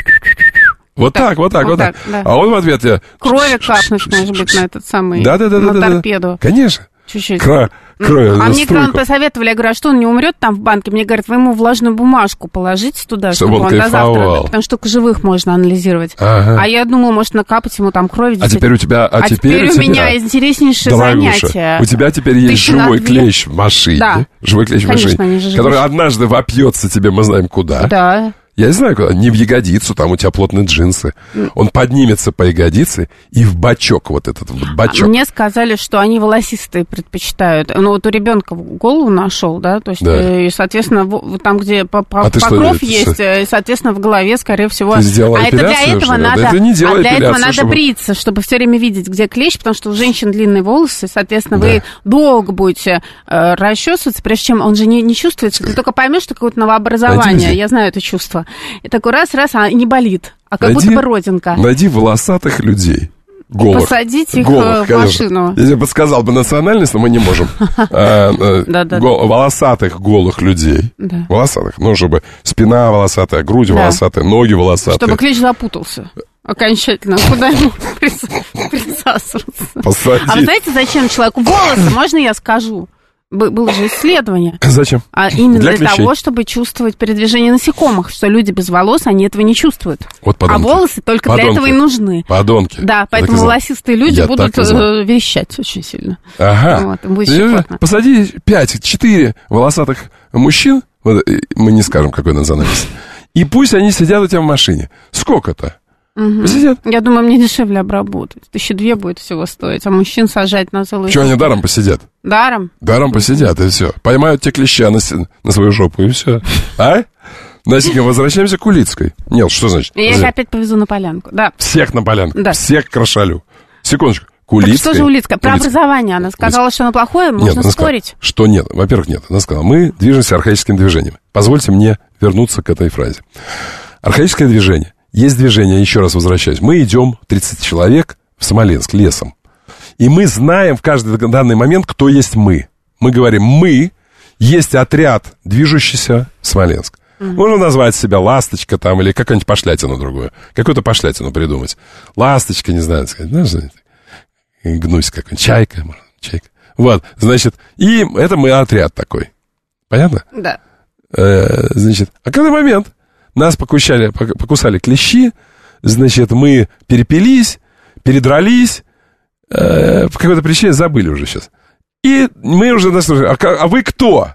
Вот так. Да. А он в ответ... Крови капнуть, может быть, на этот самый... На торпеду. Конечно. Чуть-чуть. Крови. А мне когда посоветовали, я говорю, а что он не умрет там в банке? Мне говорят, вы ему влажную бумажку положите туда, чтобы он до завтра, потому что только живых можно анализировать. Ага. А я думала, может, накапать ему там кровь. А теперь у тебя... А теперь у меня интереснейшее занятие. У тебя теперь есть живой клещ в машине. Да. Живой клещ в машине, который однажды вопьется тебе, мы знаем куда. Да. Я не знаю, куда. Не в ягодицу, там у тебя плотные джинсы. Он поднимется по ягодице и в бачок вот этот вот бачок. Мне сказали, что они волосистые предпочитают. Вот у ребенка голову нашел, да, то есть, и, соответственно, там, где покров есть, и, соответственно, в голове, скорее всего. Ты сделала эпиляцию, этого надо бриться, чтобы все время видеть, где клещ, потому что у женщин длинные волосы, соответственно, вы долго будете расчесываться, прежде чем он же не чувствуется. Ты только поймешь, что какое-то новообразование. Я знаю это чувство. И такой раз, а не болит, а как будто бы родинка. Найди волосатых людей. Голых. Посадить их в машину. Я тебе подсказал бы национальность, но мы не можем. Волосатых голых людей. Волосатых. Чтобы спина волосатая, грудь волосатая, ноги волосатые. Чтобы клещ запутался. Окончательно. Куда ему присасываться? Посади. А вы знаете, зачем человеку волосы? Можно я скажу? Было же исследование. Зачем? А именно для того, чтобы чувствовать передвижение насекомых, что люди без волос, они этого не чувствуют. Вот подонки. А волосы только для этого и нужны. Подонки. Да, поэтому волосистые люди будут верещать очень сильно. Ага. Посади 5-4 волосатых мужчин, мы не скажем, какой национальности, и пусть они сидят у тебя в машине. Сколько-то? Посидят. Я думаю, мне дешевле обработать. 1002 будет всего стоить, а мужчин сажать на целую... Что, они даром посидят? Даром? Даром посидят, и все. Поймают те клеща на свою жопу, и все. А? Настенька, возвращаемся к Улицкой. Нет, что значит? Я их опять повезу на полянку, да. Всех на полянку? Да. Всех к Рошалю. Секундочку. К Улицкой. Так что же Улицкая? Про образование. Она сказала, что оно плохое, можно спорить. Что нет? Во-первых, нет. Она сказала, мы движемся архаическим движением. Позвольте мне вернуться к этой фразе. Архаическое движение. Есть движение, еще раз возвращаюсь. Мы идем, 30 человек, в Смоленск, лесом. И мы знаем в каждый данный момент, кто есть мы. Мы говорим, мы, есть отряд, движущийся в Смоленск. Можно назвать себя «Ласточка» там, или какую-нибудь пошлятину другую. Какую-то пошлятину придумать. «Ласточка», не знаю, сказать, гнусь какой-нибудь, «Чайка». Вот, значит, и это мы отряд такой. Понятно? Да. Значит, а какой момент? Нас покусали клещи, значит, мы перепились, передрались, по какой-то причине забыли уже сейчас. И мы уже а вы кто?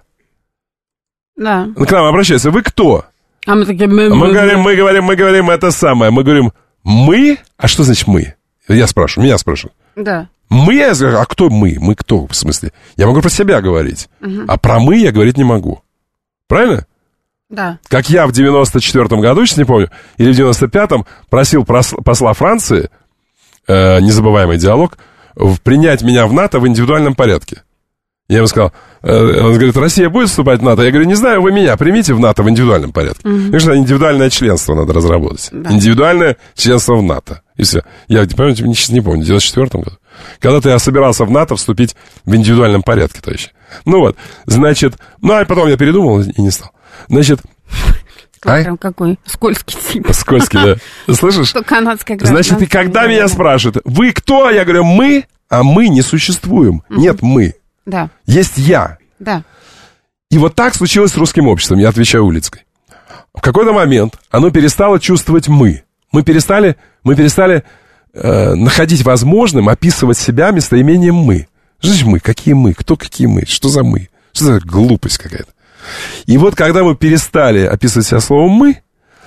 Да. К нам обращаются, вы кто? А мы такие... Мы говорим это самое, мы говорим, мы? А что значит мы? Меня спрашивают. Да. Мы? А кто мы? Мы кто, в смысле? Я могу про себя говорить, а про мы я говорить не могу. Правильно? Да. Как я в 94-м году, сейчас не помню, или в 95-м просил посла Франции, незабываемый диалог, принять меня в НАТО в индивидуальном порядке. Я ему сказал, он говорит, Россия будет вступать в НАТО? Я говорю, не знаю, вы меня примите в НАТО в индивидуальном порядке. Потому что индивидуальное членство надо разработать. Да. Индивидуальное членство в НАТО. И все. Я, помните, сейчас не помню, в 94-м году. Когда-то я собирался в НАТО вступить в индивидуальном порядке, товарищи. Ну вот, значит, а потом я передумал и не стал. Значит, Прям какой скользкий тип. Скользкий, да. Слышишь? Что канадская гражданка. Значит, и когда меня спрашивают, вы кто? Я говорю, мы, а мы не существуем. Нет, мы. Да. Есть я. Да. И вот так случилось с русским обществом, я отвечаю Улицкой. В какой-то момент оно перестало чувствовать мы. Мы перестали находить возможным описывать себя местоимением мы. Что значит мы? Какие мы? Кто какие мы? Что за мы? Что за глупость какая-то? И вот когда мы перестали описывать себя словом мы,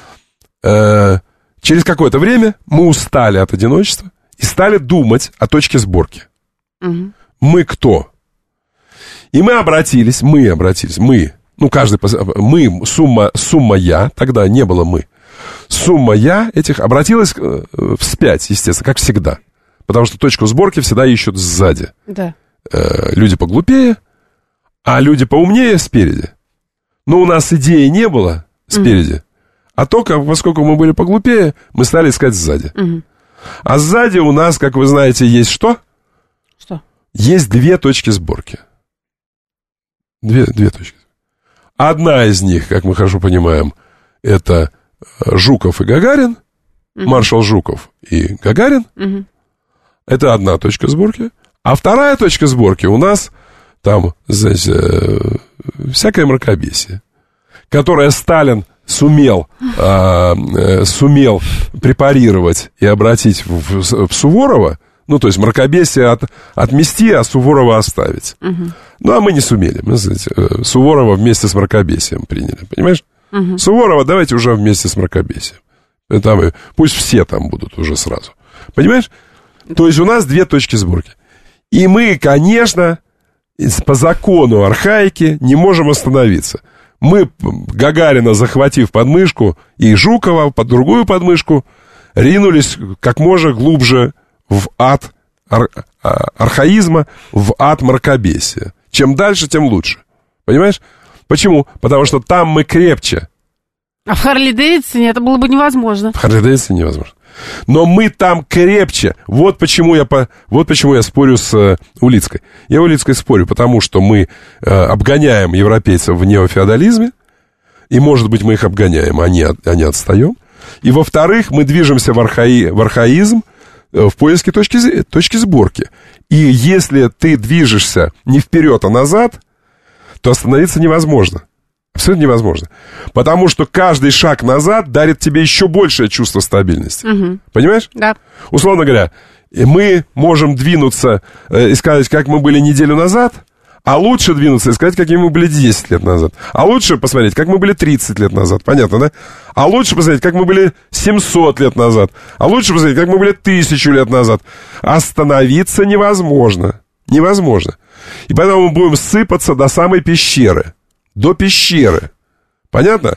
через какое-то время мы устали от одиночества и стали думать о точке сборки. Мы кто? И мы обратились, ну, каждый, мы, сумма я, тогда не было мы. Сумма я этих обратилась вспять, естественно, как всегда. Потому что точку сборки всегда ищут сзади. Да. Люди поглупее, а люди поумнее спереди. Но у нас идеи не было спереди. А только, поскольку мы были поглупее, мы стали искать сзади. А сзади у нас, как вы знаете, есть что? Что? Есть две точки сборки. Две точки. Одна из них, как мы хорошо понимаем, это Жуков и Гагарин. Маршал Жуков и Гагарин. Это одна точка сборки. А вторая точка сборки у нас там, знаете, всякое мракобесие, которое Сталин сумел препарировать и обратить в Суворова. Ну, то есть мракобесие отмести, а Суворова оставить. Ну, а мы не сумели. Мы, знаете, Суворова вместе с мракобесием приняли, понимаешь? Суворова давайте уже вместе с мракобесием. Там, пусть все там будут уже сразу. Понимаешь? То есть у нас две точки сборки. И мы, конечно, по закону архаики не можем остановиться. Мы, Гагарина захватив подмышку, и Жукова под другую подмышку, ринулись как можно глубже в ад архаизма, в ад мракобесия. Чем дальше, тем лучше. Понимаешь? Почему? Потому что там мы крепче. А в Харли-Дэвидсоне это было бы невозможно. В Харли-Дэвидсоне невозможно. Но мы там крепче. Вот почему я спорю с Улицкой. Я Улицкой спорю, потому что мы обгоняем европейцев в неофеодализме. И, может быть, мы их обгоняем, а не отстаем. И, во-вторых, мы движемся в архаизм, в поиске точки сборки. И если ты движешься не вперед, а назад, то остановиться невозможно. Абсолютно невозможно. Потому что каждый шаг назад дарит тебе еще большее чувство стабильности. Понимаешь? Да. Условно говоря, мы можем двинуться и сказать, как мы были неделю назад, а лучше двинуться и сказать, какими мы были 10 лет назад. А лучше посмотреть, как мы были 30 лет назад. Понятно, да? А лучше посмотреть, как мы были 700 лет назад. А лучше посмотреть, как мы были 1000 лет назад. Остановиться невозможно. Невозможно. И поэтому мы будем сыпаться до самой пещеры. До пещеры. Понятно?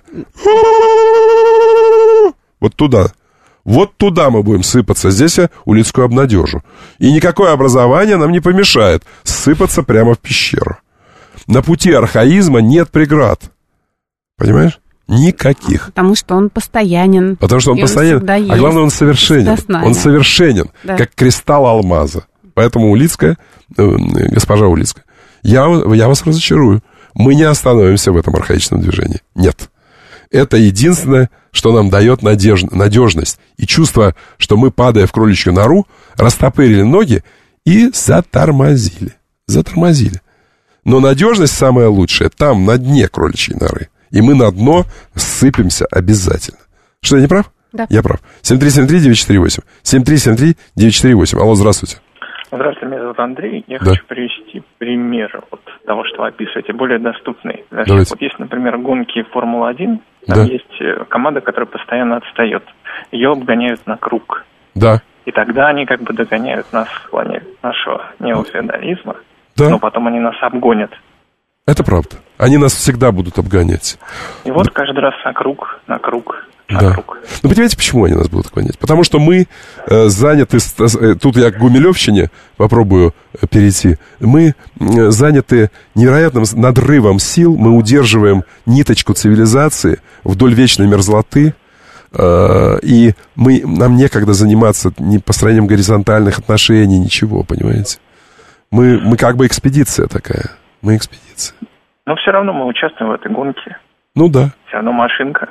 Вот туда. Вот туда мы будем сыпаться. Здесь я Улицкую обнадежу. И никакое образование нам не помешает сыпаться прямо в пещеру. На пути архаизма нет преград. Понимаешь? Никаких. Потому что он постоянен. Потому что он постоянен. А главное, он совершенен. Он совершенен, да. Как кристалл алмаза. Поэтому Улицкая, госпожа Улицкая, я вас разочарую. Мы не остановимся в этом архаичном движении. Нет. Это единственное, что нам дает надежность и чувство, что мы, падая в кроличью нору, растопырили ноги и затормозили. Но надежность самая лучшая там, на дне кроличьей норы. И мы на дно сыпемся обязательно. Что, я не прав? Да. Я прав. 7373948. 7373948. Алло, здравствуйте. Здравствуйте, меня зовут Андрей. Я хочу привести пример вот того, что вы описываете, более доступный. Вот есть, например, гонки Формулы-1, там есть команда, которая постоянно отстает. Ее обгоняют на круг. Да. И тогда они как бы догоняют нас в плане нашего неофеодализма, но потом они нас обгонят. Это правда. Они нас всегда будут обгонять. И вот каждый раз на круг. Да. Ну, понимаете, почему они нас будут обгонять? Потому что мы заняты, тут я к Гумилевщине попробую перейти, мы заняты невероятным надрывом сил, мы удерживаем ниточку цивилизации вдоль вечной мерзлоты, и нам некогда заниматься ни построением горизонтальных отношений, ничего, понимаете? Мы как бы экспедиция такая, мы экспедиция. Но все равно мы участвуем в этой гонке. Ну да. Все равно машинка.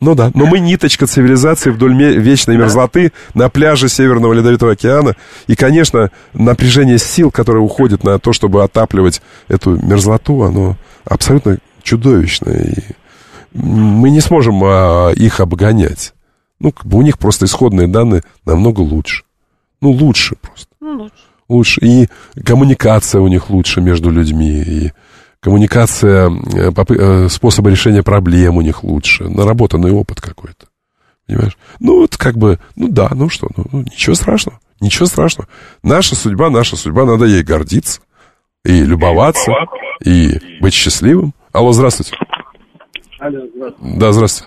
Ну да, но мы ниточка цивилизации вдоль вечной мерзлоты на пляже Северного Ледовитого океана. И, конечно, напряжение сил, которое уходит на то, чтобы отапливать эту мерзлоту, оно абсолютно чудовищное. И мы не сможем их обгонять. Ну, как бы у них просто исходные данные намного лучше. Ну, лучше просто. Лучше. И коммуникация у них лучше между людьми, и коммуникация, способы решения проблем у них лучше. Наработанный опыт какой-то. Понимаешь? Ну, вот как бы, ну да, ну что, ну ничего страшного. Ничего страшного. Наша судьба, надо ей гордиться. И любоваться, и быть счастливым. Алло, здравствуйте. Алло, здравствуйте. Да, здравствуйте.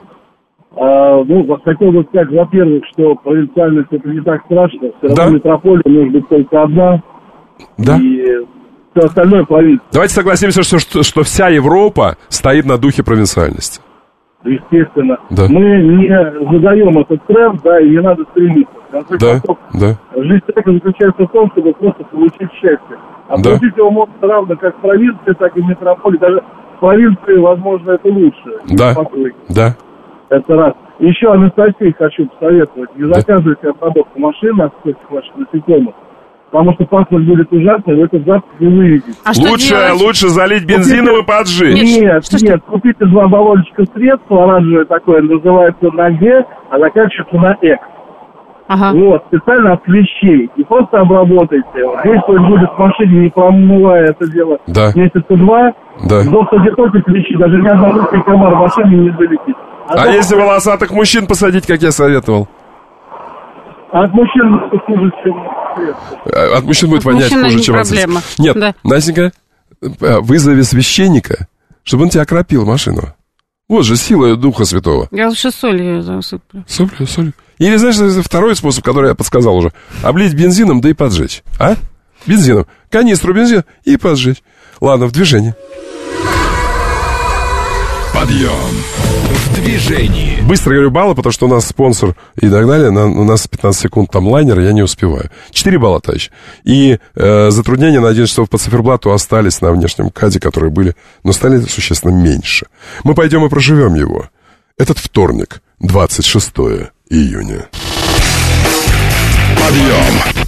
Хотел бы сказать, во-первых, что провинциальность это не так страшно. Все равно метрополия может быть только одна. Да. И все остальное провинция. Давайте согласимся, что вся Европа стоит на духе провинциальности. Естественно. Да. Мы не задаем этот тренд, да, и не надо стремиться. В конце концов, жизнь человека заключается в том, чтобы просто получить счастье. А получить его можно равно как в провинции, так и в метрополии. Даже в провинции, возможно, это лучше. Да. Это раз. Еще Анастасии хочу посоветовать. Не заказывайте обработку машины от всяких ваших насекомых. Потому что пахнуть будет ужасно, и вы этот запах не увидите. Лучше залить бензином и поджечь. Нет, купите 2 баллончика средства, оранжевое такое, называется на Г, а заканчивается на X. Вот, специально от клещей. И просто обработайте его. Действовать будет в машине, не промывая это дело месяца 2. До садитоки клещи, даже ни одна русская комара в машине не залетит. А если волосатых мужчин посадить, как я советовал? От мужчин хуже, чем от мужчин будет вонять хуже, чем от проблема. Нет, Настенька, вызови священника, чтобы он тебя окропил машину. Вот же сила Духа Святого. Я лучше солью засыплю. Солью. Или, знаешь, второй способ, который я подсказал уже. Облить бензином, да и поджечь. Бензином. Канистру бензина и поджечь. Ладно, в движении. Подъем в движении. Быстро говорю баллы, потому что у нас спонсор и так далее. У нас 15 секунд там лайнер, я не успеваю. 4 балла, товарищ. И затруднения на 11 часов по циферблату остались на внешнем КАДе, которые были, но стали существенно меньше. Мы пойдем и проживем его. Этот вторник, 26 июня. Подъем!